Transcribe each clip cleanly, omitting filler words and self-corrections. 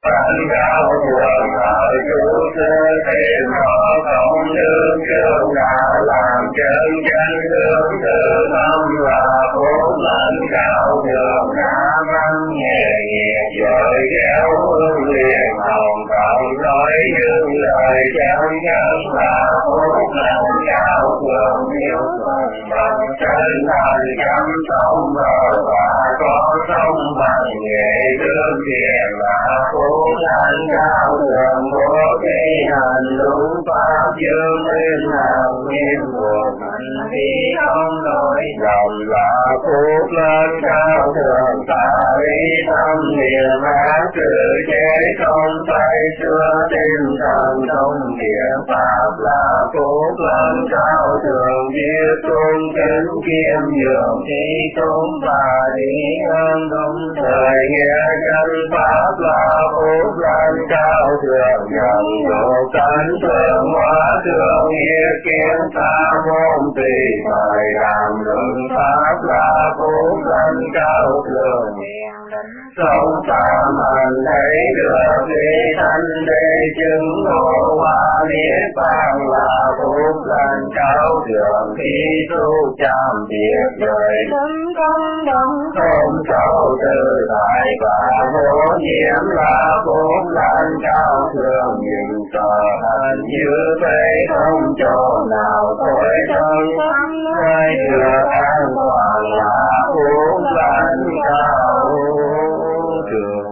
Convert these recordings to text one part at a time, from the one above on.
Bản cao thượng ở chủ sư thiên họ không đương chương đã làm chân chánh hướng tự tâm và phúc lãnh cao thượng đã văn nhẹ nhẹ dội kéo hương liền hồng cộng nói những lời chân chánh và phúc lãnh cao thượng yêu thuận bằng chân thành chăm sóc và có sống bằng nghệ đương thiện và phúc lãnh cao thượng bố thí hành đúng pháp dương lên nào nguyên buồn hành vi không đổi dòng là phúc lãnh cao thượng ta ý tâm niệm ác trừ chế không tay xưa tinh thần trong địa pháp là phúc lãnh cao thượng viết tôn kính kiêm nhường thi tôn và đi ơn đúng thời nghĩa chân pháp là phúc lãnh cao thượng nhận độ tánh thượng hóa thượng nghĩa kiến tha môn tùy thời làm luận pháp là phúc lãnh cao thượng sống tam hành thấy được đi thanh đế chứng ngộ hóa niết bàn là phúc lãnh cao thượng khi tu chạm việc đời tấn công đồng không sầu tự tại và vô nhiễm là phúc lãnh cao thượng nhưng sở hành như thế không chỗ nào khỏi thân hay được an toàn là phúc lãnh cao thượng.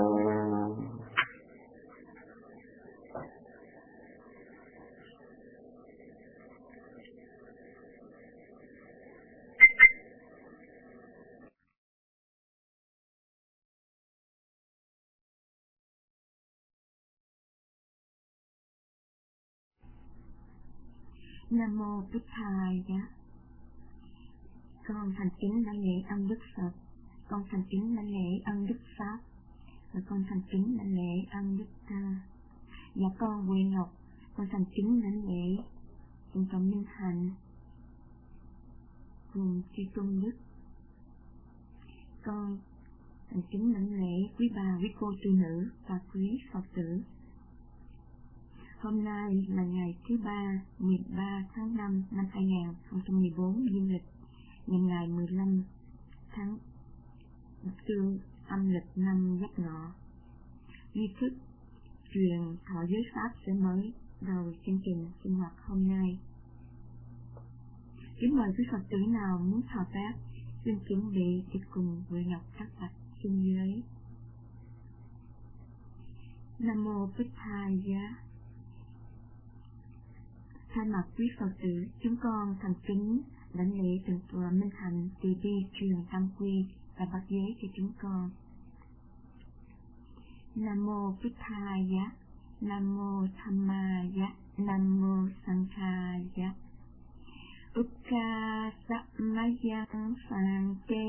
Nam mô Bích Thầy. Con thành kính lãnh lễ ân đức Phật, con thành kính lãnh lễ ân đức Pháp, và con thành kính lãnh lễ ân đức Ta. Dạ con Huệ Ngọc, con thành kính lãnh lễ Trung tâm Minh Hạnh cùng chư tôn đức. Con thành kính lãnh lễ quý bà, quý cô tu nữ và quý Phật tử. Hôm nay là ngày thứ ba, 13 tháng 5 năm 2014 dương lịch, ngày 15 tháng Tương âm lịch năm Giáp Ngọ. Nghi thức truyền thọ giới pháp sẽ mới đầu chương trình sinh hoạt hôm nay. Kính mời quý Phật tử nào muốn thọ pháp xin chuẩn bị để cùng Huệ Ngọc các bạch xin giới. Nam mô Bích Thầy. Thay mặt quý Phật tử, chúng con thành kính lãnh lễ Thượng tọa Minh Hạnh từ bi truyền tam quy và bắt giới cho chúng con. Nam mô Bích Thầy. Nam mô Dhammaya. Nam mô Sanghaya. Ukka Sammayang Phante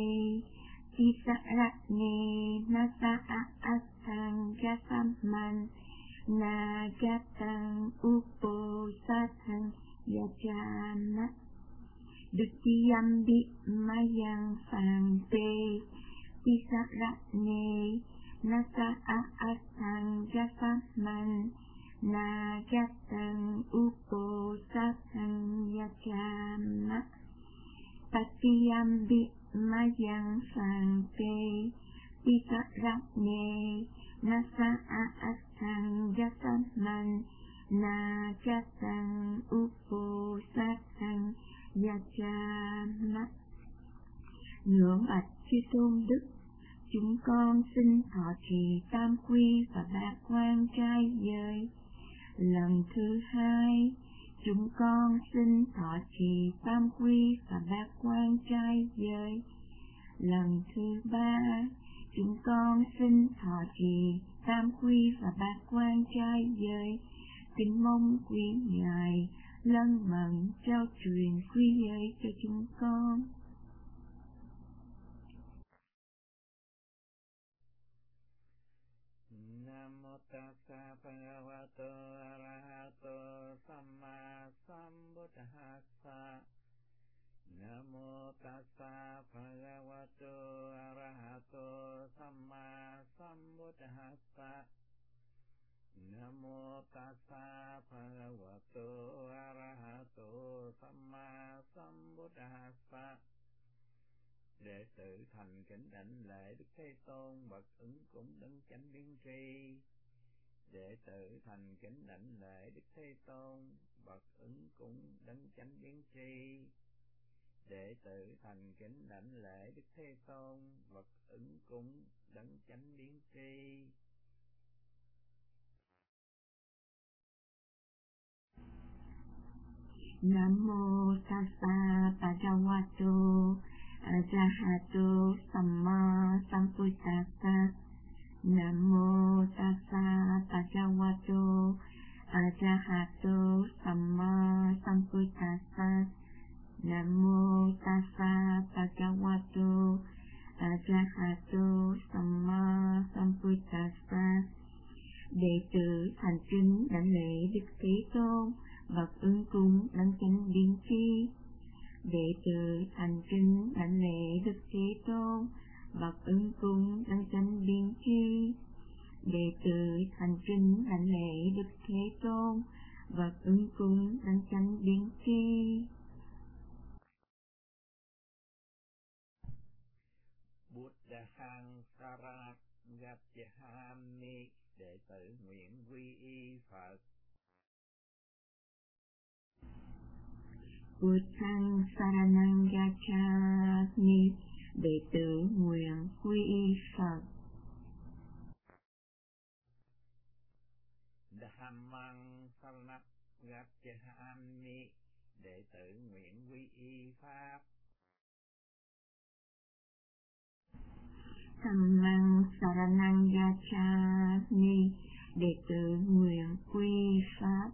Tisarane Nasa Asang Gasamman Nagatang Uposatang Yajana Dutiyambi Mayang Phante Tisarane Nasa Asang Gasamman Nagatang Uposatang Yajana Patiyambi Mayang Phante Tisarane Nasa Asang Gasamman Nagatang Uposatang Yajana. Ngưỡng bạch chư tôn đức, chúng con xin thọ trì tam quy và bát quan trai giới. Lần thứ hai, chúng con xin thọ trì tam quy và bát quan trai giới. Lần thứ ba, chúng con xin thọ trì tam quy và bát quan trai giới. Kính mong quý ngài lân mẫn trao truyền quy giới cho chúng con. Nam mô tassa bhagavato arahato samma sambuddhassa. Nam mô tassa bhagavato arahato samma sambuddhassa. Sambuddhassa. Đệ tử thành kính đảnh lễ Đức Thế Tôn bậc ứng cúng đấng chánh biến tri. Đệ tử thành kính đảnh lễ Đức Thế Tôn bậc ứng cúng đấng chánh biến tri. Đệ tử thành kính đảnh lễ Đức Thế Tôn bậc ứng cúng đấng chánh biến tri. Nam mô Tassa Bhagavato Arahato Samma Sambuddhassa. Nam mô Tassa Bhagavato Arahato Samma Sambuddhassa. Nam mô Tassa Bhagavato Arahato Samma Sambuddhassa. Đệ tử thành kính đảnh lễ Đức Thế Tôn bậc ứng cúng đấng chánh biến tri. Đệ tử thành kính đảnh lễ Đức Thế Tôn bậc ứng cúng đấng chánh biến tri. Đệ tử thành kính đảnh lễ Đức Thế Tôn bậc ứng cúng đấng chánh biến tri. Buddhang Saranam Gacchami. Đệ tử nguyện quy y Phật. Buddhang Saranam Gacchami. Đệ tử nguyện quy y Phật. Dhammang Saranam Gacchami. Đệ tử nguyện quy y Pháp. Dhammang Saranam Gacchami. Đệ tử nguyện quy Pháp.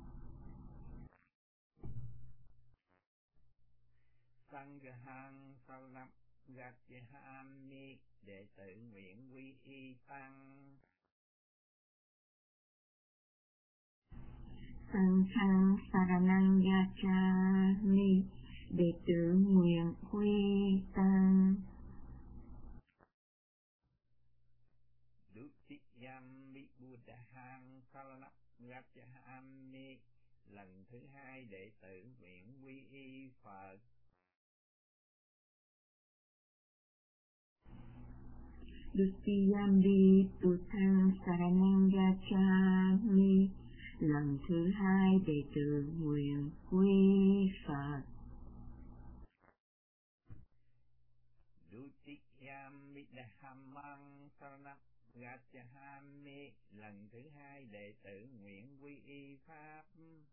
Sanghang Saranam Gacchami. Đệ tử nguyện quy y Tăng. Sanghang Saranam Gacchami. Đệ tử nguyện quy Tăng. Dutiyampi Buddhang Saranam Gacchami. Lần thứ hai đệ tử nguyện quy y Phật. Dutiyampi Buddhang Saranam Gacchami. Lần thứ hai đệ tử nguyện quy Phật. Dutiyampi Dhammang Saranam Gacchami. Lần thứ hai đệ tử nguyện quy y Pháp.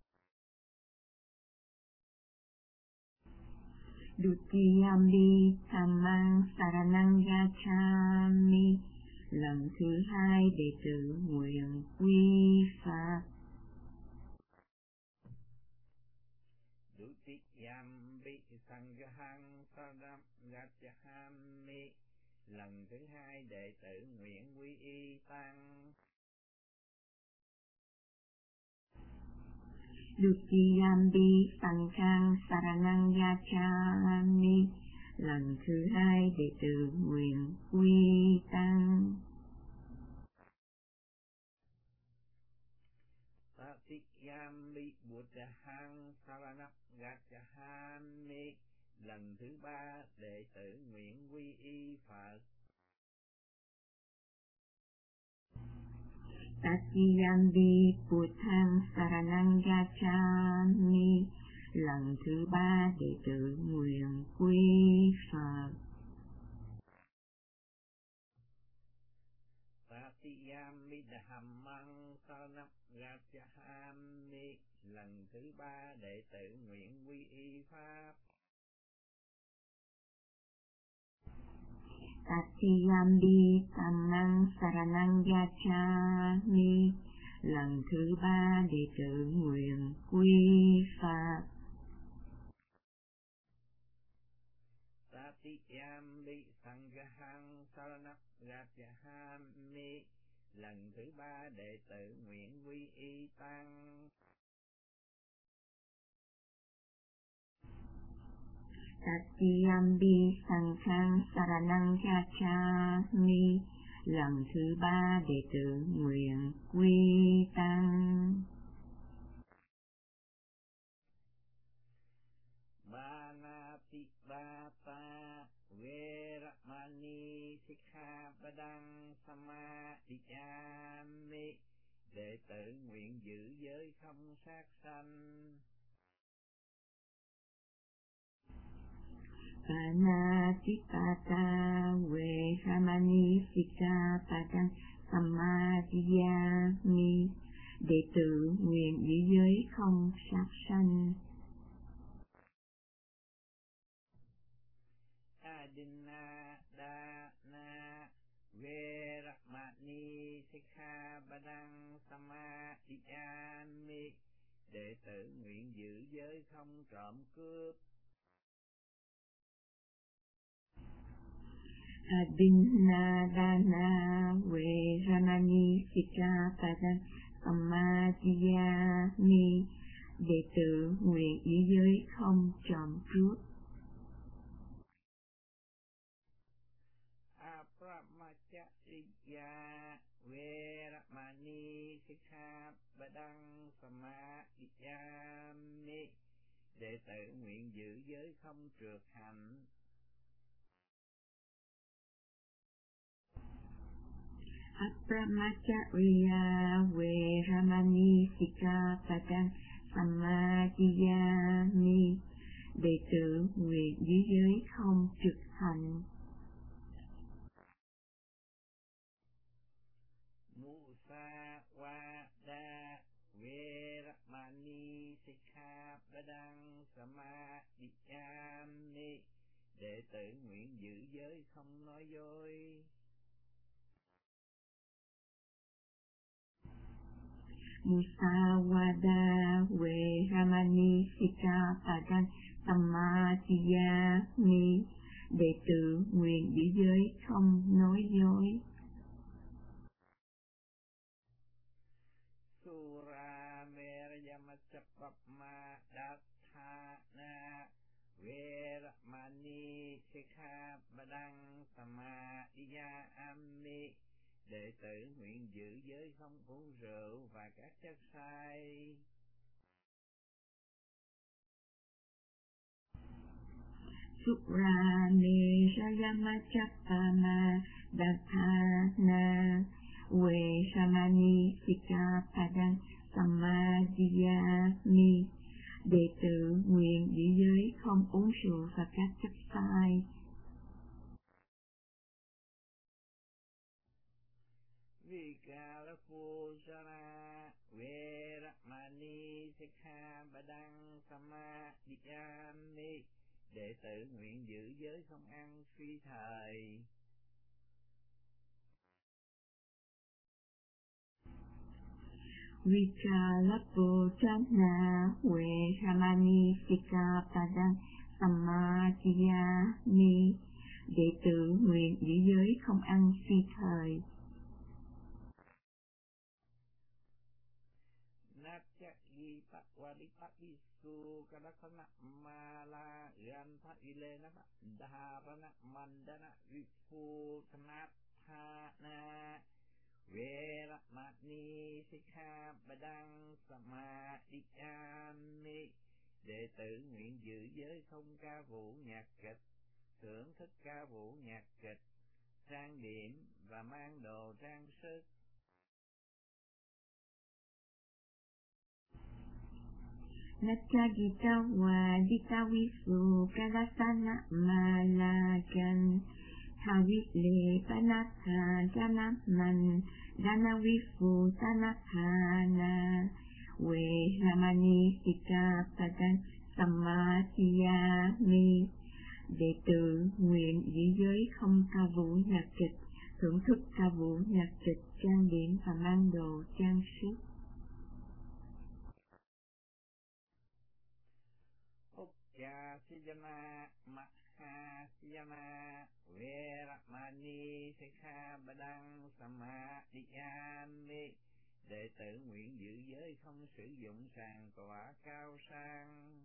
Dutiyampi Dhammang Saranam Gacchami. Lần thứ hai đệ tử nguyện quy Phật. Dutiyampi Sanghang Saranam Gacchami. Lần thứ hai đệ tử nguyện quy y Tăng. Dutiyampi Sanghang Saranam Gacchami. Lần thứ hai đệ tử nguyện quy Tăng. Tatiyampi Buddhang Saranam Gacchami. Lần thứ ba đệ tử nguyện quy y Phật. Tatiyampi Buddhang Saranam Gacchami. Lần thứ ba đệ tử nguyện quy Phật. Tatiyampi Dhammang Saranam Gacchami. Lần thứ ba đệ tử nguyện quy y Pháp. Tatiyampi Dhammang Saranam Gacchami. Lần thứ ba đệ tử nguyện quy Phật. Tatiyampi Sanghang Saranam Gacchami. Lần thứ ba đệ tử nguyện quy y Tăng. Tatiyampi Sanghang Saranam Gacchami. Lần thứ ba đệ tử nguyện quy Tăng. Bana Sikkhapadang Samadhiyami. Đệ tử nguyện giữ giới không sát sanh. Panatipata Veramani Sikkhapadang Samadhiyami. Đệ tử nguyện giữ giới không sát sanh. Adinna Dana Veramani Sikkhapadang Samadhiyami. Đệ tử nguyện giữ giới không trộm cướp. Adinna Veramani Sikkhapadang Samadhiyami. Đệ tử nguyện giữ giới không trộm cướp. Apramacariya Veramani Sikkhapadang Samadhiyami. Đệ tử nguyện giữ giới không trượt hạnh. Apramacariya Veramani Sikkhapadang Samadhiyami. Đệ tử nguyện giữ giới không trượt hạnh. Musawada Veramani Sikkhapadang Samadhiyami. Đệ tử nguyện giữ giới không nói dối. Musawada Veramani Sikkhapadang Samadhiyami. Đệ tử nguyện giữ giới không nói dối. Suramerayamachappamadatthana Veramani Sikkhapadang Samadhiyami. Đệ tử nguyện giữ giới không uống rượu và các chất say. Suramerayamachappamadatthana Veramani Sikkhapadang Samadhiyami. Đệ tử nguyện giữ giới không uống rượu và các chất say. Vikalapusana Veramani Sikkhapadang Samadhiyami. Đệ tử nguyện giữ giới không ăn phi thời. Vikalapusana Veramani Sikkhapadang Samadhiyami. Đệ tử nguyện giữ giới không ăn phi thời. Natyagipatvalipavisu Kadasana Mala Yantha Ilenapa Dharana Mandana Viputhanathana Veramani Sikkhapadang Samadhiyami. Đệ tử nguyện giữ giới không ca vũ nhạc kịch, thưởng thức ca vũ nhạc kịch, trang điểm và mang đồ trang sức. Natyagipatvalipavisu Kadasana Mala Yantha Mandana Viputhanathana Veramani Sikkhapadang Samadhiyami. Đệ tử nguyện giữ giới không ca vũ nhạc kịch, thưởng thức ca vũ nhạc kịch, trang điểm và mang đồ trang sức. Uppyasijana Mahasijana Veramani Sikkhapadang Samadhiyami. Đệ tử nguyện giữ giới không sử dụng sàn tọa cao sang.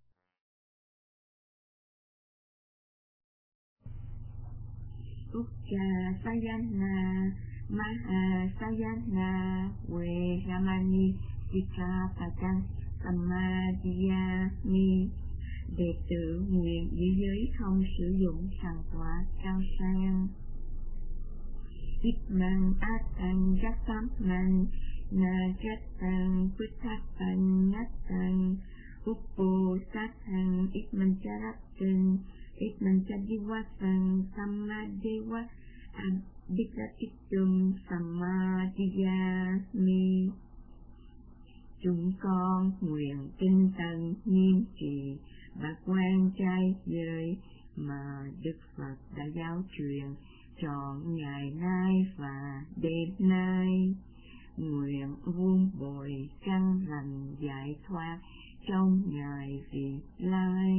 Uppyasijana Mahasijana Veramani Sikkhapadang Samadhiyami. Đệ tử nguyện giữ giới không sử dụng sàn tọa cao sang. Itman Atan Jasaman Najatan Puttatan Natan Uppo Satan Itman Charatan Itman Chadiwasan Sammadeva Adhikatitum Samadhiyami. Chúng con nguyện tinh tấn nghiêm trì bát quan trai giới mà Đức Phật đã giáo truyền trọn ngày nay và đêm nay, nguyện vun bồi căn lành giải thoát trong ngày vị lai.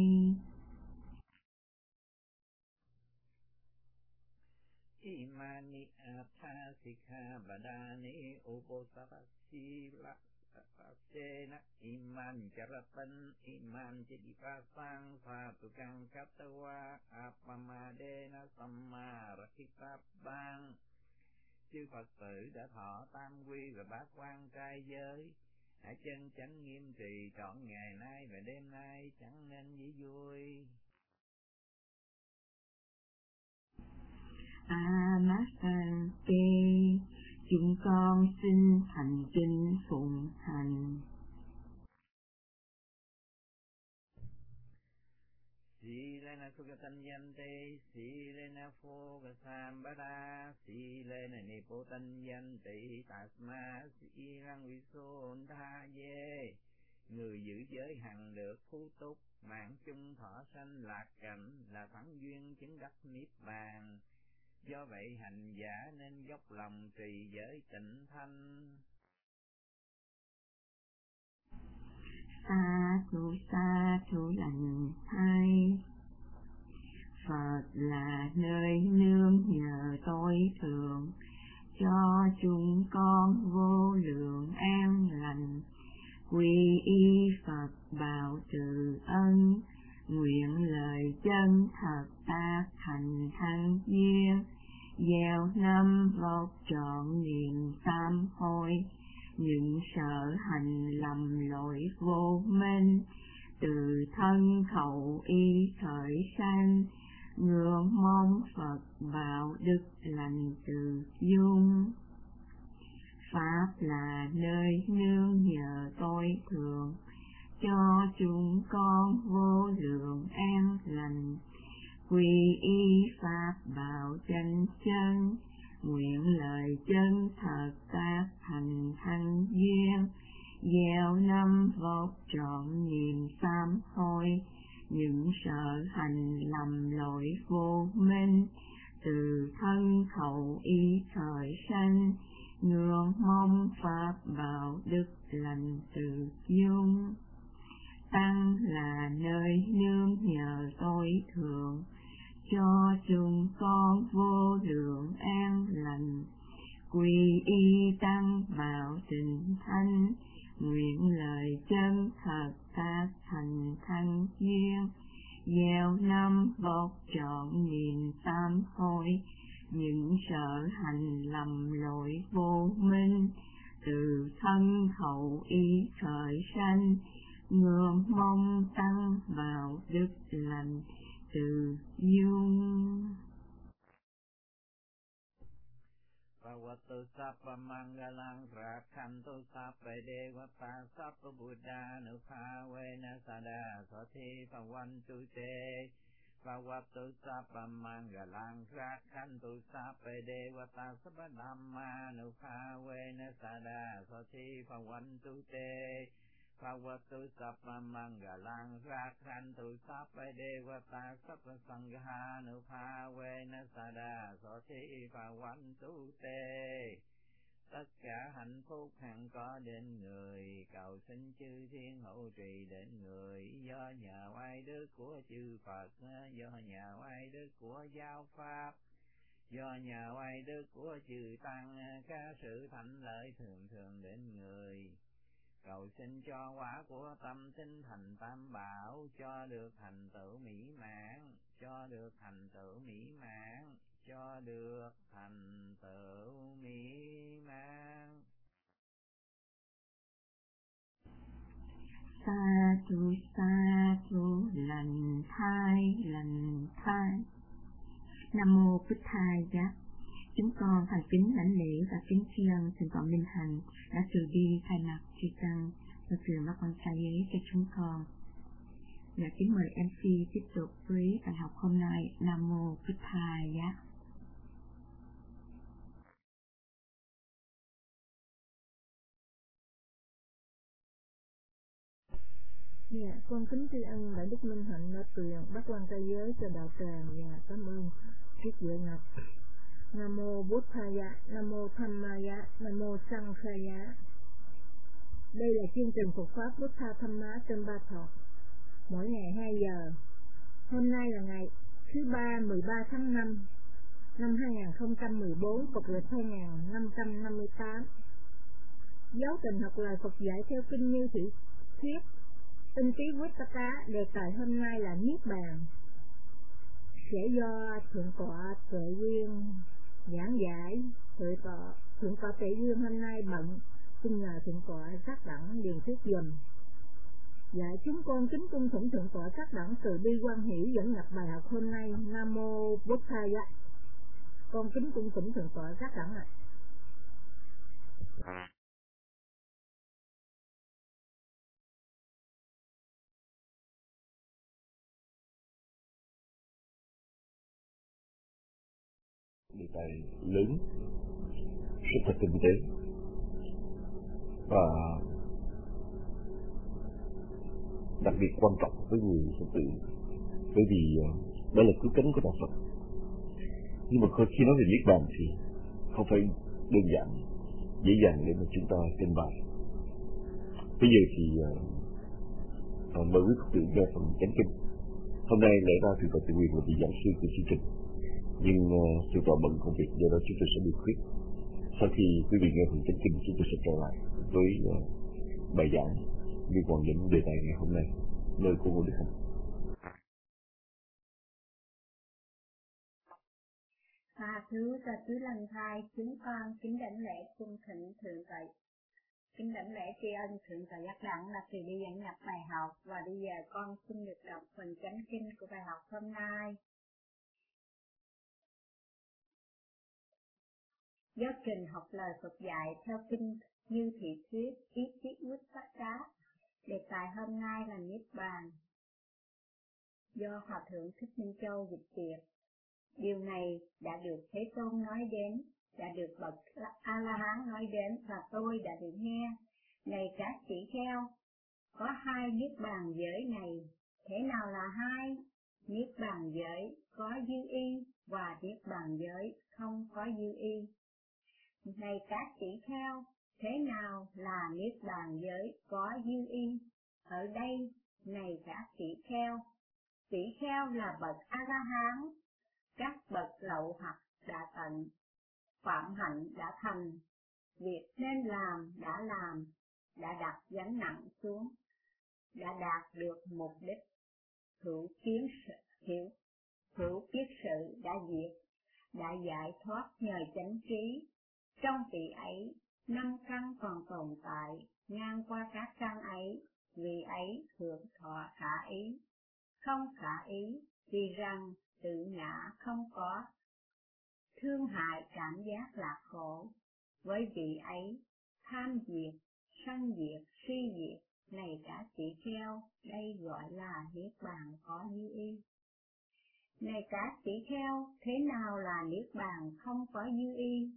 Imani atha sikha badani uposapasi Sena iman charatan iman chedipasang satukang katawa apamadena sammarakhitabang. Chư Phật tử đã thọ tam quy và bát quan trai giới, hãy chân chánh nghiêm trì trọn ngày nay và đêm nay, chẳng nên dĩ vui. Namaste. Chúng con xin thành kính phụng hành. Silena Sukatanyante, Silena Phogasambada, Silena Nipotanyante, Tasma, Silang Visondhaye. Người giữ giới hằng được phú túc, mạng chung thọ sanh lạc cảnh, là thắng duyên chứng đắc niết bàn. Do vậy hành giả nên dốc lòng trì giới tịnh thanh. Sa thú lành thay. Phật là nơi nương nhờ tối thượng, cho chúng con vô lượng an lành. Quy y Phật bào từ ân, nguyện lời chân thật ta thành thăng duyên. Gieo năm vọc trọn niềm sám hối, những sở hành lầm lỗi vô minh, từ thân khẩu ý khởi sanh. Ngưỡng mong Phật bảo đức lành từ dung. Pháp là nơi nương nhờ tối thượng, cho chúng con vô lượng an lành. Quy y Pháp bảo chân chân, nguyện lời chân thật ta thành thăng duyên. Gieo năm vọc trọn niềm sám hối, những sở hành lầm lỗi vô minh, từ thân khẩu ý khởi sanh. Ngưỡng mong Pháp bảo đức lành từ dung. Tăng là nơi nương nhờ tối thượng, cho chúng con vô lượng an lành. Quy y tăng bảo tịnh thanh, nguyện lời chân thật ta thành thăng duyên. Gieo năm vọc trọn niềm sám hối, những sở hành lầm lỗi vô minh, từ thân khẩu ý khởi sanh. Ngưỡng mong tăng bảo đức lành từ dung. Bhagavato Sappa Mangalang Rakhanto Sappa Devata Sappa Buddha Nupavena Sada Sati Pavantu Te. Bhagavato Sappa Mangalang Rakhanto Sappa Devata Sappa Dhamma Nupavena Sada Sati Pavantu Te. Bhagavato Sappa Mangalang Rakhanto Sappa Devata Sappa Sangha Nupavena Sada Soti Pavantu Te. Tất cả hạnh phúc hằng có đến người, cầu xin chư thiên hộ trì đến người. Do nhờ oai đức của chư Phật, do nhờ oai đức của giáo pháp, do nhờ oai đức của chư tăng, các sự thạnh lợi thường thường đến người. Cầu xin cho quả của tâm tinh thành tam bảo, cho được thành tựu mỹ mãn, cho được thành tựu mỹ mãn, cho được thành tựu mỹ mãn. Sa thu lành thai lành thai. Nam mô Bụt Thầy. Chúng con thành kính lãnh lễ và kính tri ân Thượng tọa Minh Hạnh đã từ bi thay mặt chư tăng và truyền bác quan sa giới cho chúng con. Dạ kính mời MC tiếp tục với bài học hôm nay. Nam mô Bích Thầy Giá. Dạ, con kính tri ân Đại Đức Minh Hạnh đã truyền bát quan trai giới cho đạo tràng và cảm ơn Thuyết Diệu Ngọc. Nam mô Bút Thaya, Nam mô Dhammaya, Nam mô Sanghaya. Đây là chương trình Phật pháp Bút Tha Tham Má trên Ba Thọ, mỗi ngày 2 giờ. Hôm nay là ngày thứ ba 13 tháng 5 năm 2014, Phật lịch 2558. Giáo trình học lời Phật dạy theo kinh Như Thị Thuyết Tinh Tí Vittaka. Đề tài hôm nay là Niết Bàn, sẽ do Thượng tọa Tuệ Duyên giảng giải. Thượng tọa Tuệ Duyên hôm nay bận, xin nhờ Thượng tọa Giác Đẳng điền thuyết dùm. Dạ, chúng con kính cung thỉnh Thượng tọa Giác Đẳng từ bi quan hỷ dẫn nhập bài học hôm nay. Nam mô Bút Thaya. Con kính cung thỉnh Thượng tọa Giác Đẳng ạ. Đề tài lớn, rất là tinh tế và đặc biệt quan trọng với người Phật tử, bởi vì đó là cứu cánh của đạo Phật. Nhưng mà khi nói về Niết Bàn thì không phải đơn giản, dễ dàng để mà chúng ta trình bày. Bây giờ thì mời quý Phật tử nghe phần chánh kinh. Hôm nay lẽ ra Thượng tọa Tự Quyền là vị giảng sư của chương trình, nhưng Thượng tọa bận công việc, do đó chúng tôi sẽ bị khuyết. Sau khi quý vị nghe phần chánh kinh, chúng tôi sẽ trở lại với bài giảng liên quan đến đề tài ngày hôm nay. Nơi của Ngô Đức Hạnh. Sa thứ lành thai, chúng con kính đảnh lễ cung thỉnh Thượng tọa, kính đảnh lễ tri ân Thượng tọa Giác Đẳng là từ bi dẫn nhập bài học. Và bây giờ con xin được đọc phần chánh kinh của bài học hôm nay. Giáo trình học lời Phật dạy theo kinh Như Thị Thuyết Ý Chí Quyết Phát Đá. Đề tài hôm nay là Niết Bàn, do Hòa Thượng Thích Minh Châu dịch việt. Điều này đã được Thế Tôn nói đến, đã được bậc A-la-hán nói đến, và tôi đã được nghe. Này các tỷ kheo, có hai Niết Bàn giới này. Thế nào là hai? Niết Bàn giới có dư y và Niết Bàn giới không có dư y. Này các tỷ kheo, thế nào là Niết Bàn giới có dư y? Ở đây, này các tỷ kheo là bậc A-la-hán, các bậc lậu hoặc đã tận, phạm hạnh đã thành, việc nên làm, đã đặt gánh nặng xuống, đã đạt được mục đích, hữu kiết sự đã diệt, đã giải thoát nhờ chánh trí. Trong vị ấy, 5 căn còn tồn tại, ngang qua các căn ấy, vì ấy hưởng thọ khả ý. Không khả ý, vì rằng tự ngã không có, thương hại cảm giác lạc khổ. Với vị ấy, tham diệt, sân diệt, suy diệt. Này cả tỷ kheo, đây gọi là Niết Bàn có dư y. Này cả tỷ kheo, thế nào là Niết Bàn không có dư y?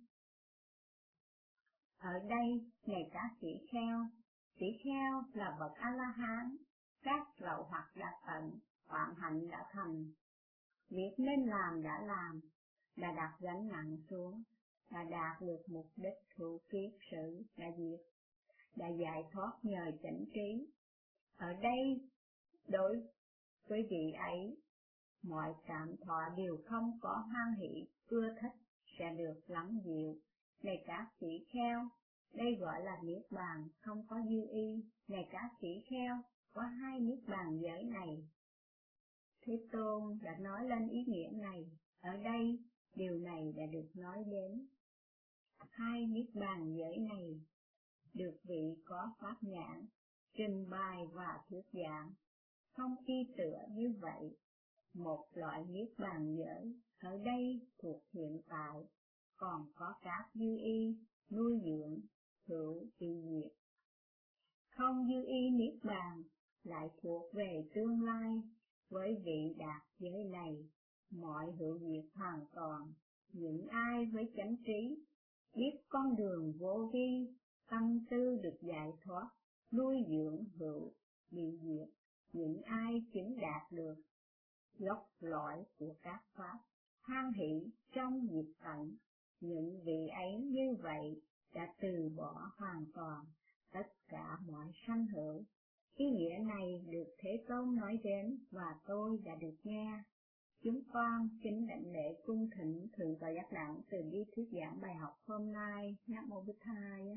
Ở đây, này các tỷ kheo là bậc A-la-hán, các lậu hoặc đã tận, phạm hạnh đã thành, việc nên làm, đã đặt gánh nặng xuống, đã đạt được mục đích, hữu kiết sự đã diệt, đã giải thoát nhờ chánh trí. Ở đây, đối với vị ấy, mọi cảm thọ đều không có hoan hỷ, ưa thích sẽ được lắng dịu. Này các tỷ kheo, đây gọi là Niết Bàn không có dư y. Này các tỷ kheo, có hai Niết Bàn giới này. Thế Tôn đã nói lên ý nghĩa này. Ở đây, điều này đã được nói đến. Hai Niết Bàn giới này được vị có pháp nhãn trình bày và thuyết giảng, không y tựa như vậy. Một loại Niết Bàn giới ở đây thuộc hiện tại, còn có các dư y nuôi dưỡng hữu bị diệt. Không dư y niết bàn lại thuộc về tương lai, với vị đạt giới này, mọi hữu diệt hoàn toàn. Những ai với chánh trí, biết con đường vô vi, tâm tư được giải thoát, nuôi dưỡng hữu bị diệt. Những ai chứng đạt được gốc lõi của các pháp, hoan hỷ trong diệt tận, những vị ấy như vậy đã từ bỏ hoàn toàn tất cả mọi sanh hữu. Ý nghĩa này được Thế Tôn nói đến và tôi đã được nghe. Chúng con kính đảnh lễ cung thỉnh Thượng tọa Giác Đẳng từ bi thuyết giảng bài học hôm nay. Nam mô Bụt Thầy.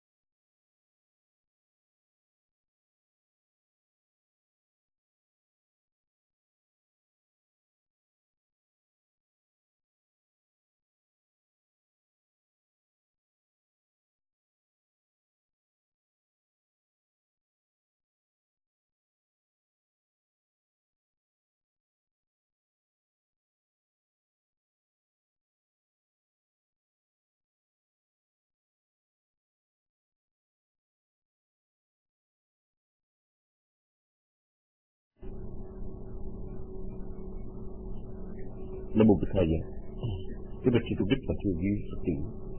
Nam mô Bụt Thầy. Cái bạch sư tu Đức và sư Duy Phật tử.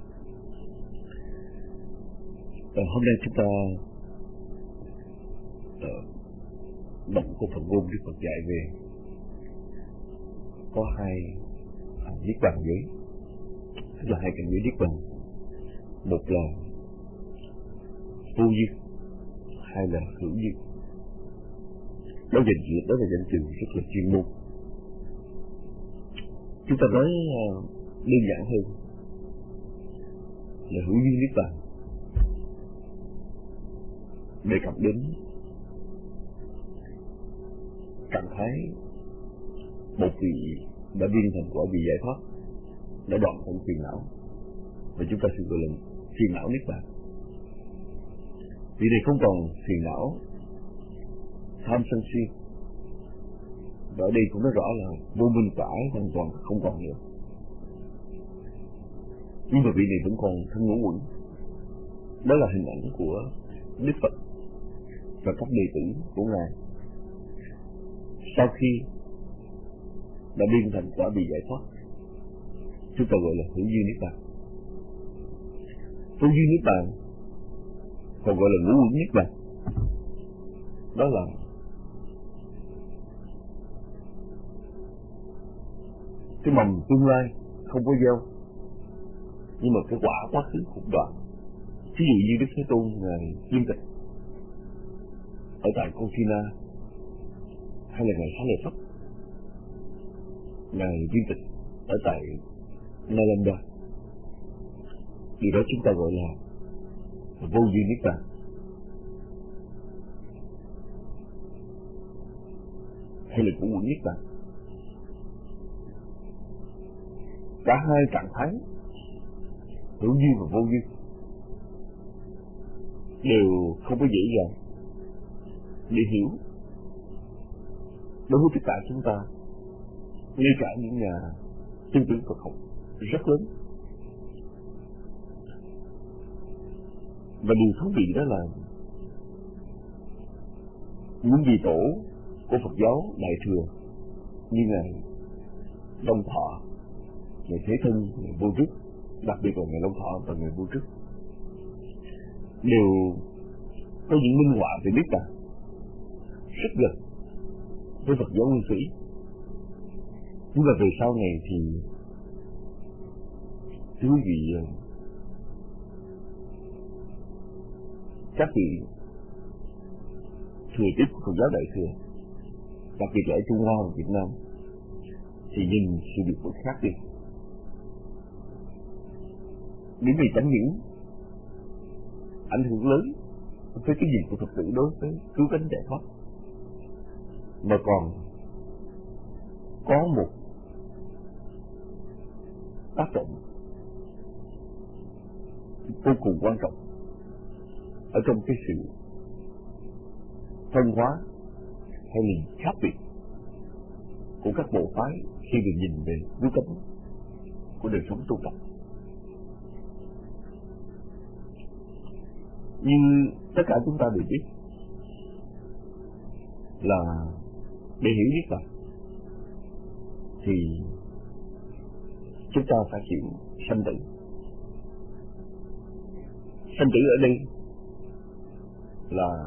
Hôm nay chúng ta đọc một phần ngôn Đức Phật dạy về có hai niết bàn giới, tức là hai cảnh giới niết bàn. Một là vô duyên, hai là hữu duyên. Đó là danh từ rất là chuyên môn. Chúng ta nói đơn giản hơn là hữu duyên niết bàn đề cập đến trạng thái một vị đã viên thành quả vị giải thoát, đã đoạn tận phiền não, và chúng ta sẽ gọi là phiền não niết bàn. Vị này không còn phiền não tham sân si, và ở đây cũng nói rõ là vô minh cãi hoàn toàn không còn nữa. Nhưng mà vị này vẫn còn thân ngũ uẩn. Đó là hình ảnh của Đức Phật và các đệ tử của Ngài sau khi đã biên thành quả vị giải thoát, chúng ta gọi là hữu duyên niết bàn. Vô duyên niết bàn còn gọi là ngũ uẩn niết bàn. Đó là cái mầm tương lai không có gieo, nhưng mà cái quả quá khứ cũng đoạn. Ví dụ như Đức Thế Tôn Ngài viên tịch ở tại Con Sina, hay là Ngài Xá Lợi Phất Ngài viên tịch ở tại Nalanda, điều đó chúng ta gọi là vô duyên niết bàn. Hay là ngũ uẩn niết bàn. Cả hai trạng thái hữu duyên và vô duyên đều không có dễ dàng để hiểu đối với tất cả chúng ta, ngay cả những nhà tư tưởng Phật học rất lớn. Và điều thú vị đó là những vị tổ của Phật giáo Đại Thừa như Ngài Long Thọ, Ngài Thế Thân, Ngài Vô Trước, đặc biệt là Ngài Long Thọ và Ngài Vô Trước, đều có những minh họa về niết bàn rất gần với Phật giáo Nguyên Thủy. Nhưng mà về sau này thì thưa quý vị, các vị thừa tiếp của Phật giáo Đại Thừa, đặc biệt là ở Trung Hoa và Việt Nam, thì nhìn sự việc cũng khác đi. Bởi vì chẳng những ảnh hưởng lớn với cái nhìn của Phật tử đối với cứu cánh giải thoát, mà còn có một tác động vô cùng quan trọng ở trong cái sự phân hóa hay là khác biệt của các bộ phái khi được nhìn về cứu cánh của đời sống tu tập. như tất cả chúng ta đều biết là để hiểu biết Phật thì chúng ta phải chịu sanh tử. Sanh tử ở đây là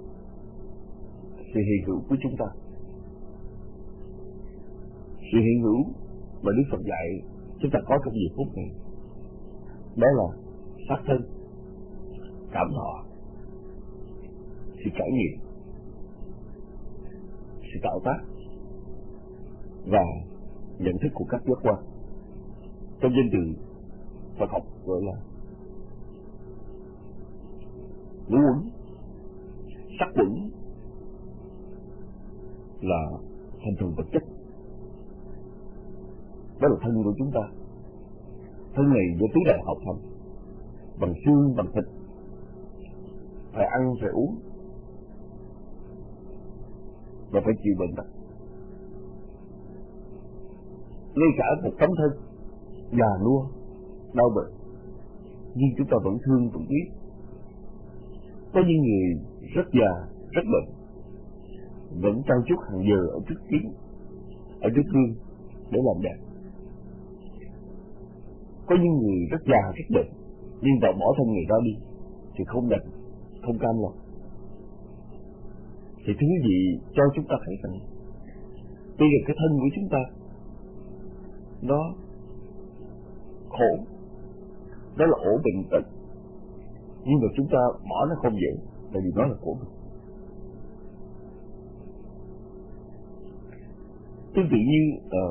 sự hiện hữu của chúng ta. Sự hiện hữu mà Đức Phật dạy chúng ta có trong giờ phút này đó là xác thân, cảm thọ, sự trải nghiệm, sự tạo tác và nhận thức của các giác quan. Trong danh từ Phật học gọi là ngũ uẩn. Sắc uẩn là thành phần vật chất, đó là thân của chúng ta. Thân này do tứ đại hợp thành, bằng xương, bằng thịt, phải ăn, phải uống và phải chịu bệnh tật. Ngay cả một tấm thân già nua, đau bệnh, nhưng chúng ta vẫn thương, vẫn biết. Có những người rất già, rất bệnh, vẫn trau chuốt hàng giờ ở trước kính, ở trước gương để làm đẹp. Có những người rất già, rất bệnh, nhưng vào bỏ thân người ra đi thì không đành, không cam lòng. Thì thứ gì cho chúng ta thấy rằng bây giờ cái thân của chúng ta nó khổ, đó là ổ bệnh tật, nhưng mà chúng ta bỏ nó không dễ, tại vì nó là khổ bệnh. Tương tự như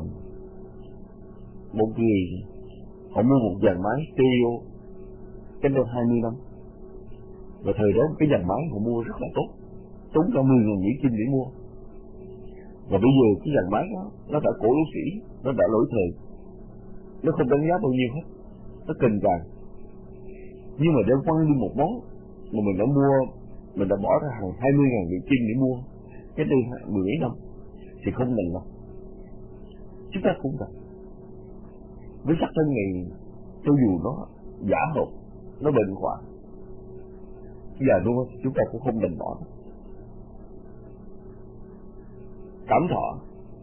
một người họ mua một dàn máy stereo cách đây 20 năm, và thời đó cái dàn máy họ mua rất là tốt, tốn cả 10.000 Mỹ Kim để mua. Và bây giờ cái dàn máy đó nó đã cổ lỗ sĩ, nó đã lỗi thời, nó không đánh giá bao nhiêu hết, nó kềnh càng. Nhưng mà đem quăng đi một món mà mình đã mua, mình đã bỏ ra hàng 20.000 Mỹ Kim để mua cách đây 10 mấy năm thì không đành lòng. Chúng ta cũng vậy. Với sắc thân này, cho dù nó giả hợp, nó bệnh hoạn, già nua, chúng ta cũng không đành bỏ nó. Cảm thọ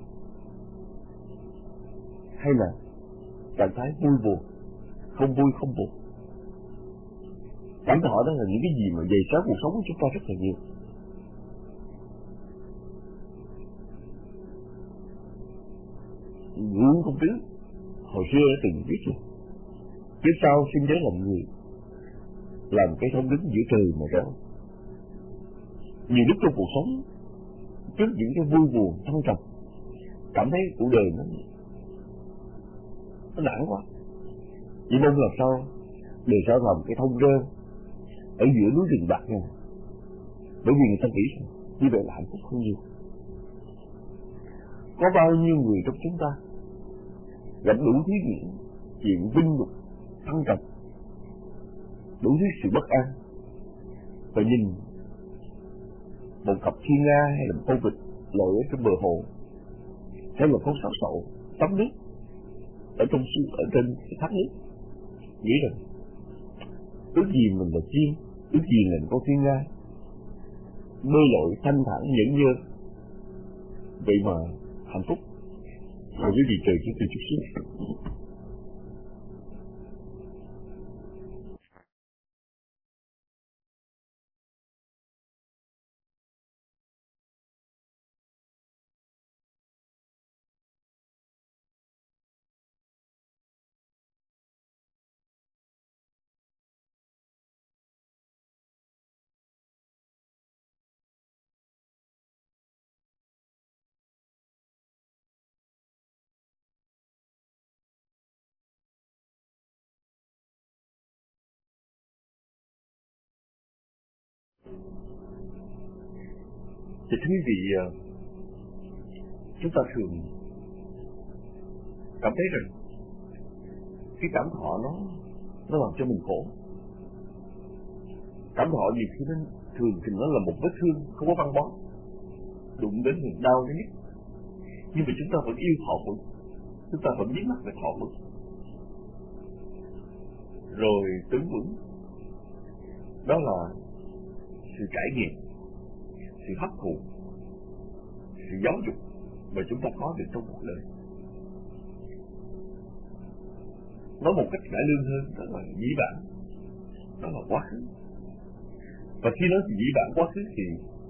hay là trạng thái vui buồn, không vui không buồn. Cảm thọ đó là những cái gì mà dày xéo cuộc sống của chúng ta rất là nhiều. Nguyễn Công Trứ hồi xưa đã từng viết rồi: kiếp sau xin nhớ làm người, làm cái thông đứng giữa trời mà rỡ. Nhiều lúc trong cuộc sống, trước những cái vui buồn thăng trầm, cảm thấy cuộc đời nó nản quá, chỉ mong làm sao đời sao làm cái thông rơ ở giữa núi rừng bạc này, bởi vì người ta nghĩ như vậy là hạnh phúc không nhiều. Có bao nhiêu người trong chúng ta gặp đủ thứ những chuyện vinh nhục thăng trầm, đủ thứ sự bất an, và nhìn một cặp thiên nga hay là một con vịt lội ở trên bờ hồ, hay là con sáo sậu tắm nước ở trong ở trên cái thác nước, nghĩ rằng ước gì mình là chim, ước gì là con thiên nga bơi lội thanh thản nhẫn nhơ, vậy mà hạnh phúc. Rồi quý vị trời chỉ từ chút xíu. Thì thưa quý vị, chúng ta thường cảm thấy rằng cái cảm thọ nó làm cho mình khổ. Cảm thọ gì khi nó thường thì nó là một vết thương không có băng bó, đụng đến mình đau đến nhất, nhưng mà chúng ta vẫn yêu thọ mực, chúng ta vẫn dính mắc về thọ mực. Rồi tướng vững, đó là sự trải nghiệm, sự hấp thụ, sự giáo dục mà chúng ta có được trong cuộc đời. Nói một cách cải lương hơn, đó là dĩ bản, đó là quá khứ. Và khi nói dĩ bản quá khứ thì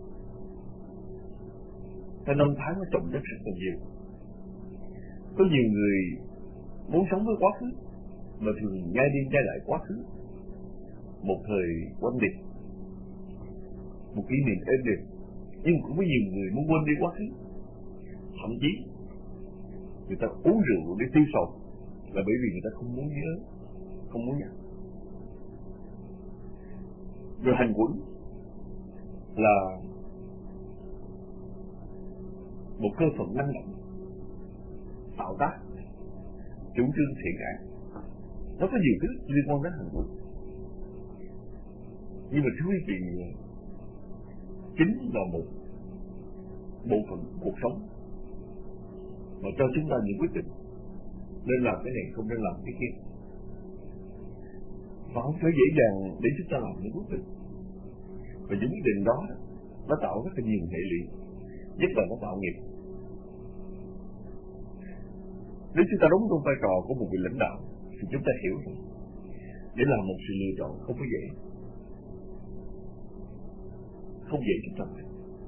cái năm tháng nó trồng chất rất là nhiều. Có nhiều người muốn sống với quá khứ mà thường nhai đi nhai lại quá khứ, một thời quanh địch, một kỷ niệm êm đềm. Nhưng cũng có nhiều người muốn quên đi quá khứ, thậm chí người ta uống rượu để tiêu sầu là bởi vì người ta không muốn nhớ, không muốn nhớ. Rồi hành quẩn là một cơ phận năng động, tạo tác, chủ trương thiện ác. Nó có nhiều thứ liên quan đến hành quẩn. Nhưng mà thưa quý vị, chính là một bộ phận cuộc sống mà cho chúng ta những quyết định nên làm cái này không nên làm cái kia, và không phải dễ dàng để chúng ta làm những quyết định. Và những quyết định đó nó tạo rất là nhiều hệ lụy, nhất là nó tạo nghiệp. Nếu chúng ta đóng trong vai trò của một vị lãnh đạo thì chúng ta hiểu rằng để làm một sự lựa chọn không có dễ, không dễ chúng ta phải.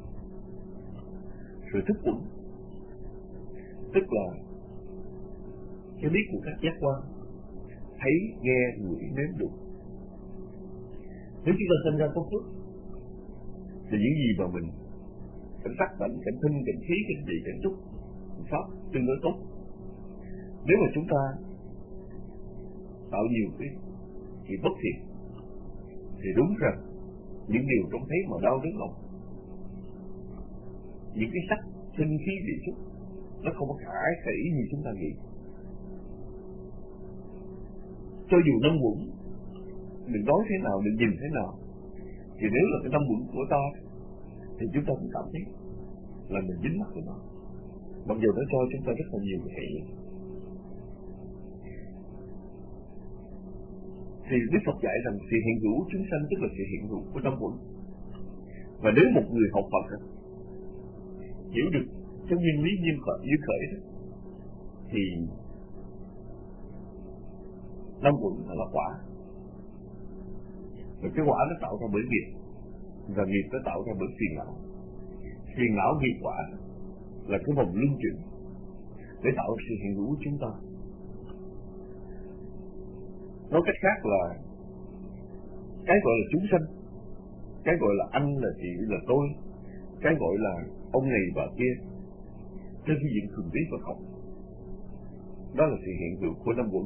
Sự thức quẩn tức là cái biết của các giác quan, thấy, nghe, ngửi, nếm được. Nếu chúng ta sinh ra có phước thì những gì mà mình cảnh sắc, cảnh thinh, cảnh khí, cảnh vị, cảnh trúc, pháp tương đối tốt. Nếu mà chúng ta tạo nhiều cái chuyện bất thiện thì đúng rằng những điều trông thấy mà đau đớn lòng, những cái sắc sinh khí vị xúc nó không có khả khỉ như chúng ta nghĩ. Cho dù năm quẩn đừng nói thế nào, đừng nhìn thế nào, thì nếu là cái năm quẩn của ta thì chúng ta cũng cảm thấy là mình dính mắc với nó, mặc dù nó cho chúng ta rất là nhiều cái hệ lụy. Thì Đức Phật dạy rằng sự hiện hữu chúng sanh tức là sự hiện hữu của năm quẩn. Và nếu một người học Phật hiểu được cái nguyên lý duyên khởi đó, thì năm quẩn là quả, và cái quả nó tạo ra bởi nghiệp, và nghiệp nó tạo ra bởi phiền não. Phiền não nghiệp quả là cái vòng luân chuyển để tạo sự hiện hữu của chúng ta. Nói cách khác là cái gọi là chúng sanh, cái gọi là anh, là chị, là tôi, cái gọi là ông này bà kia, trên cái diện thường tí Phật học, đó là sự hiện hữu của năm quẩn.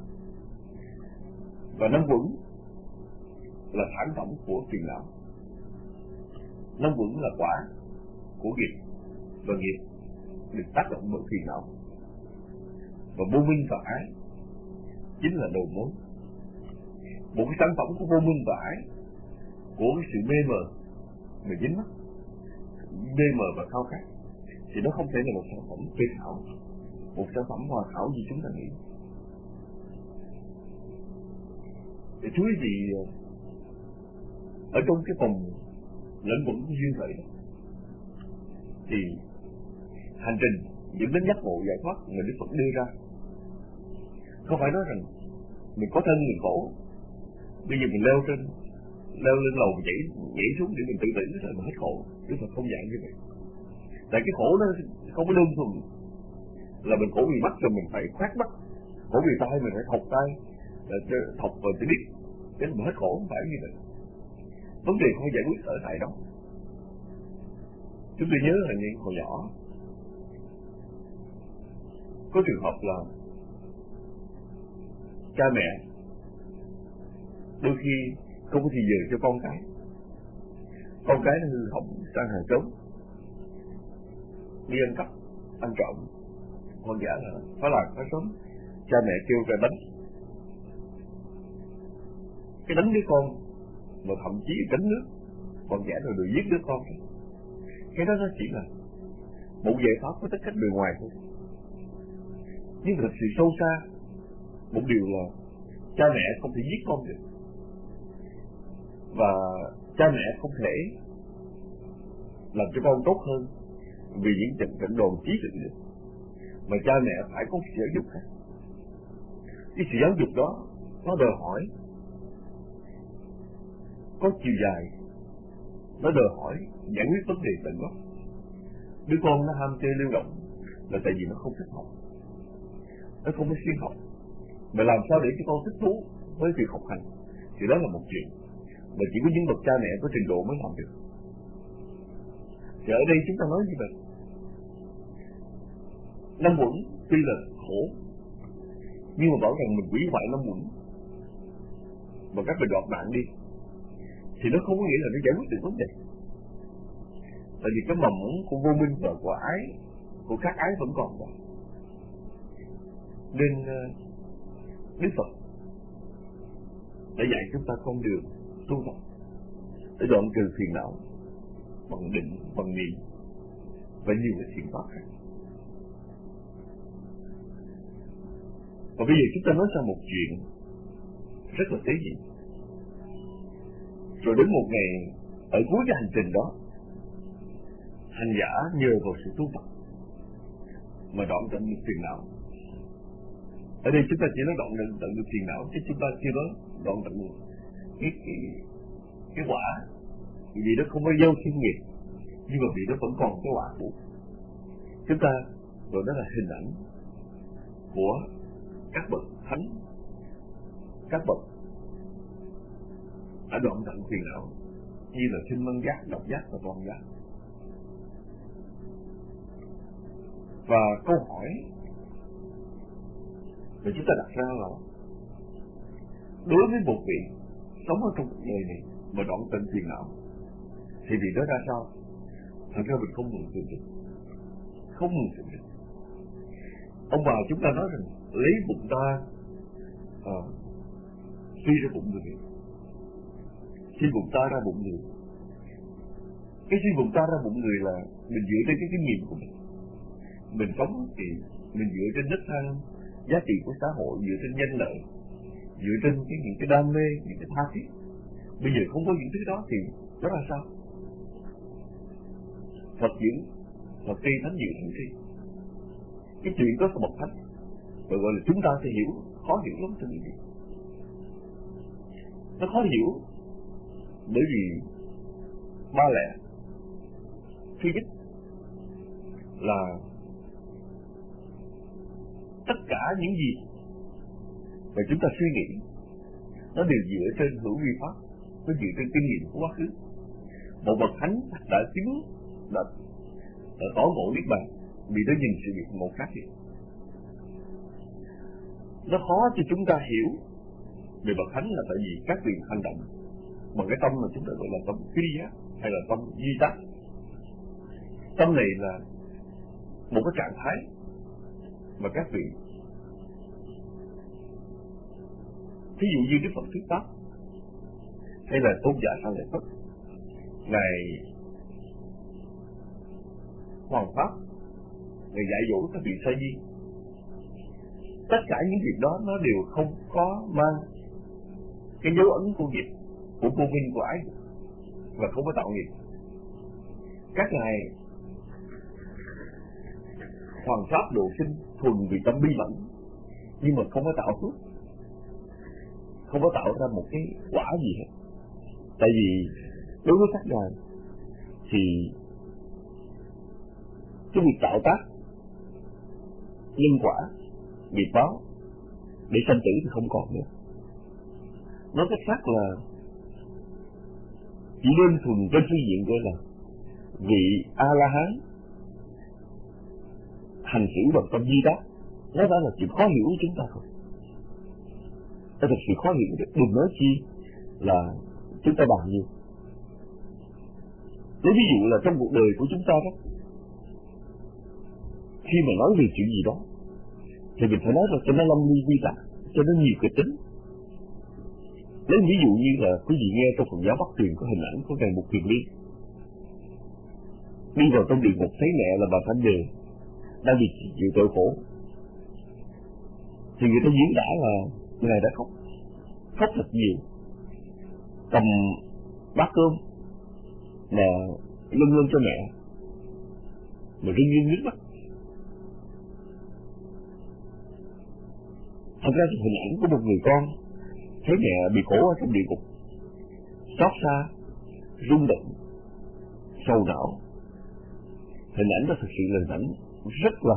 Và năm quẩn là sản phẩm của phiền não. Năm quẩn là quả của nghiệp, và nghiệp được tác động bởi phiền não. Và vô minh và ái chính là đầu mối. Một cái sản phẩm của vô minh và ái, của cái sự mê mờ mà dính mắc, mê mờ và khao khát, thì nó không thể là một sản phẩm tuyệt hảo, một sản phẩm hoàn hảo như chúng ta nghĩ. Thì chú ý gì ở trong cái vòng lẫn quẩn của duyên khởi đó, thì hành trình dẫn đến giác ngộ giải thoát mà Đức Phật đưa ra không phải nói rằng mình có thân mình khổ, bây giờ mình leo lên lầu mình nhảy xuống để mình tự tử rồi mình hết khổ. Đức Phật không dạy như vậy. Tại cái khổ nó không có đơn thuần là mình khổ vì mắt rồi mình phải khoát mắt, khổ vì tay mình phải thọc tay, thọc vào cái biết để mình hết khổ, không phải như vậy. Vấn đề không giải quyết ở tại đó. Chúng tôi nhớ là những hồi nhỏ có trường hợp là cha mẹ đôi khi không có thì giờ cho con cái nó hư hỏng sang hàng trống, đi ăn cắp, ăn trộm, con giả là phá làng phá xóm, cha mẹ kêu ra đánh. Cái đánh đứa con mà thậm chí đánh nước, con giả rồi giết đứa con. Cái đó nó chỉ là một giải pháp có tất cách bề ngoài thôi. Nhưng mà thật sự sâu xa một điều là cha mẹ không thể giết con được, và cha mẹ không thể làm cho con tốt hơn vì những trận đòn chí định được, mà cha mẹ phải có sự giáo dục khác. Cái sự giáo dục đó nó đòi hỏi có chiều dài, nó đòi hỏi giải quyết vấn đề tận gốc. Đứa con nó ham chơi lưu động là tại vì nó không thích học, nó không có siêng học, mà làm sao để cho con thích thú với việc học hành thì đó là một chuyện mà chỉ có những bậc cha mẹ có trình độ mới làm được. Thì ở đây chúng ta nói như vậy, năm uẩn tuy là khổ, nhưng mà bảo rằng mình hủy hoại năm uẩn và các bệnh đoạt mạng đi thì nó không có nghĩa là nó giải quyết được vấn đề. Tại vì cái mầm mống của vô minh và của ái, của khát ái vẫn còn đó. Nên Đức Phật đã dạy chúng ta con đường tu tập để đoạn trừ phiền não bằng định, bằng niệm và nhiều cái thiện pháp khác. Và bây giờ chúng ta nói sang một chuyện rất là tế nhị. Rồi đến một ngày ở cuối cái hành trình đó, hành giả nhờ vào sự tu tập mà đoạn tận được phiền não. Ở đây chúng ta chỉ nói đoạn tận được phiền não, chứ chúng ta chưa nói đoạn tận được cái quả, vì nó không có gieo thiên nghiệp, nhưng mà vì nó vẫn còn cái quả cũ. Chúng ta gọi đó là hình ảnh của các bậc thánh, các bậc đã đoạn tận phiền não, như là Thanh Văn Giác, Độc Giác và Toàn Giác. Và câu hỏi mà chúng ta đặt ra là đối với một vị sống ở trong cuộc đời này mà đoạn tận phiền não thì vị đó ra sao? Thật ra mình không mừng tượng được, không mừng tượng được. Ông bà chúng ta nói rằng lấy bụng ta suy ra bụng người, suy bụng ta ra bụng người. Cái suy bụng ta ra bụng người là mình dựa trên cái kinh nghiệm của mình. Mình sống thì mình dựa trên đất thang, giá trị của xã hội, dựa trên danh lợi, dựa trên những cái đam mê, những cái tha thiết. Bây giờ không có những thứ đó thì đó là sao? Phật diễn, Phật tri, Thánh diệu, Thánh tri. Cái chuyện đó là bậc thánh, và gọi là chúng ta sẽ hiểu, khó hiểu lắm cho những gì. Nó khó hiểu bởi vì ba lẽ. Thứ nhất là tất cả những gì mà chúng ta suy nghĩ nó đều dựa trên hữu vi pháp, nó dựa trên kinh nghiệm của quá khứ. Một bậc thánh đã chứng, đã tỏ ngộ niết bàn vì nó nhìn sự việc một khác biệt. Nó khó cho chúng ta hiểu về bậc thánh là tại vì các vị hành động bằng cái tâm mà chúng ta gọi là tâm kriya hay là tâm duy tác. Tâm này là một cái trạng thái mà các vị, thí dụ như Đức Phật thuyết pháp hay là tôn giả Sa Lợi Phất, Ngài Hoàng Pháp, Ngài dạy dỗ các vị sa di, tất cả những việc đó nó đều không có mang cái dấu ấn của nghiệp, của vô minh, của ái, và không có tạo nghiệp. Các ngài Hoàng Pháp độ sinh thuần vì tâm bi mẫn, nhưng mà không có tạo phước, không có tạo ra một cái quả gì hết. Tại vì đối với các ngài thì cái việc tạo tác, nhân quả, nghiệp báo để sanh tử thì không còn nữa. Nói cách khác là chỉ đơn thuần trên phương diện gọi là vị A-la-hán hành xử bằng tâm duy tác, nó đã là chuyện khó hiểu của chúng ta rồi. Nó thật sự khó hiểu được, đừng nói chi là chúng ta bàn nhiều. Lấy ví dụ là trong cuộc đời của chúng ta đó, khi mà nói về chuyện gì đó thì mình phải nói là cho nó lâm ly vi tạc, cho nó nhiều kịch tính. Lấy ví dụ như là quý vị nghe trong Phật giáo Bắc Truyền có hình ảnh của Ngài Mục Kiền Liên đi vào trong địa ngục thấy mẹ là bà Thanh Đề đang bị chịu tội khổ, thì người ta diễn tả là Ngài đã khóc thật nhiều, cầm bát cơm mà lưng lên cho mẹ, mà rưng rưng nước mắt. Thật ra hình ảnh của một người con thấy mẹ bị khổ ở trong địa ngục, xót xa, rung động, sầu não. Hình ảnh đó thực sự là hình ảnh rất là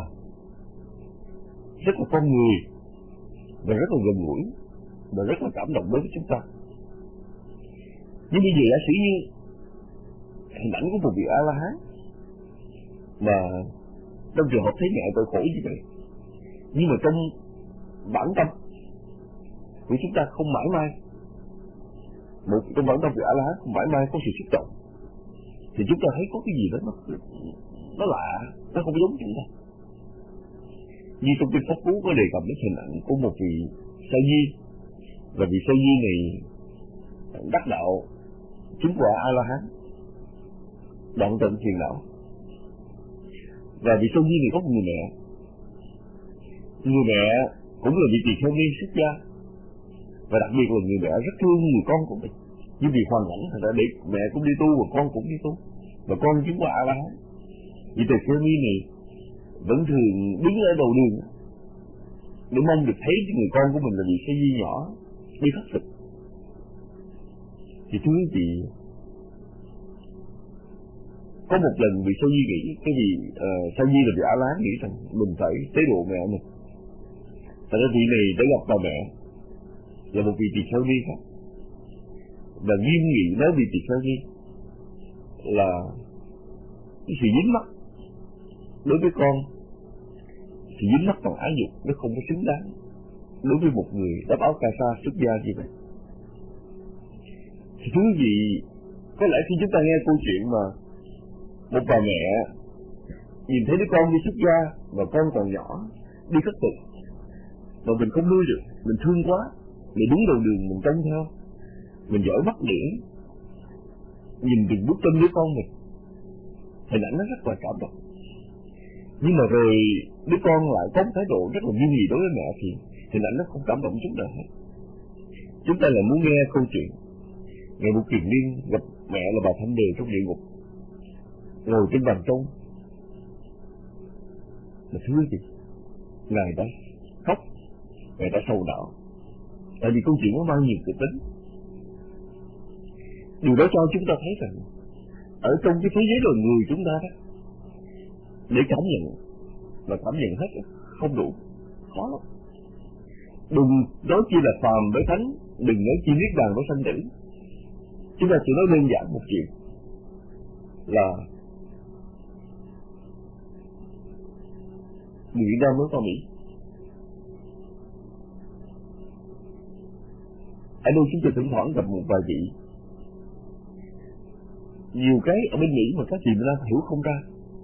con người và rất là gần gũi và rất là cảm động đối với chúng ta. Nhưng bây giờ giả sử như hình ảnh của một vị A-la-hán mà trong trường hợp thấy mẹ tội khổ như vậy, nhưng mà trong bản tâm của chúng ta không mãi mai, trong bản tâm vị A-la-hán không mãi mai có sự xúc động, thì chúng ta thấy có cái gì đó nó lạ, nó không giống chúng ta. Như trong kinh Pháp Cú có đề cập đến hình ảnh của một vị sa di, và vị sa di này đắc đạo chứng quả A-la-hán, đoạn tận phiền não. Và vị sa di này có một người mẹ cũng là vị tỳ kheo ni xuất gia, và đặc biệt là người mẹ rất thương người con của mình. Nhưng vì hoàn cảnh thật ra để mẹ cũng đi tu và con cũng đi tu, và con chứng quả A-la-hán. Vị tỳ kheo ni này vẫn thường đứng ở đầu đường để mong được thấy người con của mình là vị sa di nhỏ đi khất thực. Thì thưa quý vị, có một lần vị sa di nghĩ, cái vị sa di là vị A-la-hán nghĩ rằng mình phải tế độ mẹ mình. Thật ra vị này đã gặp bà mẹ là một vị tỳ kheo ni khác, và nghiêm nghị nói vị tỳ kheo ni là cái sự dính mắc đối với con, sự dính mắc bằng ái dục nó không có xứng đáng đối với một người đắp áo cà sa xuất gia như vậy. Thì thưa quý vị, có lẽ khi chúng ta nghe câu chuyện mà một bà mẹ nhìn thấy đứa con đi xuất gia và con còn nhỏ đi khất thực mà mình không nuôi được, mình thương quá, mình đứng đầu đường mình trông theo, mình dõi mắt lưỡi, nhìn từng bước chân đứa con mình, hình ảnh nó rất là cảm động. Nhưng mà rồi đứa con lại có một thái độ rất là nghiêm nghị đối với mẹ, thì hình ảnh nó không cảm động chúng ta hết. Chúng ta là muốn nghe câu chuyện ngày một kiền niên gặp mẹ là bà Thanh Đề trong địa ngục, ngồi trên bàn trông, mà thưa gì ngài đã khóc, ngài đã sầu não, tại vì câu chuyện nó mang nhiều kịch tính. Điều đó cho chúng ta thấy rằng ở trong cái thế giới loài người chúng ta đó, để cảm nhận và cảm nhận hết không đủ, khó lắm. Đừng nói chi là phàm với thánh, đừng nói chi niết bàn với sanh tử. Chúng ta chỉ nói đơn giản một chuyện là người Việt Nam nói qua Mỹ. Ở đây chúng ta thỉnh thoảng gặp một vài vị, nhiều cái ở bên Mỹ mà các chị Việt Nam hiểu không ra.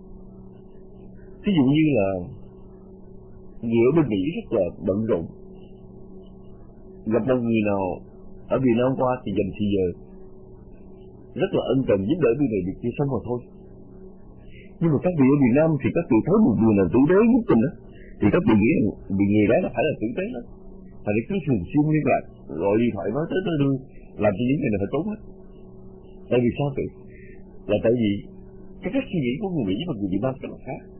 Ví dụ như là người ở bên Mỹ rất là bận rộn, gặp một người nào ở Việt Nam qua thì dành thì giờ rất là ân cần giúp đỡ người này việc kia xong rồi thôi. Nhưng mà các vị ở Việt Nam thì các vị thấy một người nào tử tế nhất tình đó, thì các vị nghĩ vì người đó là phải là tử tế đó, phải để cứ thường xuyên liên lạc, gọi điện thoại nói tới đưa, làm cho những người này phải tốn hết. Tại vì sao vậy? Là tại vì cái cách suy nghĩ của người Mỹ và người Việt Nam rất là khác.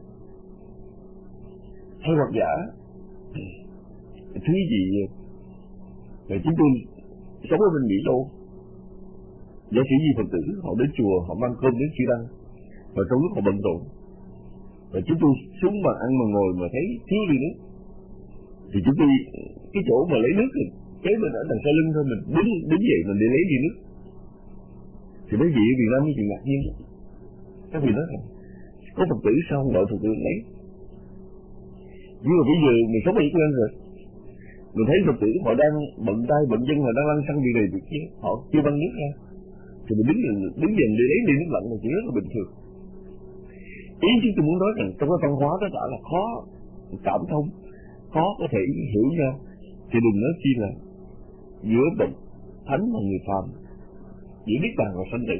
Hay hoặc giả thứ gì mà chúng tôi sống ở bên Mỹ đâu, giả sử như Phật tử họ đến chùa, họ mang cơm đến chư đăng, và trong lúc họ bận rộn, và chúng tôi xuống mà ăn mà ngồi mà thấy thiếu ly nước, thì chúng tôi cái chỗ mà lấy nước thì kế bên ở đằng sau lưng thôi, mình đứng dậy mình để lấy ly nước. Thì mấy vị ở Việt Nam mấy chị ngạc nhiên, các vị nói rằng có Phật tử sao không đợi Phật tử lấy. Nhưng mà bây giờ mình sống ở Việt Nam rồi, mình thấy Phật tử họ đang bận tay bận chân, họ đang lăn xăng đi này việc kia, họ chưa băng nước ra, thì mình đứng dần để lấy ly nước lạnh là chuyện rất là bình thường. Ý chứ tôi muốn nói rằng trong cái văn hóa đó đã là khó cảm thông, khó có thể hiểu nhau, thì đừng nói chi là giữa bậc thánh và người phàm, giữa niết bàn và sanh tử.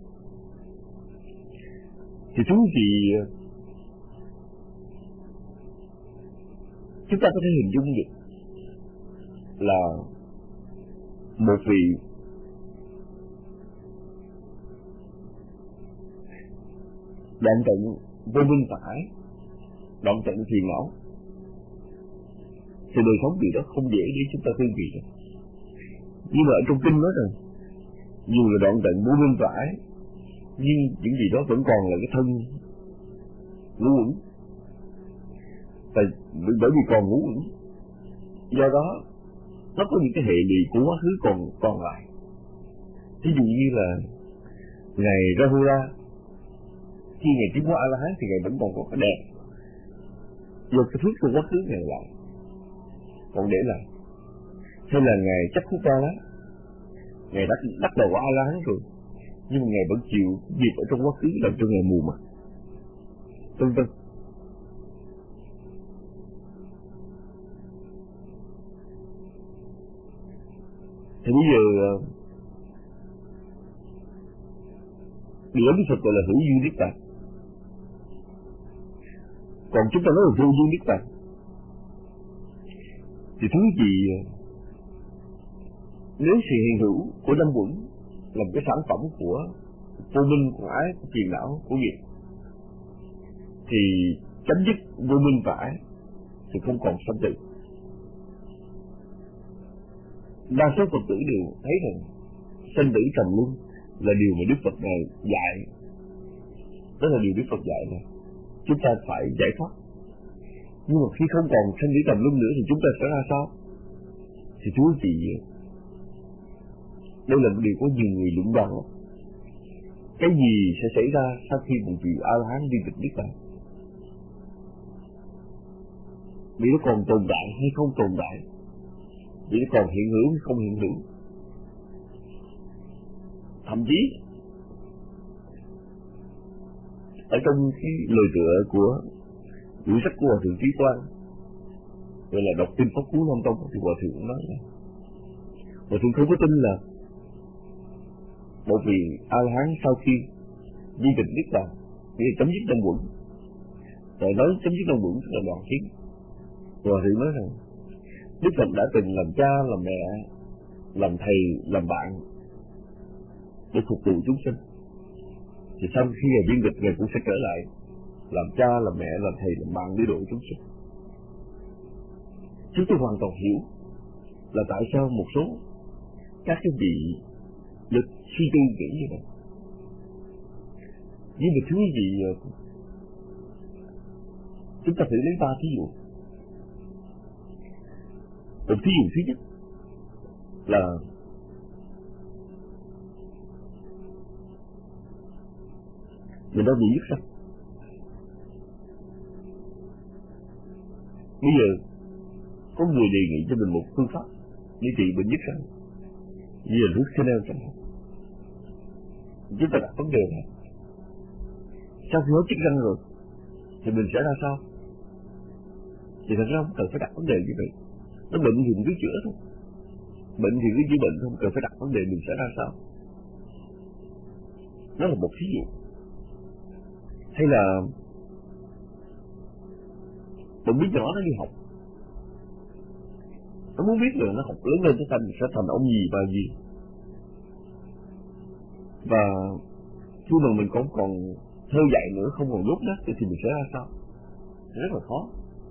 Thì thú vị, chúng ta có thể hình dung được là một vị đoạn tận vô minh phải, đoạn tận phiền não, thì đời sống gì đó không dễ để chúng ta tư vị được. Nhưng mà ở trong kinh nói rằng dù là đoạn tận vô minh phải, nhưng những gì đó vẫn còn là cái thân ngũ uẩn. Bởi vì còn ngũ uẩn, do đó nó có những cái hệ lụy của quá khứ còn lại. Ví dụ như là ngày Rahula, khi ngày tiến hóa A-la-hán thì ngày vẫn còn có cái đẹp, do cái phước của quá khứ ngày lại còn để lại. Hay là ngày Chakku-pa-lá, ngày đắc đầu của A-la-hán rồi, nhưng mà ngày vẫn chịu việc ở trong quá khứ làm cho ngày mù mắt, vân vân. Thì bây giờ điều Đức Phật gọi là hữu duyên niết bàn, còn chúng ta nói là vô duyên niết bàn. Thì thứ gì nếu sự hiện hữu của năm uẩn là một cái sản phẩm của vô minh, của ái, của phiền não, của nghiệp, thì chấm dứt vô minh phải thì không còn sanh tử. Đa số Phật tử đều thấy rằng sanh tử trầm luân là điều mà Đức Phật này dạy. Đó là điều Đức Phật dạy là chúng ta phải giải thoát. Nhưng mà khi không còn sanh tử trầm luân nữa thì chúng ta sẽ ra sao? Thì thưa chị, đây là một điều có nhiều người luận bàn. Cái gì sẽ xảy ra sau khi một vị A-la-hán đi tịch niết bàn? Vì nó còn tồn tại hay không tồn tại? Vì nó còn hiện hữu hay không hiện hữu? Thậm chí ở trong cái lời tựa của quyển sách của Hòa Thượng Trí Quang, gọi là đọc kinh Pháp Cú Nam Tông, thì Hòa Thượng cũng nói là Hòa Thượng không có tin là một vị A-la-hán sau khi di tịch niết bàn thì chấm dứt năm uẩn. Rồi nói chấm dứt năm uẩn tức là đoạn kiến. Hòa Thượng nói rằng Đức Phật đã từng làm cha, làm mẹ, làm thầy, làm bạn để phục vụ chúng sinh. Thì sau khi Ngài viên tịch, Ngài cũng sẽ trở lại làm cha, làm mẹ, làm thầy, làm bạn để độ chúng sinh. Chúng tôi hoàn toàn hiểu là tại sao một số các cái vị được suy tư nghĩ như vậy. Nhưng mà thứ gì chúng ta phải lấy 3 thí dụ. Một thí dụ thứ nhất là mình đã bị giết sạch. Bây giờ có người đề nghị cho mình một phương pháp để trị bệnh giết sạch, như là nước Chanel chẳng hạn. Chúng ta đặt vấn đề này, sau khi hốt chiếc răng rồi thì mình sẽ ra sao? Thì thật ra không cần phải đặt vấn đề như vậy. Nó bệnh thì mình cứ chữa thôi, bệnh thì cứ chữa bệnh, không cần phải đặt vấn đề mình sẽ ra sao. Đó là một ví dụ. Hay là một đứa nhỏ nó đi học, nó muốn biết là nó học lớn lên sẽ thành ông gì bà gì. Và khi mà mình cũng còn thơ dạy nữa, không còn đốt nữa, thì mình sẽ ra sao? Rất là khó.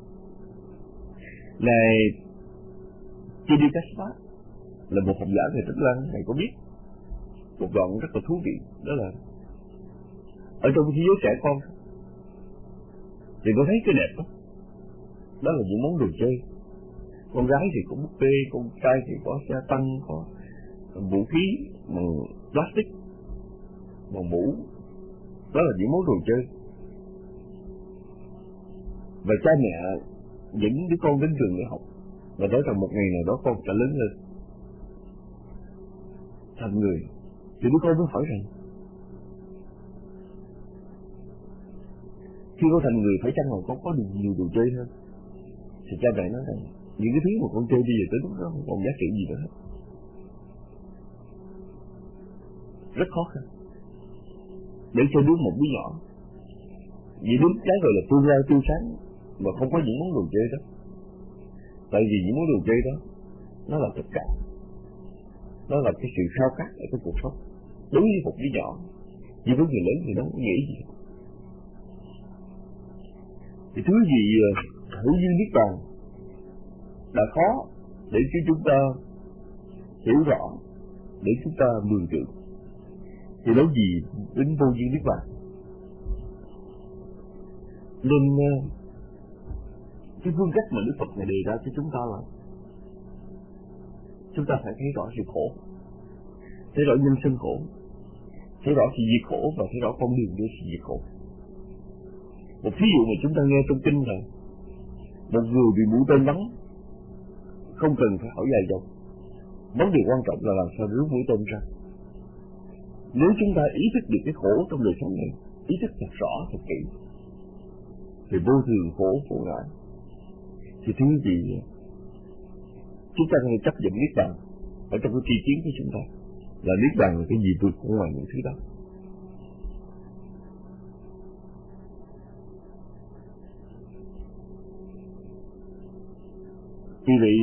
Này Chidikaspa là một học giả về Tích Lan, thầy có biết một đoạn rất là thú vị, đó là ở trong thế giới trẻ con thì có thấy cái đẹp đó. Đó là những món đồ chơi. Con gái thì có búp bê, con trai thì có xe tăng, có vũ khí bằng plastic, bằng mũ. Đó là những món đồ chơi. Và cha mẹ dẫn đứa con đến trường để học, và nói rằng một ngày nào đó con sẽ lớn lên thành người. Thì đứa con mới hỏi rằng khi con thành người phải chăng là con có được nhiều đồ chơi hơn? Thì cha mẹ nói rằng những cái thứ mà con chơi bây giờ tới lúc đó không còn giá trị gì nữa hết. Rất khó khăn để cho đứa một đứa nhỏ vì đúng cái gọi là tương lai tươi sáng mà không có những món đồ chơi đó. Tại vì những món đồ chơi đó nó là tất cả, nó là cái sự khao khát ở trong cuộc sống. Đối với một đứa nhỏ, nhưng với người lớn thì nó không nghĩ gì. Thì thứ gì hữu duyên niết bàn đã khó để cho chúng ta hiểu rõ, để chúng ta mường tượng, thì nói gì đến vô duyên niết bàn. Nên cái phương cách mà Đức Phật này đề ra cho chúng ta là chúng ta phải thấy rõ sự khổ, thấy rõ nhân sinh khổ, thấy rõ sự diệt khổ và thấy rõ con đường để sự diệt khổ. Một ví dụ mà chúng ta nghe trong kinh là một người bị mũi tên bắn, không cần phải hỏi dài dòng, vấn đề quan trọng là làm sao rút mũi tên ra. Nếu chúng ta ý thức được cái khổ trong đời sống này, ý thức thật rõ thật kỹ, thì vô thường khổ vô ngã, thì thứ gì chúng ta có thể chấp nhận niết bàn ở trong cái tri kiến của chúng ta là niết bàn là cái gì vượt ngoài những thứ đó. Vì vậy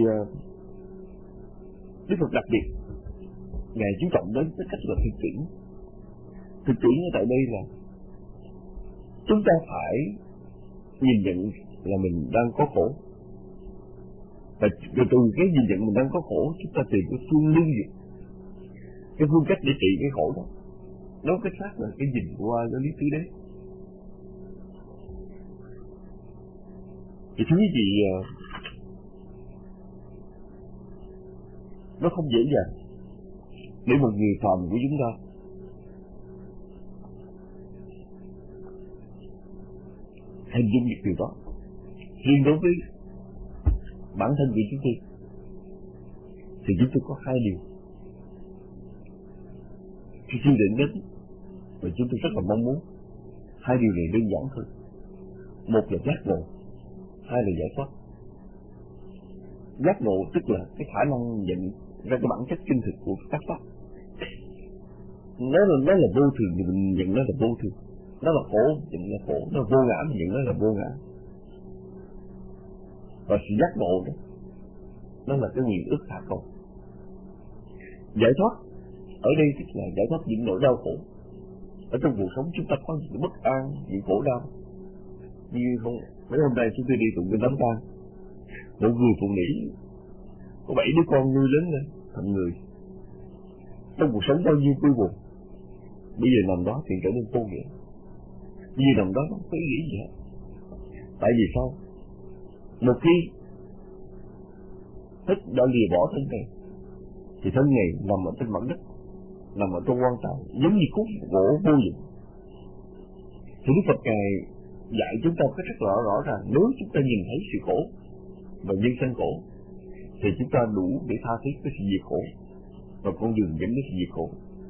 Đức Phật đặc biệt Ngài chú trọng đến cái cách là thực tiễn. Thực tiễn ở tại đây là chúng ta phải nhìn nhận là mình đang có khổ, và từ cái nhìn nhận mình đang có khổ, chúng ta tìm cái phương lưu diệt, cái phương cách để trị cái khổ đó. Nói cách khác là cái nhìn qua cái lý tứ đế. Thì thứ gì nó không dễ dàng để một người phàm của chúng ta hình dung được điều đó. Riêng đối với bản thân của chúng tôi thì chúng tôi có hai điều khi suy định đến, và chúng tôi rất là mong muốn. Hai điều này đơn giản thôi. Một là giác ngộ, hai là giải thoát. Giác ngộ tức là cái khả năng nhận ra cái bản chất chân thực của các pháp. Nó là vô thường thì mình nhận nó là vô thường, nó là khổ nhận là khổ, nó là vô ngã mình nhận nó là vô ngã. Và sự giác ngộ đó, nó là cái nguyện ước hạ cầu. Giải thoát ở đây tức là giải thoát những nỗi đau khổ. Ở trong cuộc sống chúng ta có những bất an, những khổ đau. Như mấy hôm nay chúng tôi đi tụng kinh đám tang, một người phụ nữ có 7 đứa con nuôi lớn lên thành người, trong cuộc sống bao nhiêu vui buồn, bây giờ nằm đó thì trở nên vô nghĩa. Bây giờ nằm đó không có ý nghĩa gì hết. Tại vì sao? Một khi thích đã lìa bỏ thân này, thì thân này nằm ở trên mặt đất, nằm ở trong quan tài, giống như khúc gỗ vô dụng. Thì Đức Phật Ngài dạy chúng ta rất rõ ràng, nếu chúng ta nhìn thấy sự khổ và nhân sinh khổ, thì chúng ta đủ để tha thiết cái sự diệt khổ và con đường dẫn đến sự diệt khổ.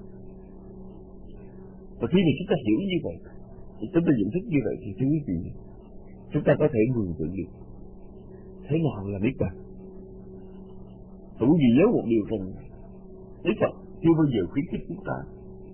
Và khi mà chúng ta hiểu như vậy, thì chúng ta nhận thức như vậy, thì thưa quý vị, chúng ta có thể mường tượng được thế nào là niết bàn. Và quý vị nhớ một điều rằng Đức Phật chưa bao giờ khuyến khích chúng ta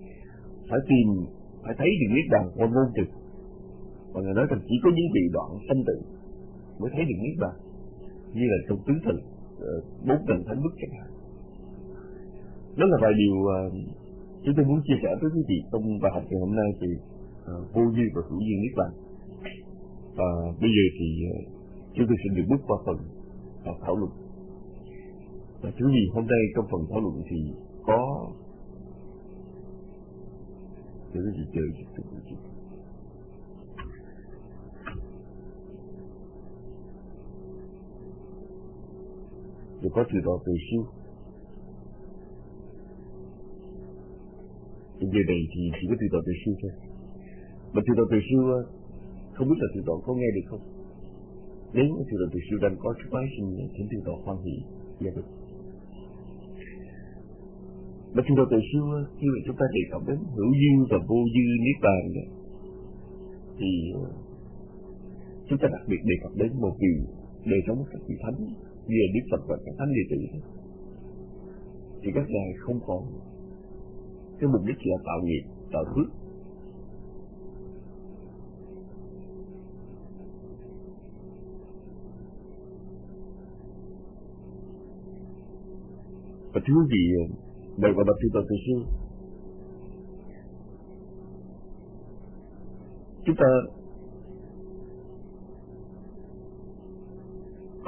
phải thấy được niết bàn qua ngôn từ, và Ngài nói rằng chỉ có những vị đoạn sanh tử mới thấy được niết bàn, như là trong tứ thần, 4 tầng thánh bức chẳng hạn. Đó là vài điều chúng tôi muốn chia sẻ với quý vị trong bài học ngày hôm nay về vô duyên và hữu duyên niết bàn. Và bây giờ thì chúng tôi sẽ được bước qua phần thảo luận. Và thứ gì hôm nay trong phần thảo luận thì có cái gì chơi rồi có từ đó từ siêu. Giờ này thì chỉ có từ đó từ siêu thôi. Mà từ đó từ siêu không biết là từ đó có nghe được không? Nếu từ đó từ siêu đang có chút máy xin từ đó hoan hỷ nghe được. Mà từ đó từ siêu khi mà chúng ta đề cập đến hữu duyên và vô duyên niết bàn thì chúng ta đặc biệt đề cập đến một điều đời sống các vị thánh như là Đức Phật và các thánh đệ tử, thì các ngài không còn cái mục đích là tạo nghiệp, tạo phước. Và thưa quý vị, đời gọi bạch Từ Từ Sư, chúng ta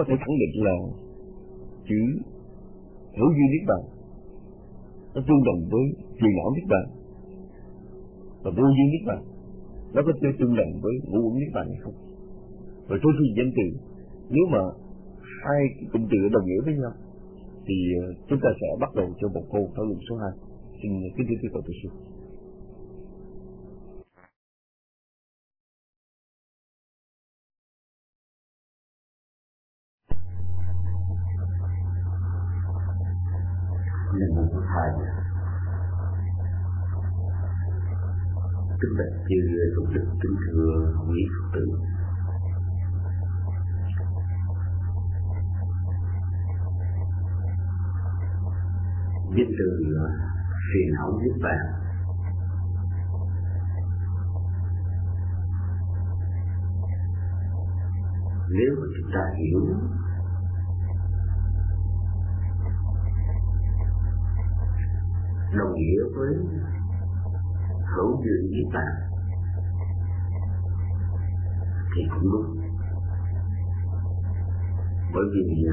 có thể khẳng định là chữ hữu duy niết bàn nó tương đồng với phiền não niết bàn và vô duy niết bàn, nó có tương đồng với ngũ uẩn niết bàn hay không? Rồi thôi thì danh từ, nếu mà hai cái cụm từ đồng nghĩa với nhau thì chúng ta sẽ bắt đầu cho một câu thảo luận số 2. Xin kính thưa quý cậu tự sư. Là một thầy kính bạch chư Phật tử, kính thưa quý Phật tử. Danh từ phiền não niết bàn nếu mà chúng ta hiểu đồng nghĩa với hữu duy niết bàn thì cũng đúng, bởi vì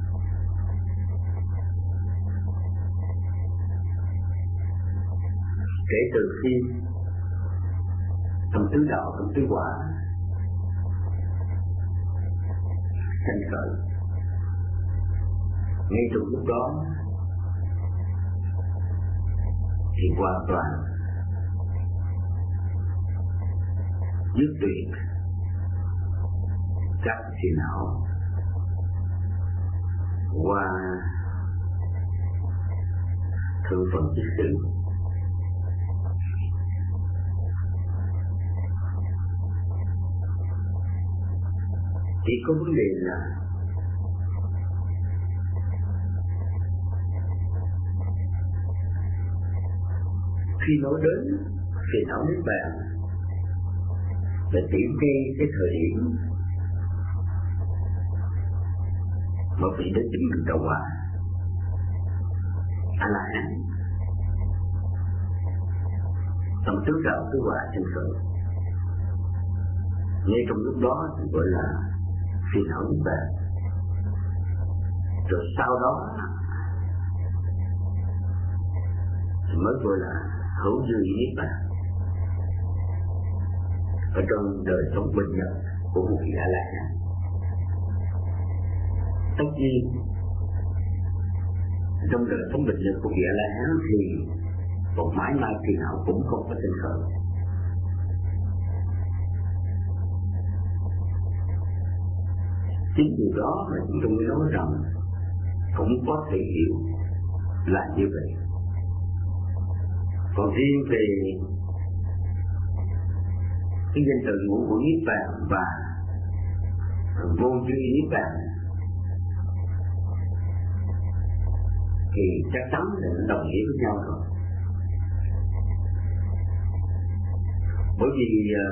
kể từ khi tâm tứ đạo, tâm tứ quả sanh khởi, ngay trong lúc đó thì hoàn toàn dứt tuyệt các phiền não qua thượng phần chiết sự. Chỉ có vấn đề là khi nói đến phiền não niết bàn là điểm ngay cái thời điểm mà vị đến chứng minh đạo quả A-la-hán, tâm tứ đạo tứ quả sanh khởi. Ngay trong lúc đó thì gọi là phiền não niết bàn. Rồi sau đó thì mới gọi là hữu duy niết bàn. Ở trong đời sống bình nhật của một vị A-la-hán, tất nhiên trong đời sống bình nhật của vị A-la-hán thì một mãi mãi phiền não cũng không có sinh khởi. Chính điều đó mà chúng tôi mới nói rằng cũng có thể hiểu là như vậy. Còn riêng về cái danh từ ngũ uẩn niết bàn và vô duy niết bàn thì chắc chắn là nó đồng nghĩa với nhau rồi. Bởi vì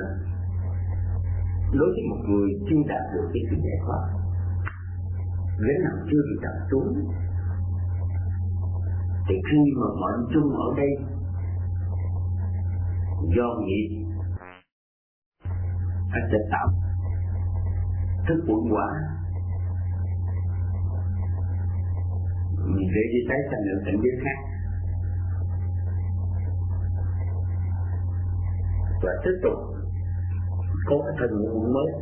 đối với một người chưa đạt được cái sự giải thoát, gánh nặng chưa được đặt xuống, thì khi mà mệnh chung ở đây do nghiệp anh sẽ tạo thức uẩn quả để đi tái sanh ở cảnh giới khác và tiếp tục có cái thân ngũ mới.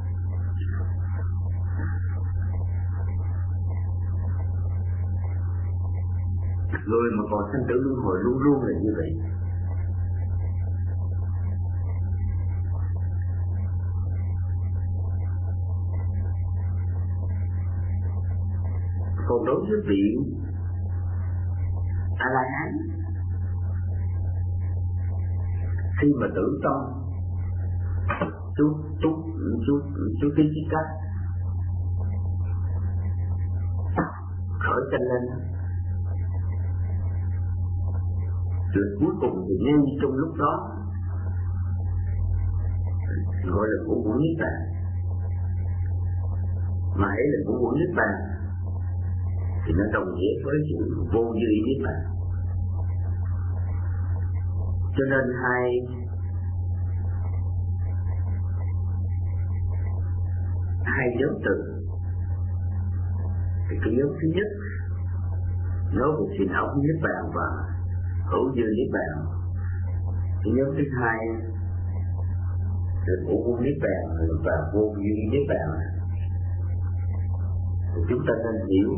Người mà còn sanh tử luân hồi luôn luôn là như vậy. Còn đối với vị A-la-hán, khi mà tử tâm chú kiến chí cách khởi sanh lên, rồi cuối cùng thì ngay trong lúc đó gọi là ngũ uẩn niết bàn. Mà hãy là ngũ uẩn niết bàn thì nó đồng nghĩa với sự vô duy niết bàn. Cho nên hai nhóm từ Thì cái nhóm thứ nhất nói về phiền não của Niết Bàn và hữu dư Niết Bàn. Cái nhóm thứ hai là ngũ vô Niết Bàn và vô dư Niết Bàn. Thì chúng ta nên hiểu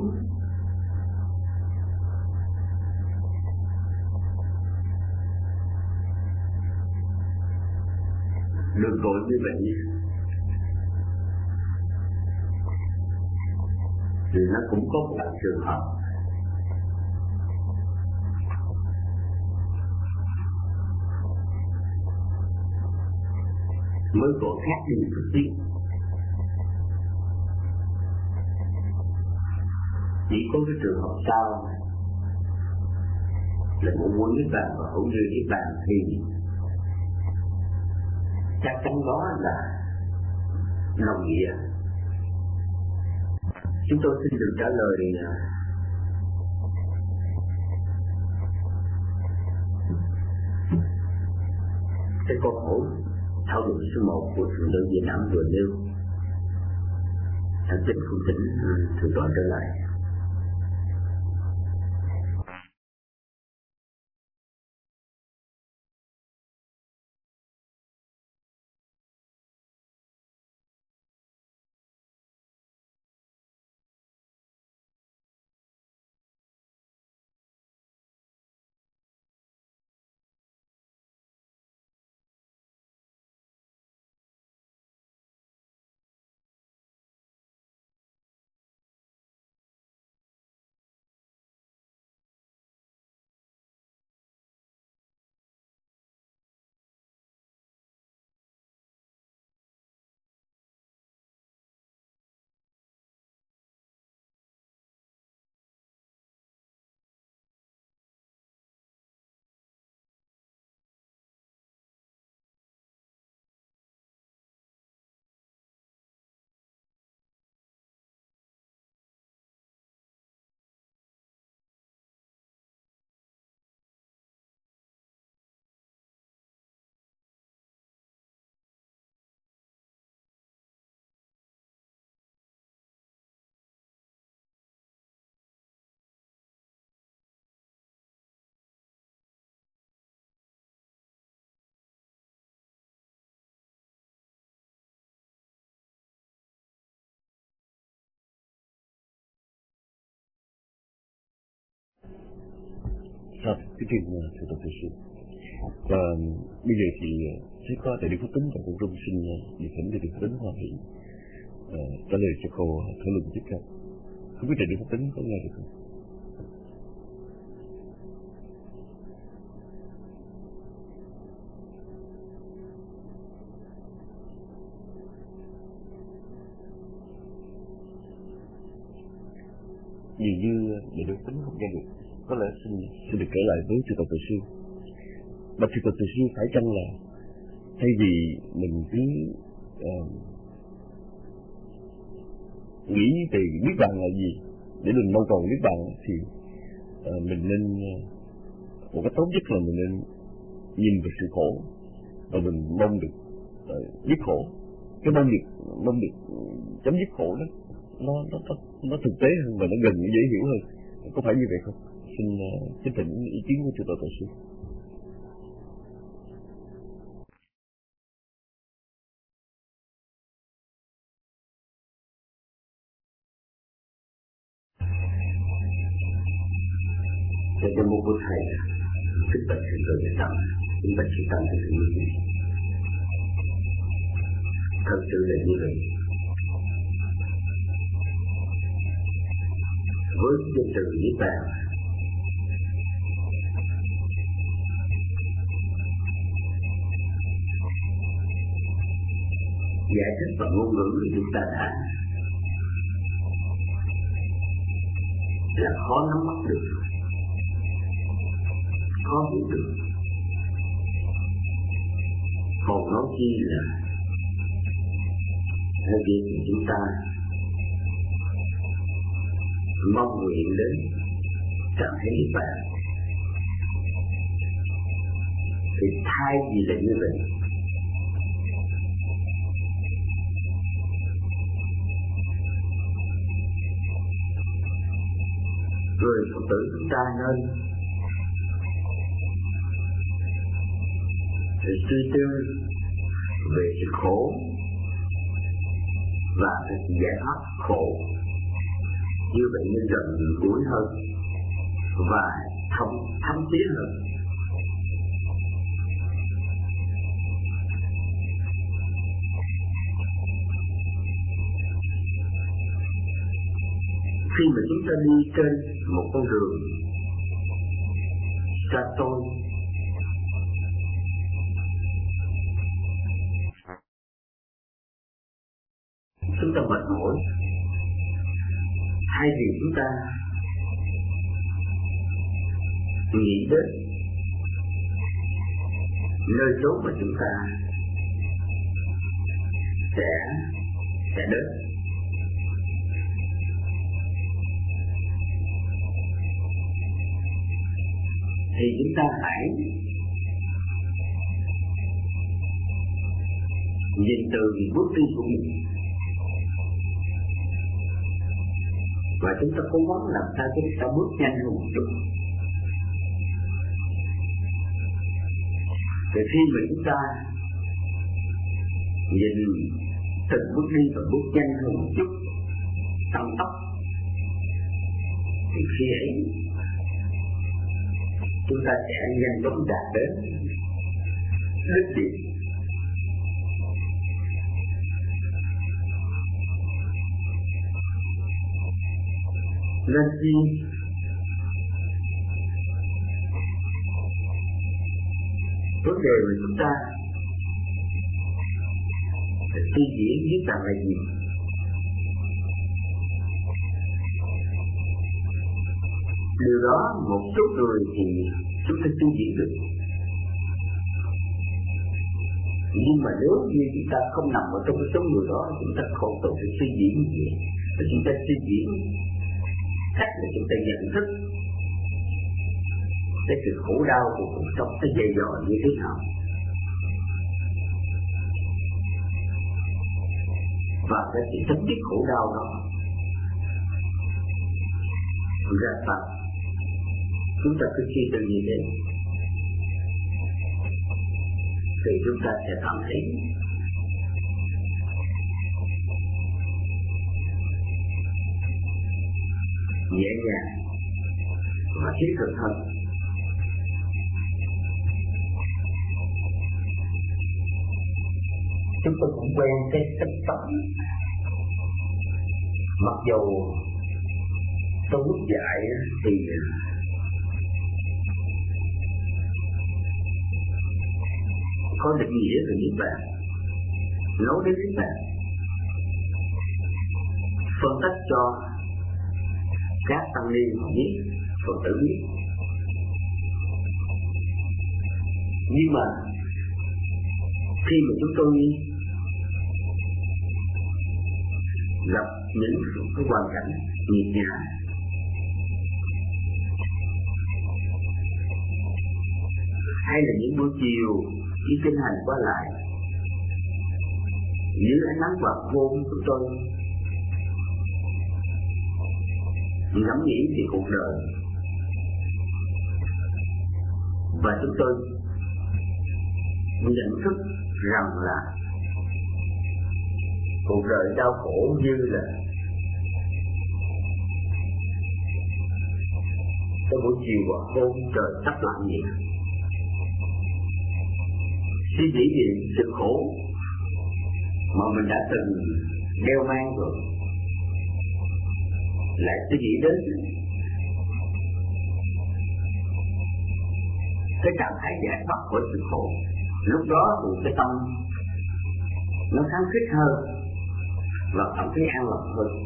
đường gọi như vậy thì nó cũng có một trường hợp mới gọi khác đi một tí. Chỉ có cái trường hợp sau là ngũ vô Niết Bàn và hữu dư Niết Bàn thì chắc chắn đó là lòng nghĩa. Chúng tôi xin được trả lời cái câu hỏi thảo luận số 1 của Thượng Đơn Việt Nam vừa nêu. Thằng Chính không tỉnh Thượng Tọa trở lại. Cái chuyện Thượng Tọa Tự Sư. Và bây giờ thì sẽ có Đại Đức Pháp Tính và Cô Trung xin điều thỉnh Đại Đức Pháp Tính Hoa Hỷ trả lời cho cô thảo luận tiếp theo. Không biết Đại Đức Pháp Tính có nghe được không? Dường như Đại Đức Pháp Tính không nghe được. Có lẽ xin được kể lại với Thượng Tọa Tự Sư. Và Thượng Tọa Tự Sư phải chăng là thay vì mình cứ nghĩ về Niết Bàn là gì để mình mong cầu Niết Bàn thì mình nên một cái tốt nhất là mình nên nhìn về sự khổ và mình mong được dứt khổ. Cái mong được chấm dứt khổ đó nó thực tế hơn và nó gần dễ hiểu hơn. Có phải như vậy không? Xin thỉnh ý kiến của Thượng Tọa Tự Sư. Cho cho một bậc thầy thích bạch Thượng Tọa Việt Nam, thích bạch Thượng Tọa Việt Nam. Thật sự là như vậy. Với cái từ Niết Bàn giải thích bằng ngôn ngữ thì chúng ta đã là khó nắm bắt được, khó hiểu được. Còn nói chi là theo việc chúng ta mong nguyện đến trạng thái Niết Bàn thì thay vì là như vậy người Phật tử chúng ta nên suy tư về sự khổ và sự giải thoát khổ, như vậy nên gần gũi hơn và thấm thía hơn. Khi mà chúng ta đi trên một con đường xa xôi, chúng ta mệt mỏi, thay vì chúng ta nghĩ đến nơi chốn mà chúng ta sẽ đến, thì chúng ta hãy nhìn từ bước đi của mình và chúng ta cố gắng làm sao cho chúng ta bước nhanh hơn một chút. Thì khi mà chúng ta nhìn từng bước đi và bước nhanh hơn một chút, tăng tốc, thì khi ấy chúng ta sẽ nhanh chóng đạt đến đích điểm. Nên chi vấn đề của chúng ta phải suy diễn với bạn là gì? Điều đó một số người thì chúng ta suy diễn được, nhưng mà nếu như chúng ta không nằm ở trong cái số người đó, chúng ta không cần phải suy diễn như vậy. Và chúng ta suy diễn cách là chúng ta nhận thức cái sự khổ đau của cuộc sống nó dày dò như thế nào, và cái sự chấm dứt khổ đau đó ra sao. Chúng ta cứ suy tư như thế thì chúng ta sẽ cảm thấy nhẹ nhàng và thiết thực hơn. Chúng tôi cũng quen cái cách sống, mặc dù trong lúc dạy thì có định nghĩa về Niết Bàn, nói đến Niết Bàn, phân tích cho các tăng ni biết, Phật tử biết. Nhưng mà khi mà chúng tôi gặp những cái hoàn cảnh nghiệt ngã, hay là những buổi chiều đi kinh hành qua lại dưới ánh nắng hoàng hôn, của tôi ngẫm nghĩ về cuộc đời, và chúng tôi nhận thức rằng là cuộc đời đau khổ như là cái buổi chiều hoàng hôn trời sắp lạnh vậy. Suy nghĩ về sự khổ mà mình đã từng đeo mang rồi, lại suy nghĩ đến cái trạng thái giải thoát của sự khổ, lúc đó thì cái tâm nó kháng khích hơn và cảm thấy an lạc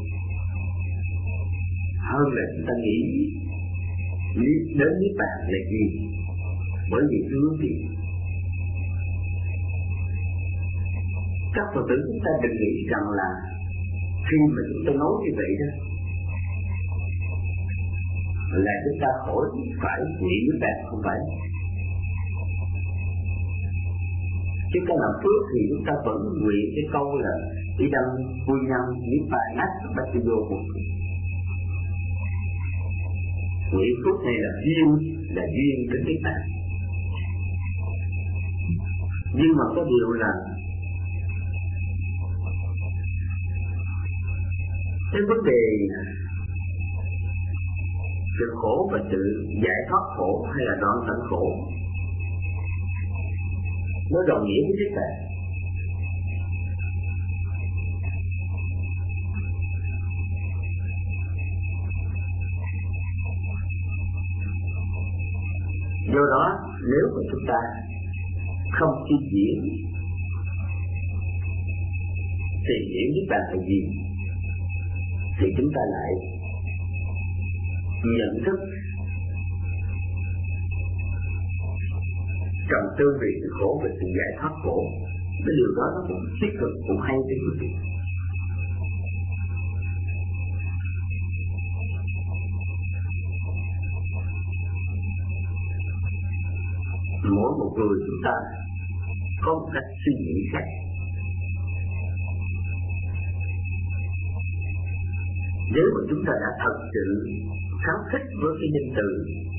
hơn là chúng ta nghĩ đến Niết Bàn là gì. Bởi vì hướng gì các Phật tử chúng ta đừng nghĩ rằng là khi mà chúng ta nói như vậy đó là chúng ta khỏi phải nghĩ Niết Bàn, không phải. Chúng ta làm phước thì chúng ta vẫn nguyện cái câu là đi đâm vui nhân Niết Bàn nát bát vô một. nguyện phúc này là duyên đến Niết Bàn. Nhưng mà có điều là cái vấn đề sự khổ và sự giải thoát khổ hay là đoạn tận khổ nó đồng nghĩa với Niết Bàn. Do đó nếu mà chúng ta không suy diễn tìm hiểu Niết Bàn là gì thì chúng ta lại nhận thức trầm tư về sự khổ, về sự giải thoát khổ. Cái điều đó nó cũng thiết thực, cũng hay đến quý vị. Mỗi một người chúng ta có một cách suy nghĩ khác. Nếu mà chúng ta đã thật sự kháng khích với cái nhân từ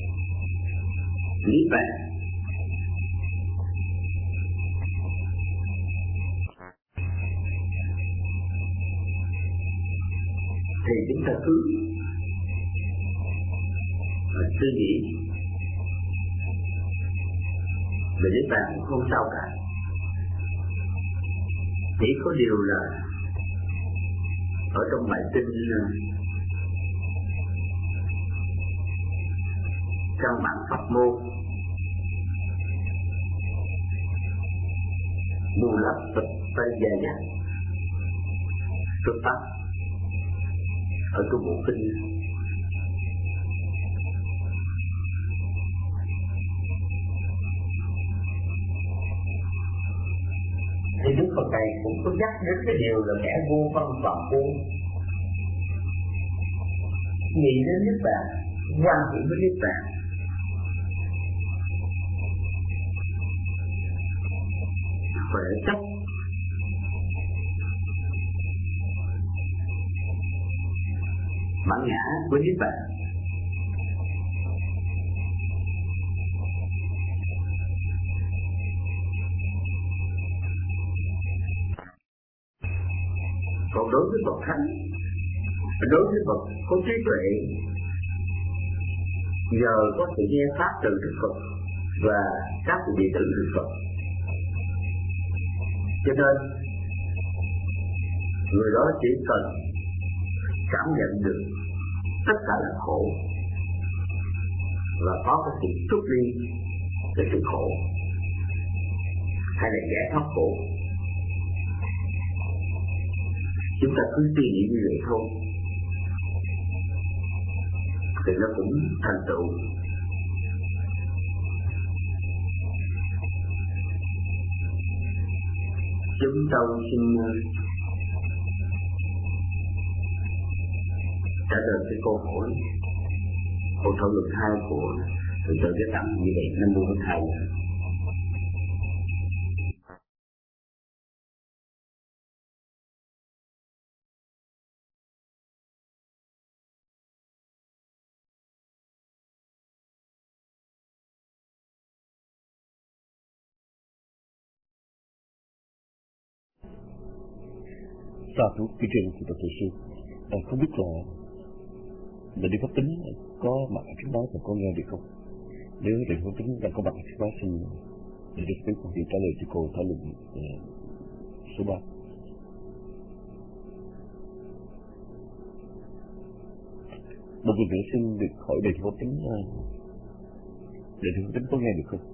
Niết Bàn thì chúng ta cứ suy nghĩ về Niết Bàn cũng không sao cả. Chỉ có điều là ở trong bài kinh trong bản Pháp môn Mù Lấp Tịch Tây Gia Giác xuất phát ở trong bộ kinh thì Đức Phật này cũng có nhắc đến cái điều là kẻ vô văn phạm vô nghĩ đến Niết Bàn, quan hệ với Niết Bàn. Khỏe chấp bản ngã của Niết Bàn. Còn đối với bậc thánh, đối với bậc có trí tuệ, nhờ có sự nghe pháp từ Đức Phật và các đệ tử Đức Phật, cho nên người đó chỉ cần cảm nhận được tất cả là khổ và có cái sự trút đi cái sự khổ hay là giải thoát khổ. Chúng ta cứ suy nghĩ như vậy thôi thì nó cũng thành tựu. Chúng tôi xin trả lời cái câu hỏi, câu thảo luận 2 của Thượng tọa Giác Tạng như vậy. Nam mô Bổn Thầy. Sa thú kỳ truyền của Thượng sư. Không biết là Đi Pháp Tính có mặt ở trước đó và có nghe được không? Nếu Đi Pháp Tính đang có mặt ở trước đó xin để được biết thì trả lời cho cô thảo luận số 3. Một lần nữa xin được hỏi Đi Pháp Tính, Đi Pháp Tính có nghe được không?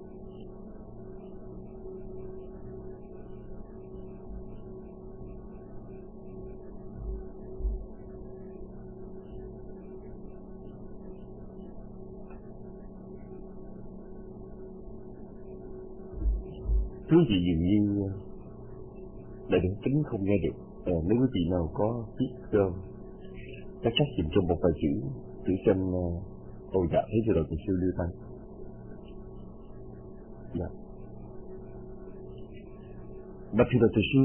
Thứ gì dường như Đại Đức Tính không nghe được. Nếu quý vị nào có biết các sách dùm trong một vài chữ thử xem dạ thấy vừa rồi Thầy sư đưa tay. Dạ. Và thì Thầy sư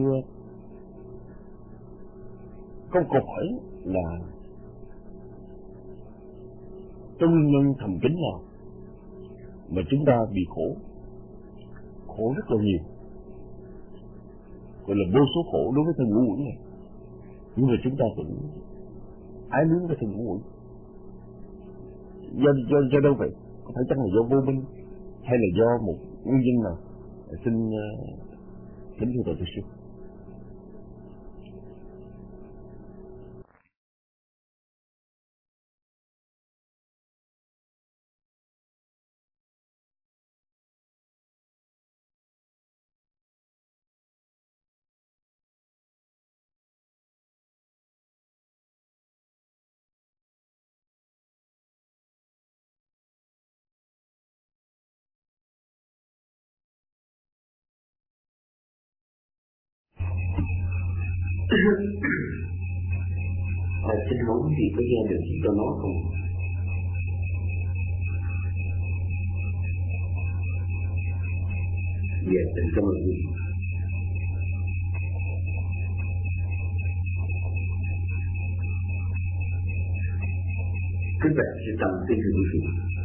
có một câu hỏi là cái nguyên nhân thầm kín nào mà chúng ta bị khổ rất là nhiều, gọi là vô số khổ đối với thân ngũ uẩn này, nhưng mà chúng ta vẫn ái luyến với thân ngũ uẩn. Do đâu vậy? Có phải chắc là do vô minh hay là do một nguyên nhân nào? Xin kính thưa Tổ sư. Xin hỏi thì có nghe được gì tôi nói không? Dạ, xin cảm ơn. Các bạn sẽ tâm tin hưởng gì?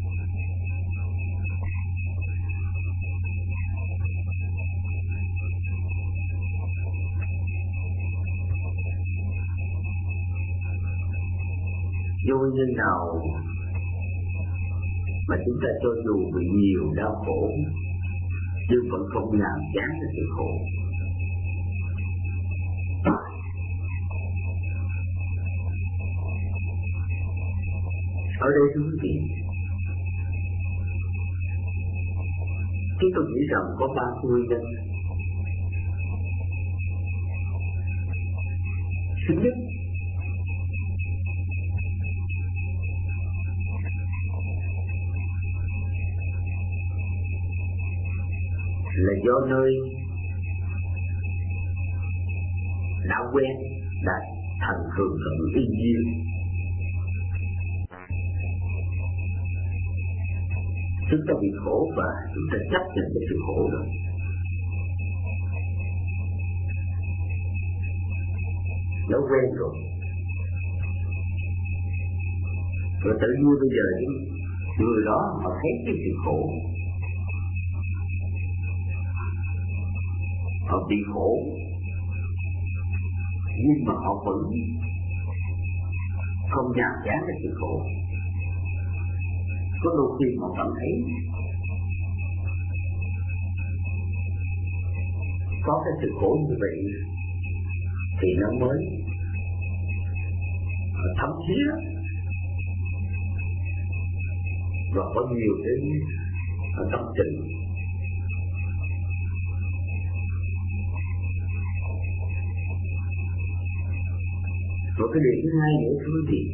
Do nguyên nhân nào mà chúng ta cho dù bị nhiều đau khổ nhưng vẫn không làm chán được sự khổ? Ở đây thưa quý vị, chúng tôi nghĩ rằng có 3 nguyên nhân. Thứ nhất là do nơi đã quen, đã thành thường thuận y duyên. Chúng ta bị khổ và chúng ta chấp nhận cái sự khổ đó. Nó quen rồi. Rồi tự nhiên bây giờ người đó họ thấy cái sự khổ, họ bị khổ, nhưng mà họ vẫn không nhàm chán cái sự khổ. Có đôi khi họ cảm thấy có cái sự khổ như vậy thì nó mới thấm thía và có nhiều cái tâm tình. Rồi cái điều thứ hai nữa thưa quý vị,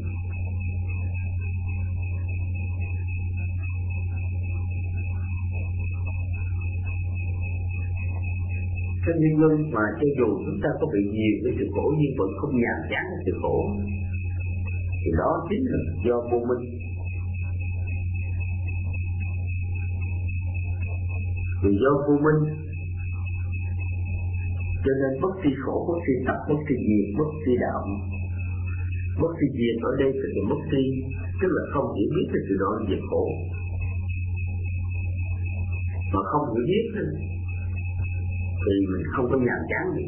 cái nguyên nhân mà cho dù chúng ta có bị nhiều cái sự khổ nhưng vẫn không nhàm chán cái sự khổ thì đó chính là do vô minh. Vì do vô minh cho nên bất tri khổ, bất tri tập, bất tri diệt, bất tri đạo. Bất tri diệt ở đây là bất tri, tức là không hiểu biết về sự đoạn diệt khổ. Mà không hiểu biết thì mình không có nhàm chán gì.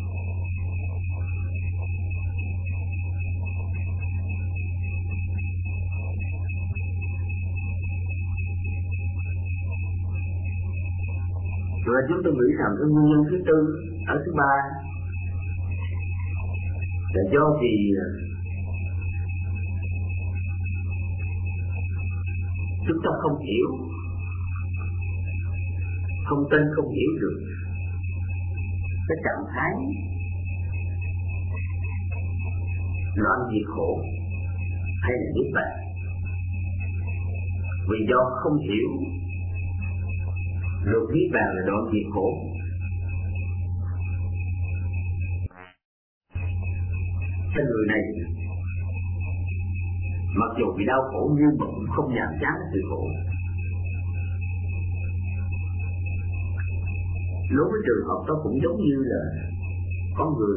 Rồi chúng tôi nghĩ rằng cái nguyên nhân thứ tư, ở thứ ba là do vì chúng ta không hiểu, không tin, không hiểu được cái trạng thái loạn diệt khổ hay là niết bàn. Vì do không hiểu được niết bàn là đoạn diệt khổ, cái người này mặc dù bị đau khổ nhưng mà cũng không nhàm chán sự khổ. Đối với trường hợp đó cũng giống như là có người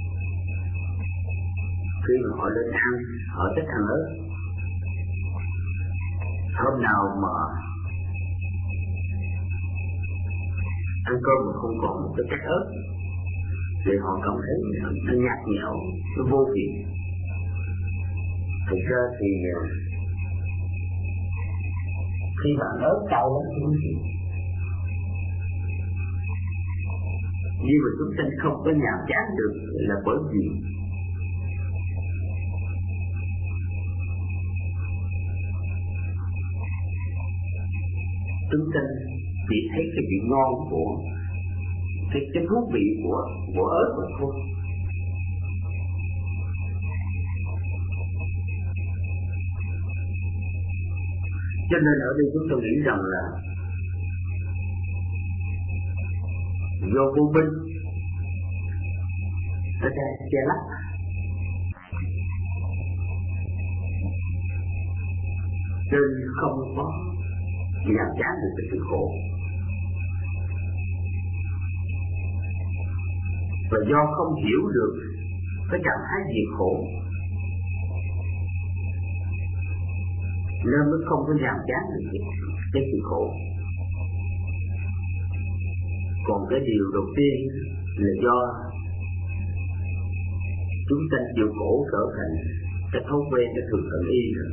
khi mà họ lên ăn, họ thích ăn ớt, Hôm nào mà ăn cơm mà không còn một cái chất ớt thì họ cảm thấy nó nhạt nhẽo, nó vô vị. Thực ra thì khi bạn ớt cay lắm cũng gì, nhưng mà chúng ta không có nhàm chán được là bởi vì chúng ta chỉ thấy cái vị ngon của cái thú vị của ớt mà thôi. Cho nên ở đây chúng tôi nghĩ rằng là do vô minh nó che lấp, nên không có nhàm chán được cái sự khổ. Và do không hiểu được cái trạng thái diệt khổ nên mới không có nhàm chán được cái sự khổ. Còn cái điều đầu tiên là do chúng ta chịu khổ trở thành cái thói quen, cái thường tận y rồi.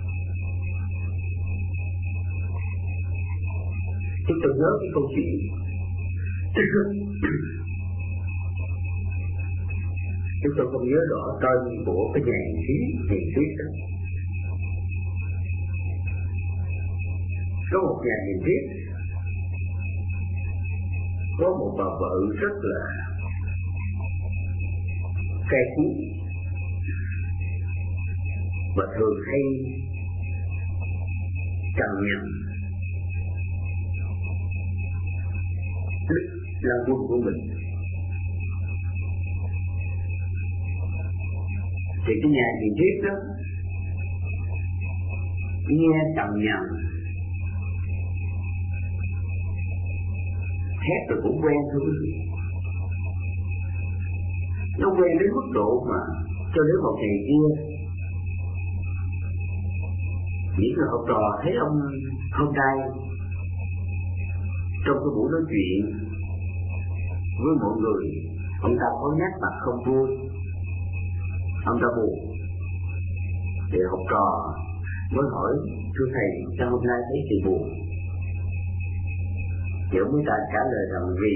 Chúng tôi nhớ cái câu chuyện chúng tôi không nhớ rõ tên của cái nhà hiền thuyết đó. Có một nhà hiền thuyết có một bà vợ rất là cay cú và thường hay cằn nhằn là quân của mình. Thì cái nhà hiền thuyết đó nghe cằn nhằn thét rồi cũng quen thôi. Nó quen đến mức độ mà cho đến một ngày kia những người học trò thấy ông hôm nay trong cái buổi nói chuyện với mọi người, ông ta có nét mặt không vui, ông ta buồn. Thì học trò mới hỏi: thưa thầy, sao hôm nay thấy thầy buồn? Thì ông mới trả lời rằng vì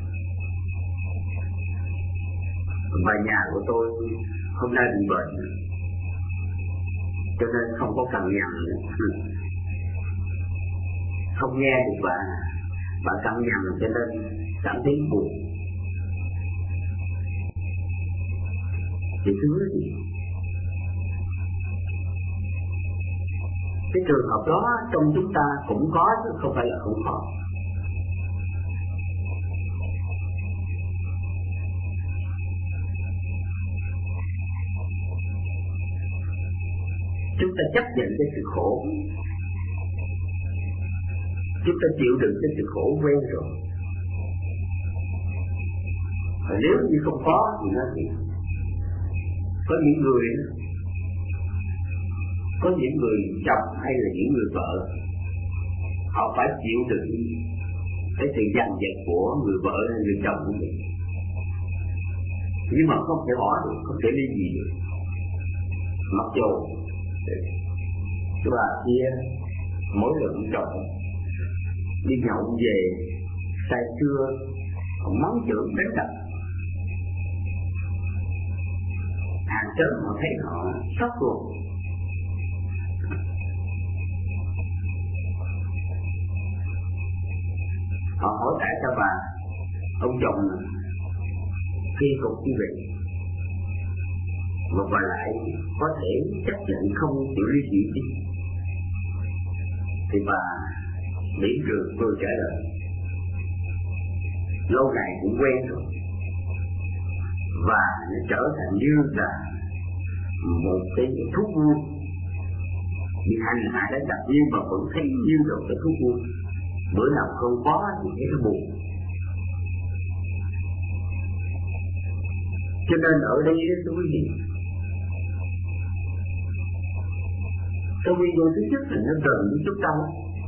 bà nhà của tôi hôm nay bị bệnh cho nên không có cằn nhằn nữa. Không nghe được bà cằn nhằn cho nên cảm thấy buồn. Thì thứ gì? Cái trường hợp đó trong chúng ta cũng có chứ không phải là không có. Chúng ta chấp nhận cái sự khổ, chúng ta chịu đựng cái sự khổ quen rồi. Và nếu như không có thì nó gì? Có những người chồng hay là những người vợ, họ phải chịu đựng cái sự giành giật của người vợ hay người chồng của mình, nhưng mà không thể bỏ được, không thể ly dị được. Mặc dù cái bà kia mỗi lần chồng đi nhậu về say trưa, họ mắng chửi đánh đập, hàng xóm họ thấy họ sốc ruột. Họ hỏi tại sao ông chồng khi cục như vậy mà bà lại có thể chấp nhận không chịu ly dị đi. Thì bà mỉm cười tôi trả lời: lâu ngày cũng quen rồi, và nó trở thành như là một cái thú vui, bị hành hạ đã đặt nhưng mà vẫn thấy như là cái thú vui. Bữa nào không có thì thấy nó buồn. Cho nên ở đây thưa quý vị, Cái nguyên nhân thứ nhất là nó gần với chúng ta,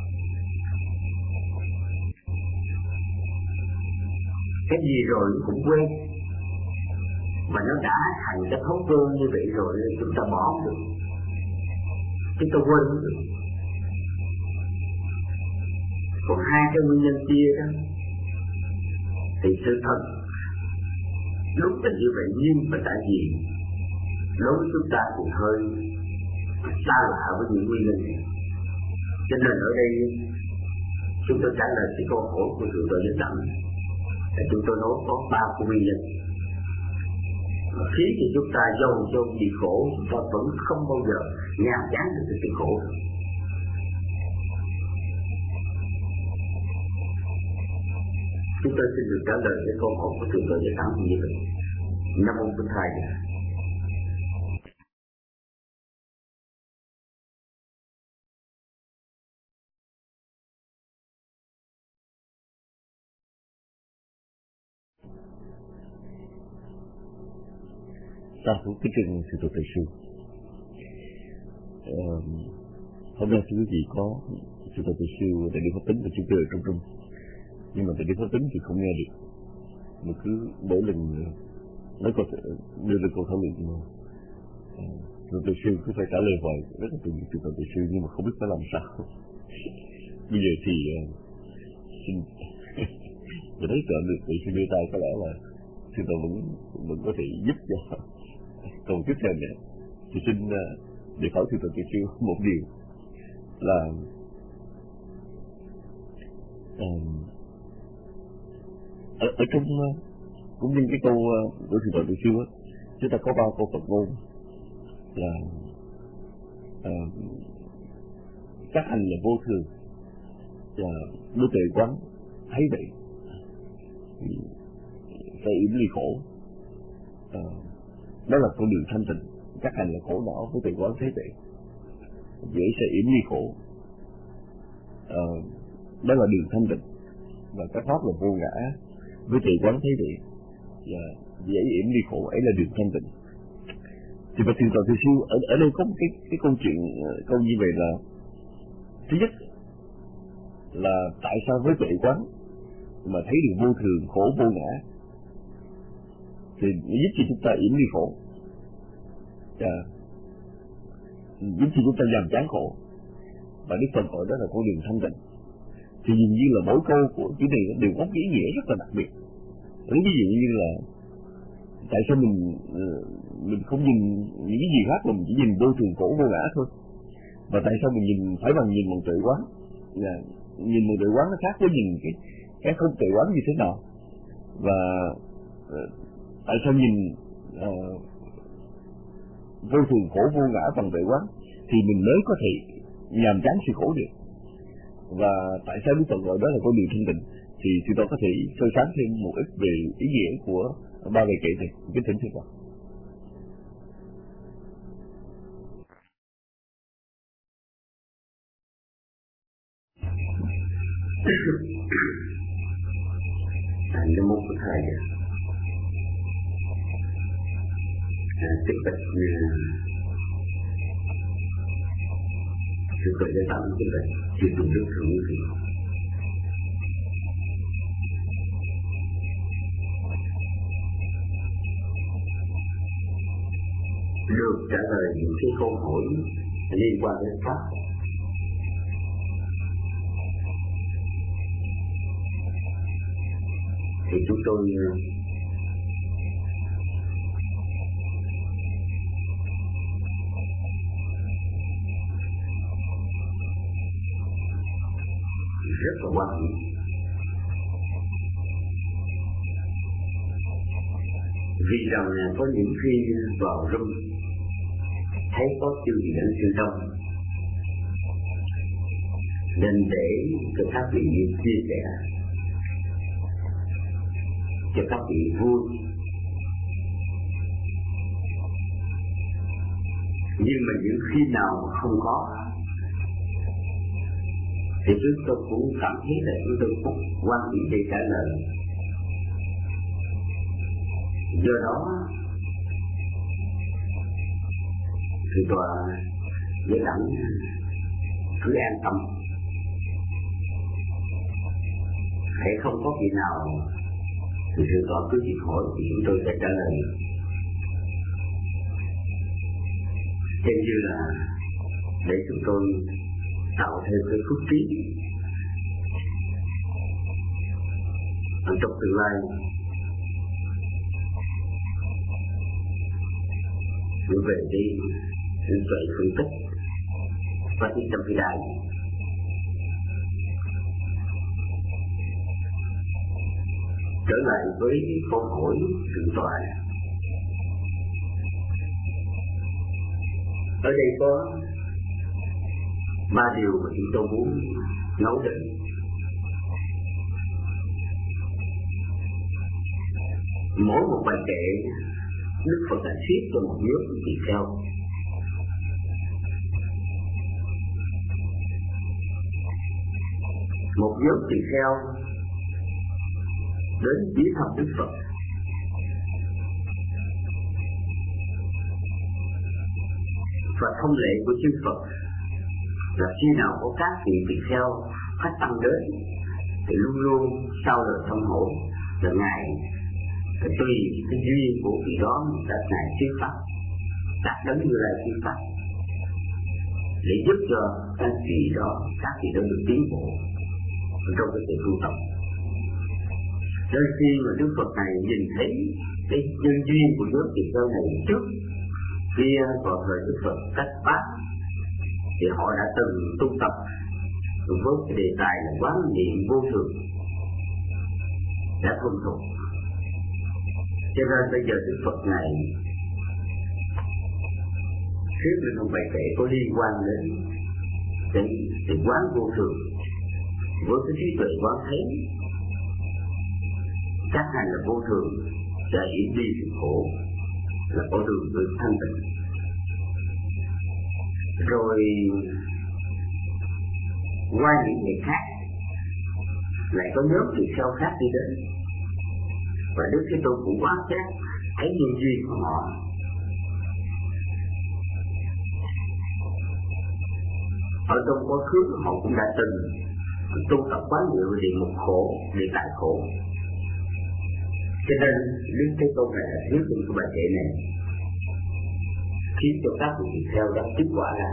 cái gì rồi nó cũng quên, mà nó đã thành cái thói quen như vậy rồi chúng ta bỏ không được, chúng ta quên không được. Còn hai cái nguyên nhân kia đó thì sự thật đúng là như vậy, nhưng mà tại vì đối với chúng ta thì hơi xa lạ với những nguyên nhân này. Cho nên ở đây chúng tôi trả lời cái câu hỏi của Thượng Tọa Giác Đẳng là chúng tôi nói có 3 cái nguyên nhân khiến cho chúng ta dầu cho bị khổ, chúng ta vẫn không bao giờ nhàm chán được cái sự khổ. Chúng tôi xin được trả lời cái câu hỏi của Thượng Tọa Giác Đẳng như vậy. Nam mô Bổn Thầy. Sa thú kính trình sư tổ thầy sư. Hôm nay quý vị có sư tổ thầy sư đại điện pháp tính và chúng tôi ở trong rung, nhưng mà đại điện pháp tính thì không nghe được, mà cứ mỗi lần nói câu đưa lên câu thảo luận mà sư tổ thầy sư cứ phải trả lời hoài, rất là từng sư tổ thầy sư nhưng mà không biết phải làm sao. Bây giờ thì xin để thấy chọn được thầy sư đưa tay, có lẽ là sư tổ vẫn có thể giúp cho. Còn tiếp theo nữa thì xin để hỏi thưa thầy sư một điều là ở trong cũng như cái câu của thưa thầy sư á, chúng ta có 3 câu Phật ngôn là các hành là vô thường, và đối tuệ quán thấy vậy phải yểm ly khổ, đó là con đường thanh tịnh. Các hành là khổ não với tuệ quán thấy vậy dễ sẽ yểm ly khổ, đó là đường thanh tịnh. Và các pháp là vô ngã với tuệ quán thấy vậy và dễ yểm ly khổ, ấy là đường thanh tịnh. Thì bà Thượng Tọa Thầy Sư ở đây có một cái câu chuyện câu như vậy là thứ nhất là tại sao với tuệ quán mà thấy được vô thường, khổ, vô ngã thì giúp cho chúng ta yểm ly khổ, giúp cho chúng ta giảm chán khổ, và Đức Phật gọi đó là con đường thanh tịnh. Thì dường như là mỗi câu của chữ này đều có ý nghĩa rất là đặc biệt. Ví dụ như là tại sao mình không nhìn những cái gì khác mà mình chỉ nhìn vô thường, khổ, vô ngã thôi, và tại sao mình phải nhìn bằng tuệ quán, là nhìn bằng tuệ quán nó khác với nhìn cái không tuệ quán như thế nào, và tại sao nhìn vô thường, khổ, vô ngã bằng tuệ quán thì mình mới có thể nhàm chán sự khổ được, và tại sao Đức Phật gọi đó là con đường thanh tịnh, thì chúng ta có thể soi sáng thêm một ít về ý nghĩa của 3 bài kệ này. Kính thỉnh thưa Phật. Nam mô Bổn Thầy. Tiếp tục sự khởi giải tạo như vậy, chỉ dùng nước thường như thế. Được trả lời những cái câu hỏi liên quan đến pháp, thì chúng tôi rất là quan trọng. Vì rằng có những khi vào rung thấy có chư vị đang siêu đông, nên để cho các vị chia sẻ, cho các vị vui. Nhưng mà những khi nào không có thì chúng tôi cũng cảm thấy là chúng tôi cũng quan điểm để trả lời. Do đó Thượng Tọa với đẳng cứ an tâm. Hãy không có gì nào thì sự đó cứ việc hỏi thì chúng tôi sẽ trả lời. Xem như là để chúng tôi tạo thêm cái phước trí ở trong tương lai, đưa về đi sự tuệ phân tích và đi trong thời đại trở lại với câu hỏi thượng tọa. Ở đây có 3 điều mà chúng tôi muốn nói đến. Mỗi một bài kệ Đức Phật đã thuyết cho một nhóm tỳ kheo. Một nhóm tỳ kheo đến viếng thăm Đức Phật. Và thông lệ của chư Phật là khi nào có các vị tỳ kheo khách tăng đến thì luôn luôn sau lời thăm hỏi là Ngài phải tùy cái duyên của vị đó đã Ngài thuyết pháp, các đấng Như Lai thuyết pháp để giúp cho các vị đó được tiến bộ trong cái sự tu tập. Nên khi mà Đức Phật này nhìn thấy cái nhân duyên của nhóm tỳ kheo này trước kia vào thời Đức Phật cách Pháp thì họ đã từng tu tập với cái đề tài là quán niệm vô thường, đã thuần thục. Cho nên bây giờ Đức Phật này thuyết lên một bài kệ có liên quan đến cái quán vô thường với cái trí tuệ quán thấy các hành là vô thường sẽ yểm đi sự khổ, là có đường được thanh tịnh. Rồi qua những người khác lại có nhóm tỳ kheo khác đi đến, và Đức Thế Tôn cũng quán xét thấy nhân duyên của họ. Ở trong quá khứ họ cũng đã từng tu tập quán niệm địa ngục khổ, địa tại khổ. Cho nên Đức Thế Tôn này là thuyết trong cái bài kệ này khiến cho các vị tỳ kheo đã tiếp quả là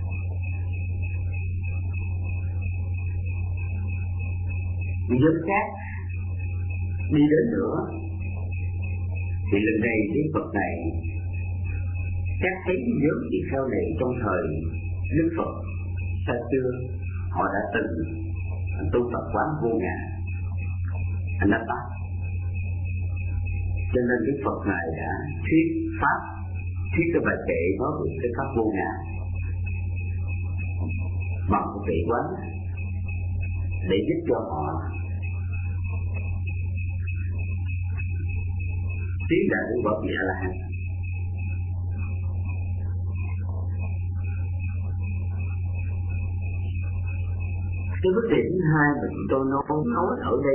nhóm khác đi đến nữa. Thì lần này Đức Phật này các thấy nhóm tỳ kheo này trong thời Đức Phật xa xưa họ đã từng tu tập quán vô ngã Anatta. Cho nên Đức Phật này đã thuyết pháp, thuyết cái bài kệ nói về cái pháp vô ngã bằng cái vị quán để giúp cho họ tiến đạt đến bậc vị A-la-hán. Cái vấn đề thứ hai mà chúng tôi nói ở đây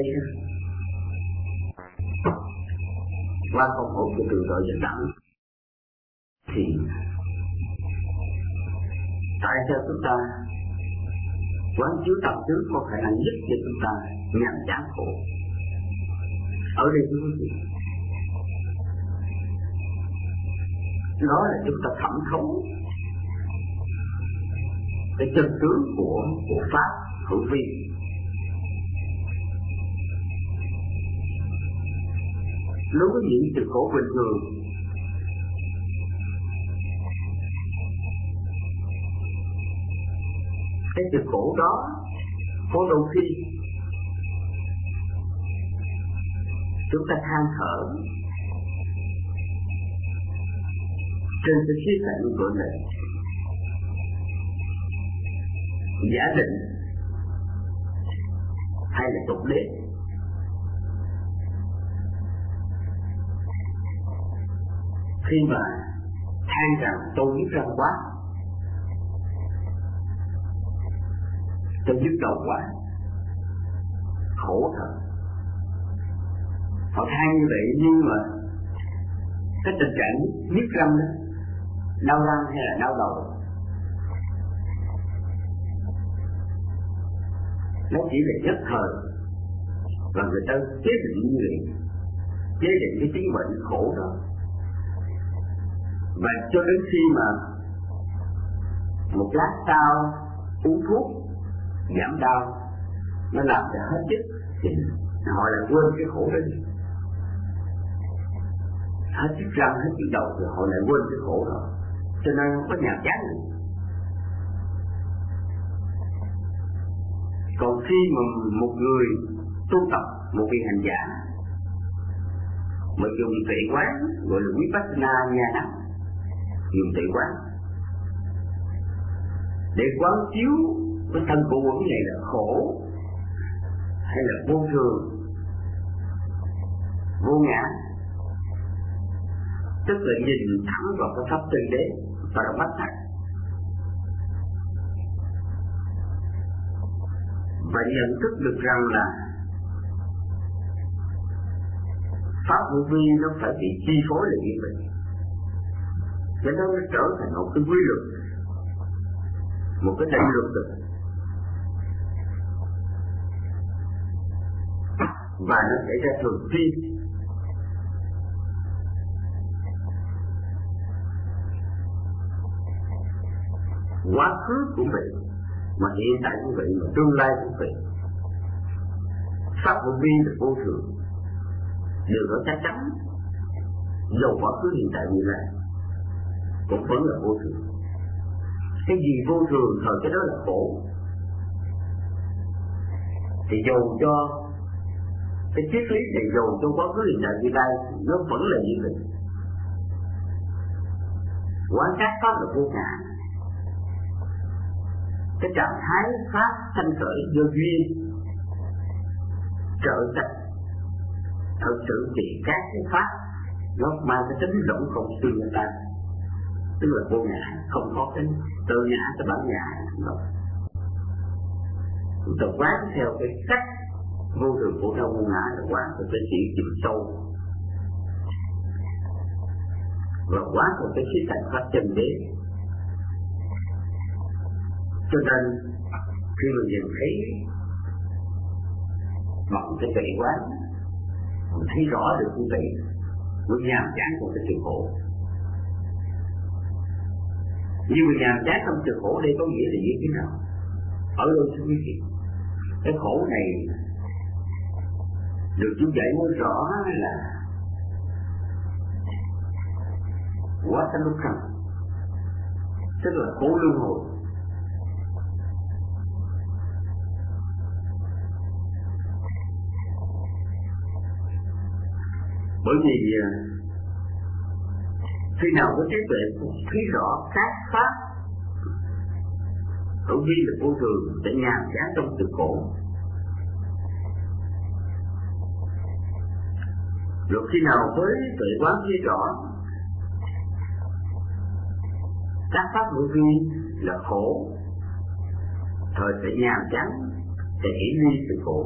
qua công hộ của trường đội dẫn đẳng thì tại sao chúng ta quán chiếu tâm tướng có khả năng giúp cho chúng ta nhằm chán khổ? Ở đây chúng ta đó là chúng ta thẩm thấu cái chân tướng của pháp hữu vi. Đối với những sự khổ bình thường cái sự khổ đó có đôi khi chúng ta than thở trên cái khía cạnh của mình giả định hay là tục đế. Khi mà than rằng tôi nhức răng quá, tôi nhức đầu quá, khổ thật. Họ than như vậy nhưng mà cái tình trạng nhức răng đó, đau răng hay là đau đầu nó chỉ là nhất thời, và người ta chế định như vậy, chế định cái chứng bệnh khổ đó. Và cho đến khi mà một lát sau uống thuốc giảm đau, nó làm cho hết chất, thì họ lại quên cái khổ đó. Hết chiếc răng, hết chiếc đầu thì họ lại quên cái khổ đó. Cho nên không có nhàm chán gì. Còn khi mà một người tu tập, một vị hành giả mà dùng tuệ quán, gọi là Vipassana Nhana, dùng tuệ quán để quán chiếu cái thân của quẩn này là khổ hay là vô thường, vô ngã, tức là nhìn thẳng vào cái pháp chân đế và nó bắt thật, và nhận thức được rằng là pháp vô vi nó phải bị chi phối là như vậy, cho nên nó trở thành một cái quy luật, một cái định luật được, và nó xảy ra thường xuyên. Quá khứ cũng vậy, mà hiện tại cũng vậy, mà tương lai cũng vậy. Pháp vô vi là vô thường, đều có chắc chắn. Dầu quá khứ, hiện tại, như lai cũng vẫn là vô thường. Cái gì vô thường thời cái đó là khổ. Thì dầu cho cái triết lý này, dầu cho quá khứ, hiện tại, như lai, nó vẫn là như vậy. Quán sát pháp là vô ngã. Cái trạng thái pháp sanh khởi do duyên trợ tập thực sự thì các cái pháp nó mang cái tính rỗng không xuyên người ta, tức là vô ngã, không có cái tự ngã cái bản ngã đâu. Chúng ta quán theo cái cách vô thường của đâu vô ngã là quán theo cái chỉ chiều sâu, và quán theo cái khía cạnh pháp chân đế. Cho nên khi mình nhìn thấy bằng cái tuệ quán, mình thấy rõ được như vậy, mới nhàm chán của cái sự khổ. Nhưng mà nhàm chán trong sự khổ đây có nghĩa là như thế nào? Ở đâu thưa quý vị? Cái khổ này được chú giải nói rõ là quá sanh lúc khăn, tức là khổ luân hồi. Bởi vì khi nào có trí tuệ thấy rõ các pháp tự vi là vô thường để nhàm chán trong sự khổ, rồi khi nào với tuệ quán thấy rõ các pháp vô vi là khổ, thời sẽ nhàm chán để hiển ly sự khổ.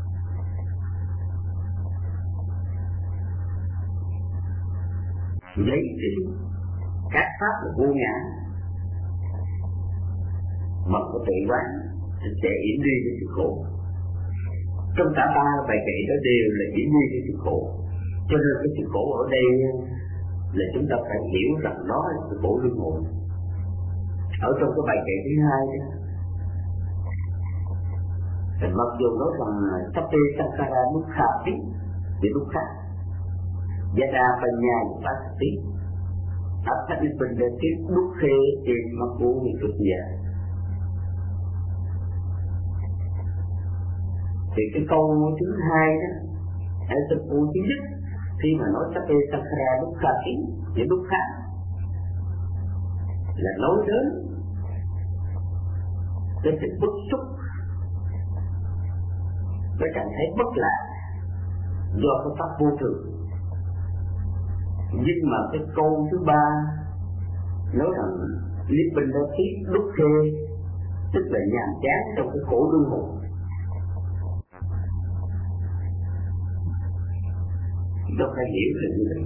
Lấy thì các pháp là vô ngã, mà có tuệ quán sẽ yểm đi với sự khổ. Trong cả ba bài kệ đó đều là yểm đi với sự khổ. Cho nên cái sự khổ ở đây là chúng ta phải hiểu rằng đó là sự khổ luân hồi. Ở trong cái bài kệ thứ hai đó, thì mặc dù nói rằng Sappe Sankara Dukkha thì Dukkha Yada Panya Yupasti Attadipandati Dukkhe Ekmaku Nikutya. Thì cái câu thứ hai đó, ở trong câu thứ nhất, khi mà nói Sappe Sankara Dukkha thì Dukkha là nói đến cái sự bức xúc, cái trạng thái bất lạc do cái pháp vô thường. Nhưng mà cái câu thứ ba nói rằng Nibbandati Dukkhe, tức là nhàm chán trong cái khổ luân hồi. Chúng ta phải hiểu là như vậy.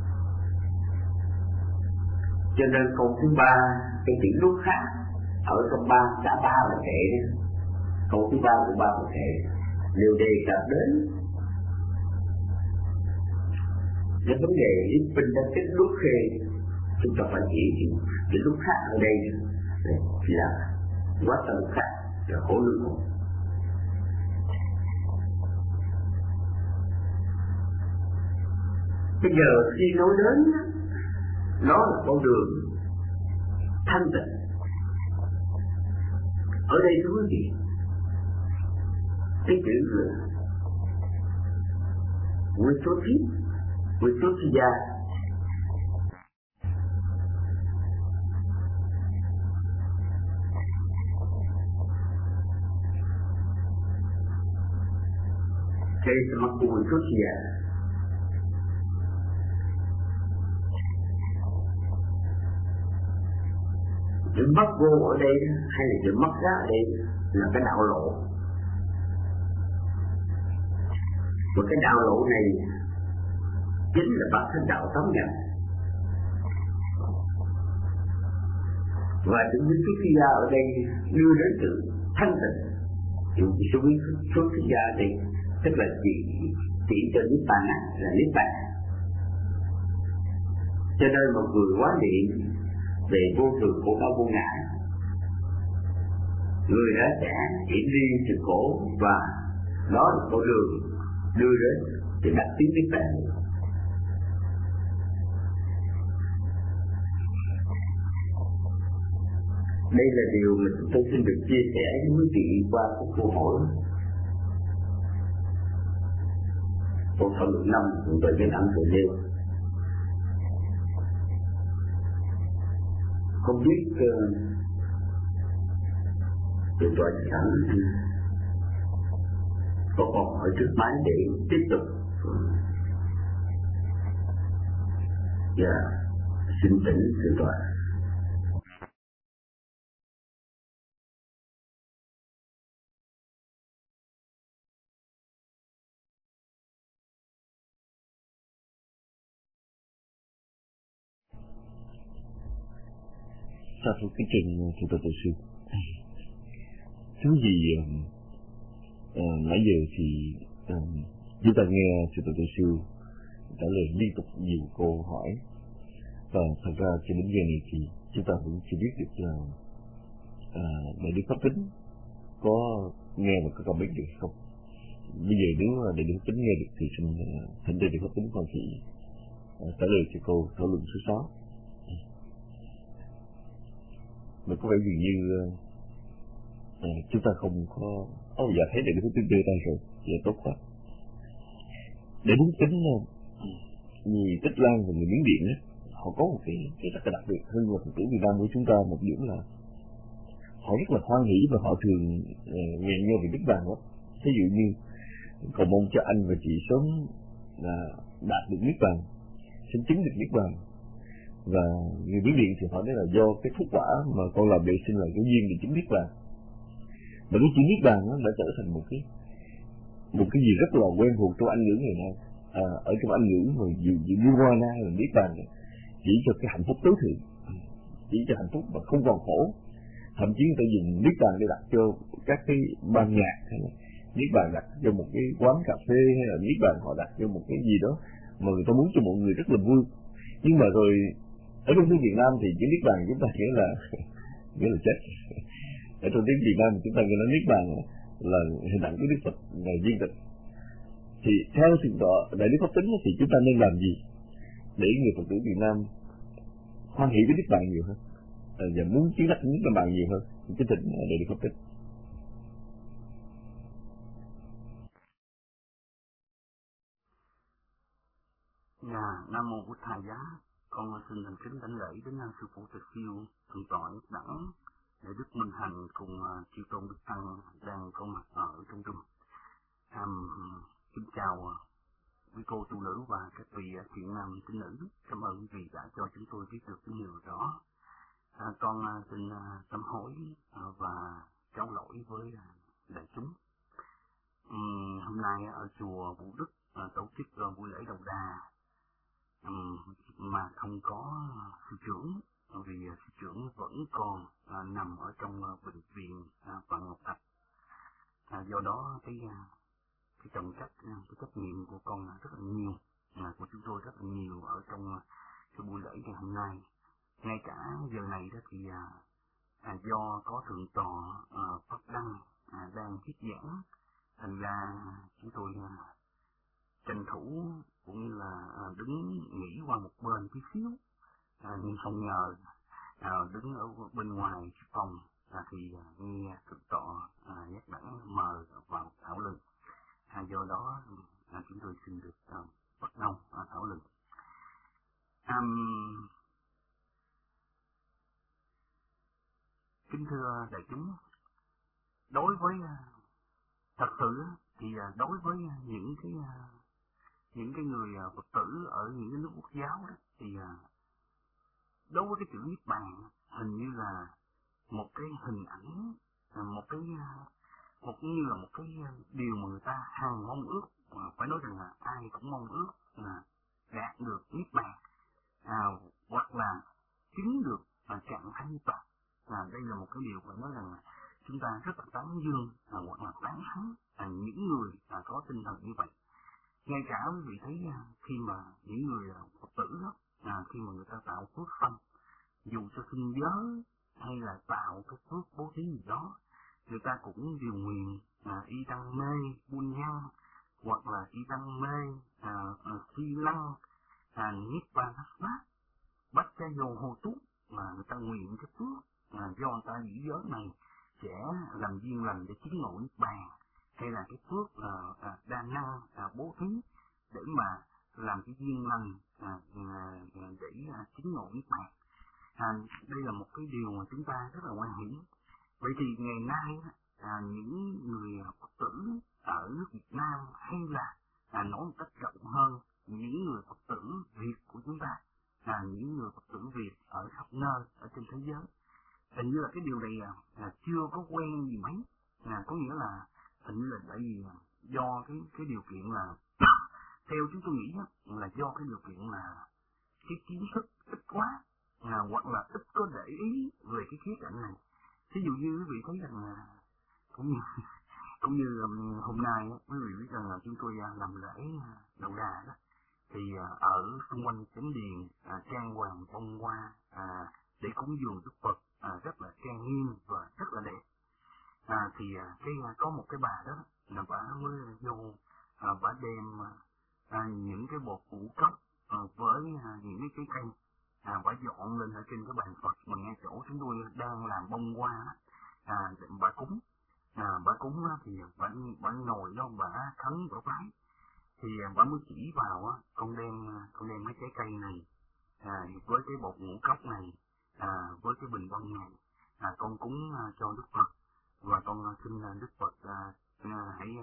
Cho nên câu thứ ba, cái chữ Dukkha ở trong cả ba bài kệ Câu thứ ba của ba Phật hệ đều đề cập đến cái vấn đề lý bình đã kết lúc khi chúng ta phải hiểu cái lúc khác ở đây là quá tâm khác là khổ luân hồi. Bây giờ khi nói đến nó là con đường thanh tịnh, ở đây thưa quý vị, cái chữ là Visuddhya cái mặt của Visuddhya chữ mất vô ở đây hay là chữ mất giá ở đây là cái đạo lộ. Và cái đạo lộ này chính là bản thân đạo thống nhập. Và chữ Visuddhya ở đây đưa đến sự thanh tịnh. Chữ Visuddhya thì tức là chỉ cho niết bàn là niết bàn. Cho nên một người quán niệm về vô thường khổ đau vô ngã, người đã sẽ chuyển đi sự khổ, và đó là con đường đưa đến sự đạt tiến niết bàn. Đây là điều mà chúng tôi xin được chia sẻ với quý vị qua các câu hỏi câu thảo luận 5 về cái ăn tự nêu. Không biết tụi tôi sẵn có câu hỏi trước máy để tiếp tục. Xin tỉnh tụi tôi. Sa thưa kính trình Thượng tọa Tổ sư, thứ gì nãy giờ thì chúng ta nghe Thượng tọa Tổ sư trả lời liên tục nhiều câu hỏi, và thật ra cho đến giờ này thì chúng ta vẫn chưa biết được là Đại Đức Pháp Tính có nghe và có comment được không. Bây giờ nếu Đại Đức Pháp Tính nghe được thì xin thỉnh Đại Đức Pháp Tính con thị trả lời cho câu thảo luận số 6. Mà có vẻ dường như chúng ta không có dạ thấy Đại Đức Pháp Tính đưa tay rồi, dạ tốt quá. Đại Đức Pháp Tính người Tích Lan và người Miến Điện á, họ có một cái rất là đặc biệt hơn người Phật tử Việt Nam của chúng ta, một điểm là họ rất là hoan hỷ và họ thường nguyện nhau về Niết Bàn đó. Ví dụ như cầu mong cho anh và chị sớm là đạt được Niết Bàn, xin chứng được Niết Bàn. Và người Miến Điện thì họ nói là do cái phúc quả mà con làm đệ sinh là cái duyên để chứng Niết Bàn. Và cái chữ Niết Bàn nó đã trở thành một cái gì rất là quen thuộc trong Anh ngữ ngày nay. Ở trong Anh ngữ mà Nirvana là Niết Bàn này, chỉ cho cái hạnh phúc tối thượng, chỉ cho hạnh phúc mà không còn khổ. Thậm chí người ta dùng Niết Bàn để đặt cho các cái ban nhạc, hay là Niết Bàn đặt cho một cái quán cà phê, hay là Niết Bàn họ đặt cho một cái gì đó mà người ta muốn cho mọi người rất là vui. Nhưng mà rồi ở trong tiếng Việt Nam thì chữ Niết Bàn chúng ta nghĩa là chết. Ở trong tiếng Việt Nam chúng ta gọi là Niết Bàn là hình ảnh của Đức Phật là viên tịch. Thì theo Thượng tọa Đại Đức Pháp Tính thì chúng ta nên làm gì để người Phật tử Việt Nam hoan hỷ với Niết Bàn nhiều hơn và muốn chứng đắc Niết Bàn nhiều hơn? Cái thịnh Đại Đức Pháp Tính. Nam mô Bụt Thầy Giá. Con xin thành kính đảnh lễ đến sư phụ Tịch Siêu, thượng tọa Nhất Đẳng, Đại Đức Minh Hành cùng chư tôn đức tăng đang có mặt ở trong trung. Kính chào quý cô tu nữ và các vị thiện nam tín nữ. Cảm ơn quý vị đã cho chúng tôi biết được cái điều rõ. Con xin sám hối và cáo lỗi với đại chúng. Hôm nay ở chùa Vũ Đức tổ chức buổi lễ đầu đà mà không có sư trưởng, vì sư trưởng vẫn còn nằm ở trong bệnh viện Phạm Ngọc Thạch. Do đó cái trọng trách, cái trách nhiệm của con rất là nhiều, của chúng tôi rất là nhiều ở trong cái buổi lễ ngày hôm nay. Ngay cả giờ này đó thì do có thượng tọa Pháp Đăng đang thuyết giảng, thành ra chúng tôi tranh thủ cũng như là đứng nghỉ qua một bên tí xíu, nhưng không ngờ đứng ở bên ngoài phòng thì nghe thượng tọa nhắc đẳng mời vào thảo luận. Do đó chúng tôi xin được bắt đầu thảo luận. Kính thưa đại chúng, đối với thật sự thì đối với những cái người Phật tử ở những cái nước Quốc giáo đó, thì đối với cái chữ Niết Bàn hình như là một cái hình ảnh, như là một cái điều mà người ta hằng mong ước, phải nói rằng là ai cũng mong ước là đạt được Niết Bàn, hoặc là chứng được trạng thái Niết Bàn. Đây là một cái điều phải nói rằng là chúng ta rất là tán dương hoặc là tán thán những người có tinh thần như vậy. Ngay cả quý vị thấy khi mà những người Phật tử đó, khi mà người ta tạo phước xong, dù cho sinh giới hay là tạo cái phước bố thí gì đó, người ta cũng điều nguyện y tăng mê buôn nhang, hoặc là y tăng mê si lăng niết bàn sát bát cha dồ hồ túc, mà người ta nguyện cái phước do người ta giữ giới này sẽ làm duyên lành để chứng ngộ Niết Bàn, hay là cái phước đa năng bố thí để mà làm cái duyên lành để chứng ngộ Niết Bàn. Đây là một cái điều mà chúng ta rất là quan hiểm. Vậy thì ngày nay những người Phật tử ở nước Việt Nam, hay là nói một cách rộng hơn, những người Phật tử Việt của chúng ta, những người Phật tử Việt ở khắp nơi ở trên thế giới, hình như là cái điều này chưa có quen gì mấy. Có nghĩa là hình như là tại vì do cái điều kiện là theo chúng tôi nghĩ là do cái điều kiện là cái kiến thức ít quá, hoặc là ít có để ý về cái khía cạnh này. Ví dụ như quý vị thấy rằng cũng như hôm nay quý vị biết rằng là chúng tôi làm lễ đầu đà đó, thì ở xung quanh chánh điện trang hoàng bông hoa để cúng dường Đức Phật rất là trang nghiêm và rất là đẹp. Thì có một cái bà đó là bà mới vô, bà đem những cái bột ngũ cốc với những cái cây, bà dọn lên ở trên cái bàn Phật mà ngay chỗ chúng tôi đang làm bông hoa, bà cúng. Bà cúng thì bà ngồi đó, bà khấn bà bái, thì bà mới chỉ vào con đem mấy cái cây này với cái bột ngũ cốc này, với cái bình bông này, con cúng cho Đức Phật, và con xin Đức Phật hãy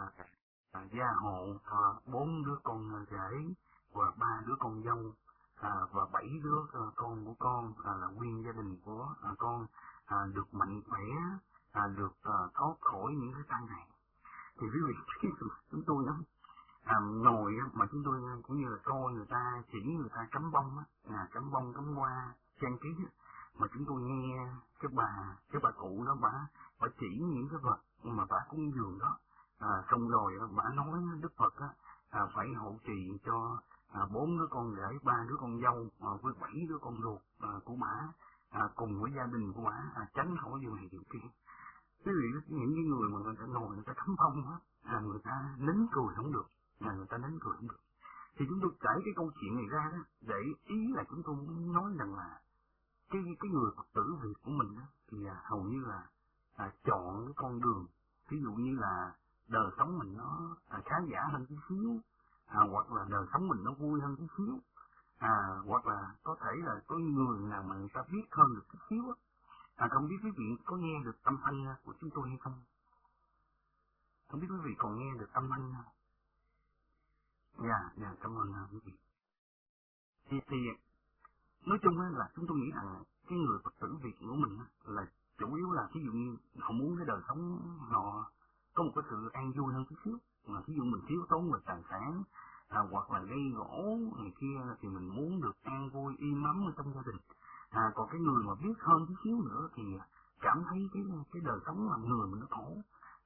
gia hộ 4 đứa con rể và 3 đứa con dâu và 7 đứa con của con, là nguyên gia đình của con được mạnh khỏe, được thoát khỏi những cái tai nạn. Thì quý vị chúng tôi ngồi mà chúng tôi cũng như là coi người ta chỉ người ta cắm bông cắm hoa trang trí, mà chúng tôi nghe cái bà cụ đó, bà chỉ những cái vật mà bà cúng dường đó, xong rồi bà nói Đức Phật phải hộ trì cho 4 đứa con rể, 3 đứa con dâu với 7 đứa con ruột của bà, cùng với gia đình của bà tránh khỏi điều này điều kia. Quý vị, những cái người mà người ta ngồi người ta cắm bông người ta nín cười không được, thì chúng tôi kể cái câu chuyện này ra đó, để ý là chúng tôi muốn nói rằng là cái người Phật tử Việt của mình đó, thì hầu như là chọn cái con đường, ví dụ như là đời sống mình nó khá giả hơn tí xíu, hoặc là đời sống mình nó vui hơn tí xíu, hoặc là có thể là có người nào mà người ta biết hơn được chút xíu không biết quý vị có nghe được âm thanh của chúng tôi hay không? Không biết quý vị còn nghe được âm thanh không? Dạ, cảm ơn quý vị. Thì nói chung là chúng tôi nghĩ rằng cái người Phật tử Việt của mình là chủ yếu là ví dụ như họ muốn cái đời sống họ có một cái sự an vui hơn chút xíu, mà ví dụ mình thiếu tốn về tài sản hoặc là gây gỗ này kia thì mình muốn được an vui im ấm ở trong gia đình. Còn cái người mà biết hơn chút xíu nữa thì cảm thấy cái đời sống làm người mình nó khổ,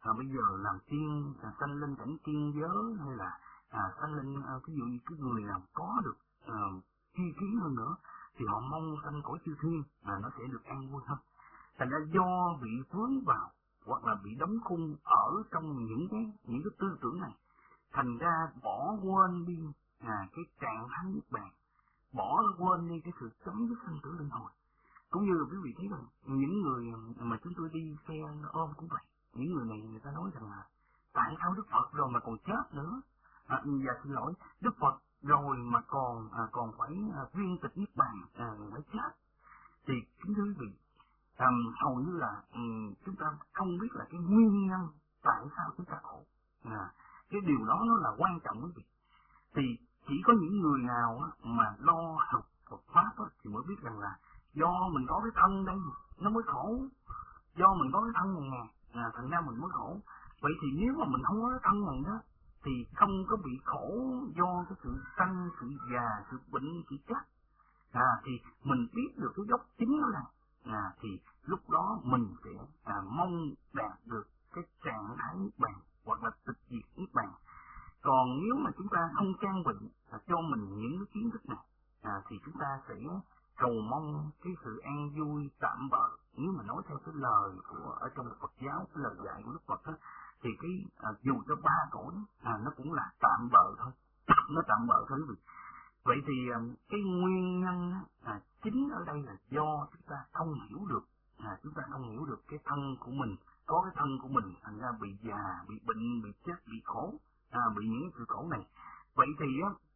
bây giờ làm tiên, sanh lên cảnh tiên giới, hay là sanh lên ví dụ như cái người nào có được chi kiến hơn nữa thì họ mong sanh cõi chư thiên nó sẽ được an vui hơn. Thành ra do bị vướng vào hoặc là bị đóng khung ở trong những cái tư tưởng này, thành ra bỏ quên đi cái trạng thái niết bàn, bỏ quên đi cái sự chấm dứt sanh tử luân hồi. Cũng như quý vị thấy rằng những người mà chúng tôi đi xe ôm cũng vậy, những người này người ta nói rằng là tại sao Đức Phật rồi mà còn chết nữa, và xin lỗi, Đức Phật rồi mà còn phải viên tịch niết bàn, phải chết. Thì kính thưa quý vị, hầu như là chúng ta không biết là cái nguyên nhân tại sao chúng ta khổ. Cái điều đó nó là quan trọng quý vị. Thì chỉ có những người nào mà lo học Phật pháp thì mới biết rằng là do mình có cái thân đây nó mới khổ, do mình có cái thân này thành ra mình mới khổ. Vậy thì nếu mà mình không có cái thân này đó thì không có bị khổ do cái sự sanh, sự già, sự bệnh, sự chết. Thì mình biết được cái gốc chính đó là thì lúc đó mình sẽ mong đạt được cái trạng thái niết bàn hoặc là tịch diệt niết bàn. Còn nếu mà chúng ta không trang bị cho mình những cái kiến thức này thì chúng ta sẽ cầu mong cái sự an vui tạm bợ. Nếu mà nói theo cái lời của ở trong Phật giáo, cái lời dạy của Đức Phật đó, thì cái dù cho 3 cõi nó cũng là tạm bợ thôi, nó tạm bợ thôi quý vị. Vậy thì cái nguyên nhân chính ở đây là do chúng ta không hiểu được, chúng ta không hiểu được cái thân của mình, có cái thân của mình thành ra bị già, bị bệnh, bị chết, bị khổ, bị những sự khổ này. Vậy thì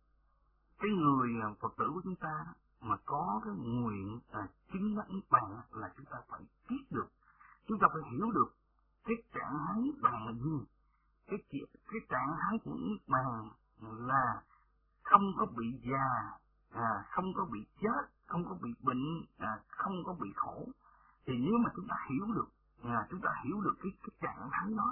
cái người Phật tử của chúng ta mà có cái nguyện chứng đắc niết bàn là chúng ta phải biết được, chúng ta phải hiểu được cái trạng thái niết bàn là gì. Cái trạng thái của niết bàn là không có bị già, không có bị chết, không có bị bệnh, không có bị khổ. Thì nếu mà chúng ta hiểu được, chúng ta hiểu được cái trạng thái đó,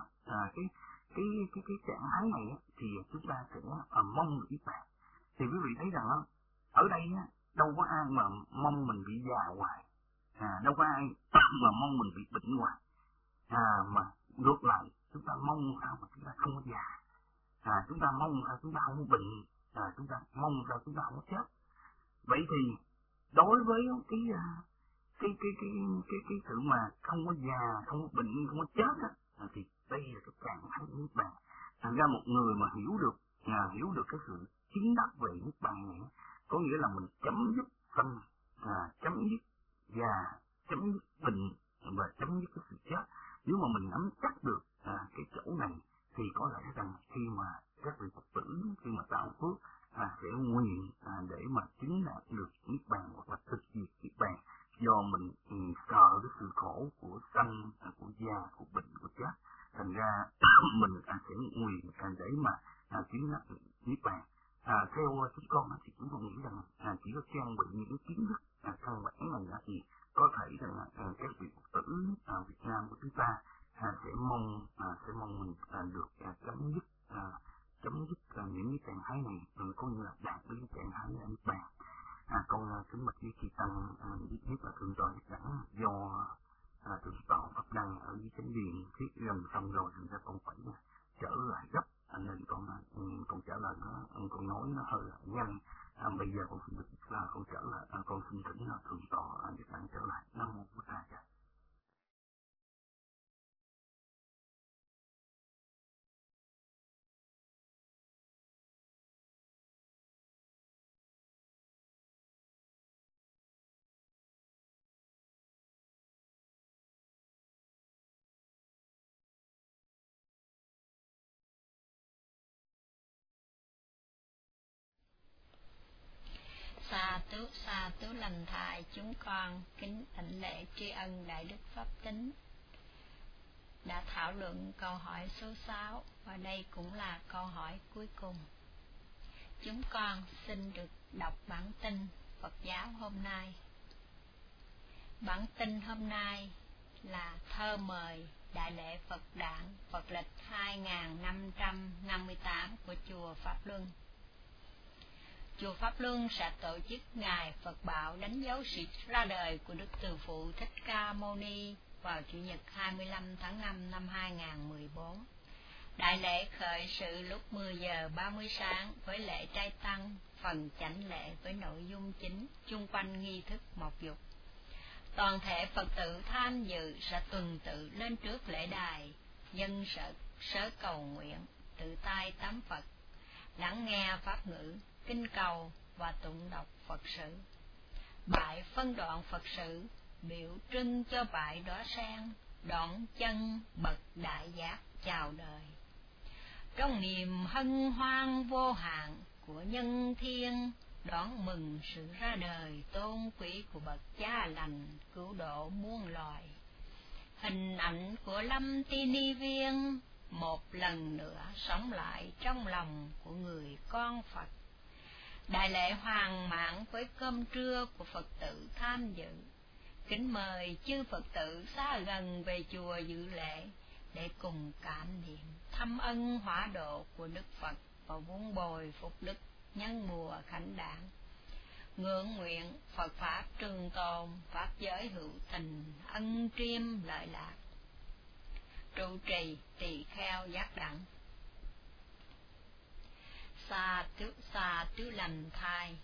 cái trạng thái này thì chúng ta sẽ mong được niết bàn. Thì quý vị thấy rằng ở đây đâu có ai mà mong mình bị già hoài, đâu có ai mà mong mình bị bệnh hoài, mà ngược lại chúng ta mong sao mà chúng ta không có già, chúng ta mong sao chúng ta không có bệnh, chúng ta mong sao chúng ta không có chết. Vậy thì đối với cái sự mà không có già, không có bệnh, không có chết thì đây là cái trạng thái niết bàn. Thành ra một người mà hiểu được cái sự chứng đắc về niết bàn này, có nghĩa là mình chấm dứt sanh, chấm dứt già, chấm dứt bệnh và chấm dứt cái sự chết. Nếu mà mình nắm chắc được cái chỗ này thì có lẽ rằng khi mà các vị Phật tử khi mà tạo phước sẽ nguyện để mà chứng đạt được niết bàn hoặc là tịch diệt niết bàn, do mình sợ cái sự khổ của sanh, của già, của bệnh, của chết. Thành ra mình sẽ nguyện để mà chứng đạt được niết bàn. Theo chúng con thì chúng con nghĩ rằng chỉ có trang bị những cái kiến thức căn bản này thì có thể rằng các vị Phật tử Việt Nam của chúng ta sẽ mong mình được chấm dứt những cái trạng thái này, có nghĩa là đạt đến trạng thái niết bàn. Con kính bạch với chư tăng, nhất là thượng tọa Nhất Đẳng, do thượng tọa Pháp Đăng ở dưới chánh điện thiết gần xong rồi, thành ra con phải trở lại gấp, nên con trả lời con nói nó hơi là nhanh. Bây giờ con xin được là con trở lại, con xin thỉnh là thượng tọa Nhất Đẳng trở lại. Nam mô Bổn Thầy. Sa tứ lành thai, chúng con kính đảnh lễ tri ân Đại Đức Pháp Tính đã thảo luận câu hỏi số 6 và đây cũng là câu hỏi cuối cùng. Chúng con xin được đọc bản tin Phật giáo hôm nay. Bản tin hôm nay là thơ mời Đại lễ Phật Đản Phật lịch 2558 của chùa Pháp Luân. Chùa Pháp Luân sẽ tổ chức ngày Phật Bảo đánh dấu sự ra đời của Đức Từ Phụ Thích Ca Mâu Ni vào Chủ nhật 25 tháng 5 năm 2014. Đại lễ khởi sự lúc 10 giờ 30 sáng với lễ trai tăng, phần chánh lễ với nội dung chính chung quanh nghi thức mộc dục. Toàn thể Phật tử tham dự sẽ tuần tự lên trước lễ đài, dân sớ cầu nguyện, tự tay tắm Phật, lắng nghe pháp ngữ, kinh cầu và tụng đọc Phật sử. Bại phân đoạn Phật sử biểu trưng cho bại đóa sen, đón chân bậc đại giác chào đời. Trong niềm hân hoan vô hạn của nhân thiên, đón mừng sự ra đời tôn quý của bậc cha lành cứu độ muôn loài. Hình ảnh của Lâm Ti Ni Viên một lần nữa sống lại trong lòng của người con Phật. Đại lễ hoàn mãn với cơm trưa của Phật tử tham dự. Kính mời chư Phật tử xa gần về chùa dự lễ để cùng cảm niệm thâm ân hóa độ của Đức Phật và vun bồi phúc đức nhân mùa khánh đản. Ngưỡng nguyện Phật Pháp trường tồn, Pháp giới hữu tình, ân triêm lợi lạc. Trụ trì tỳ kheo giác đẳng. Xa tứ lành thai.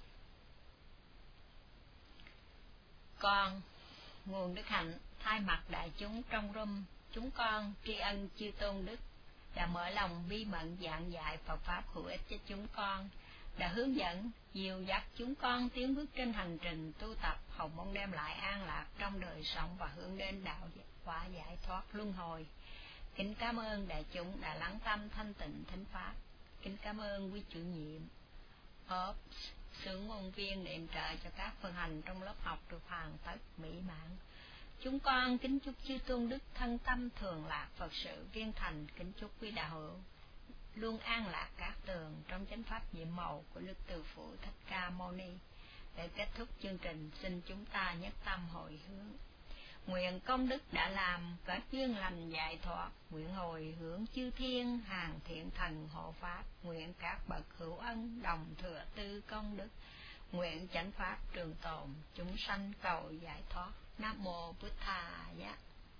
Con, nguồn đức hạnh, thay mặt đại chúng trong room, chúng con tri ân chư tôn đức đã mở lòng bi mẫn giảng dạy Phật Pháp hữu ích cho chúng con, đã hướng dẫn, dìu dắt chúng con tiến bước trên hành trình tu tập, hầu mong đem lại an lạc trong đời sống và hướng đến đạo quả giải thoát luân hồi. Kính cảm ơn đại chúng đã lắng tâm thanh tịnh thính Pháp. Kính cảm ơn quý chủ nhiệm, xướng môn viên để trợ cho các phần hành trong lớp học được hoàn tất mỹ mãn. Chúng con kính chúc chư tôn đức thân tâm thường lạc, Phật sự viên thành. Kính chúc quý đạo hữu luôn an lạc các tường trong chánh pháp nhiệm màu của Đức Từ Phụ Thích Ca Mâu Ni. Để kết thúc chương trình, xin chúng ta nhất tâm hồi hướng. Nguyện công đức đã làm kết duyên lành giải thoát, nguyện hồi hướng chư thiên hàng thiện thần hộ pháp, nguyện các bậc hữu ân đồng thừa tư công đức, nguyện chánh pháp trường tồn, chúng sanh cầu giải thoát. Nam mô Bụt Thaya.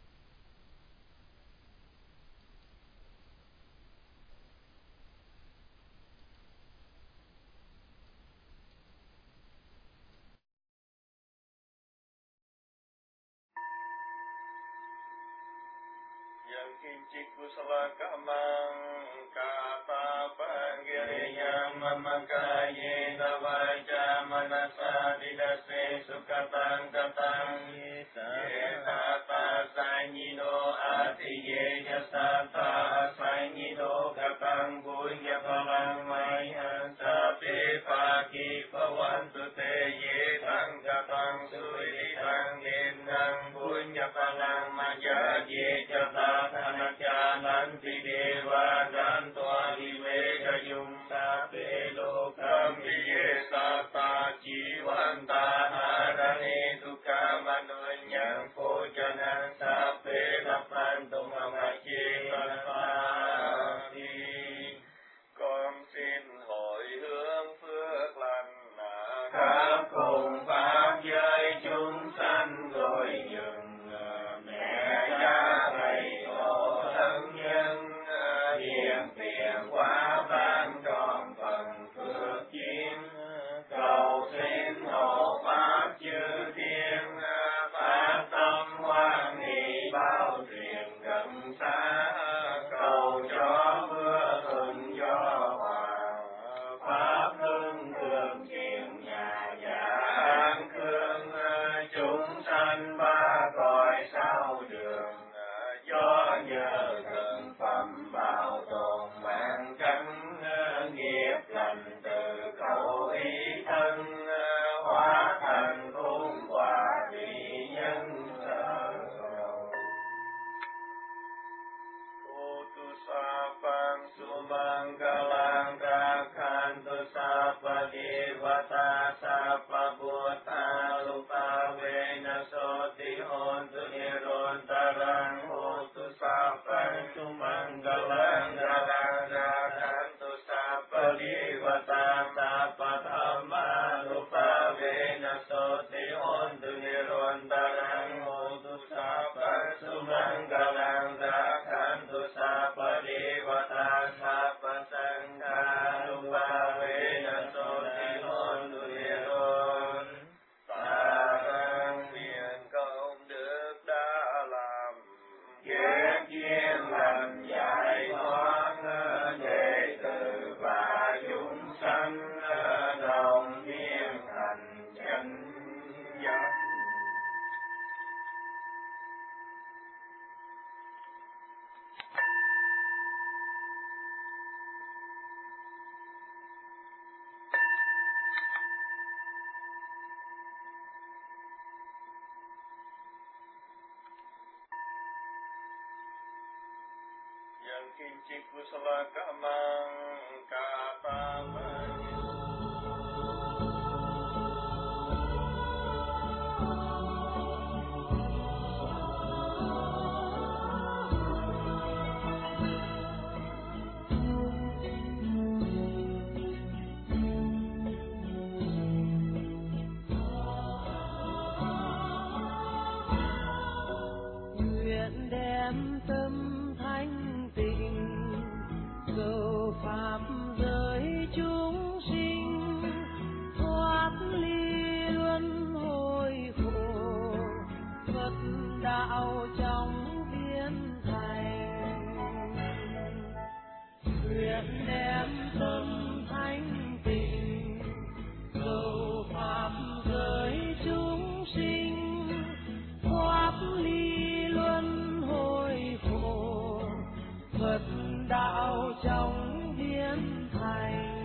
Yang kincik kusala kamang kata panggiriya mamakaye navaja manasa didase sukatang katang yetata sanyido atiye jasata sanyido katang bunya palang mayan sape paki pawantu te yetang katang suritang nendang bunya palang maya ye jata Nanti dewa dan tua divega yung sape lokam biye sata jiwanta harane duka manu ยังกินจิกุศลกรรมังกาตามะ pháp giới chúng sinh thoát ly luân hồi khổ, Phật đạo trong biến thành. Nguyện đem tâm thanh tịnh cầu pháp giới chúng sinh thoát ly luân hồi khổ, Phật đạo trong biến thành.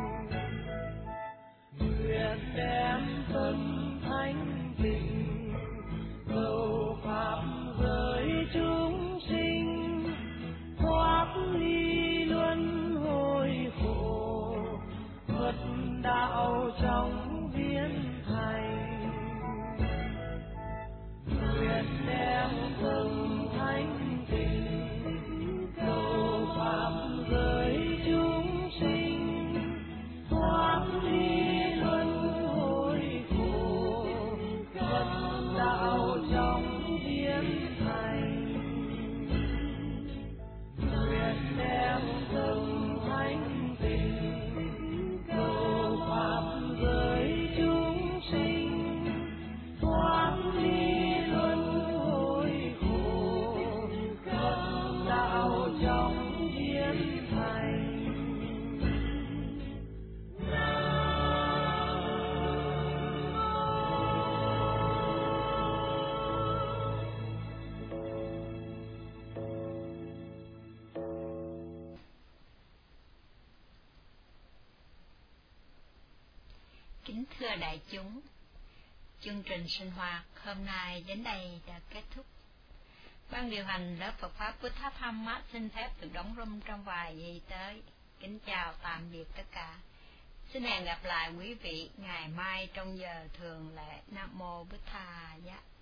Nguyện đem tâm thanh tịnh cầu pháp giới chúng sinh thoát ly luân hồi khổ, Phật đạo trong biến thành. Nguyện đem tâm thanh tịnh cầu pháp giới chúng sinh thoát ly luân hồi khổ, Phật đạo trong biến thành. Nguyện đem tâm thanh tịnh cầu pháp giới chúng sinh thoát ly luân hồi khổ, Phật đạo trong biến thành. Kính thưa đại chúng, chương trình sinh hoạt hôm nay đến đây đã kết thúc. Ban điều hành lớp Phật Pháp Buddha Dhamma xin phép được đóng room trong vài giây tới. Kính chào tạm biệt tất cả. Xin hẹn gặp lại quý vị ngày mai trong giờ thường lệ. Nam Mô Bụt Thầy.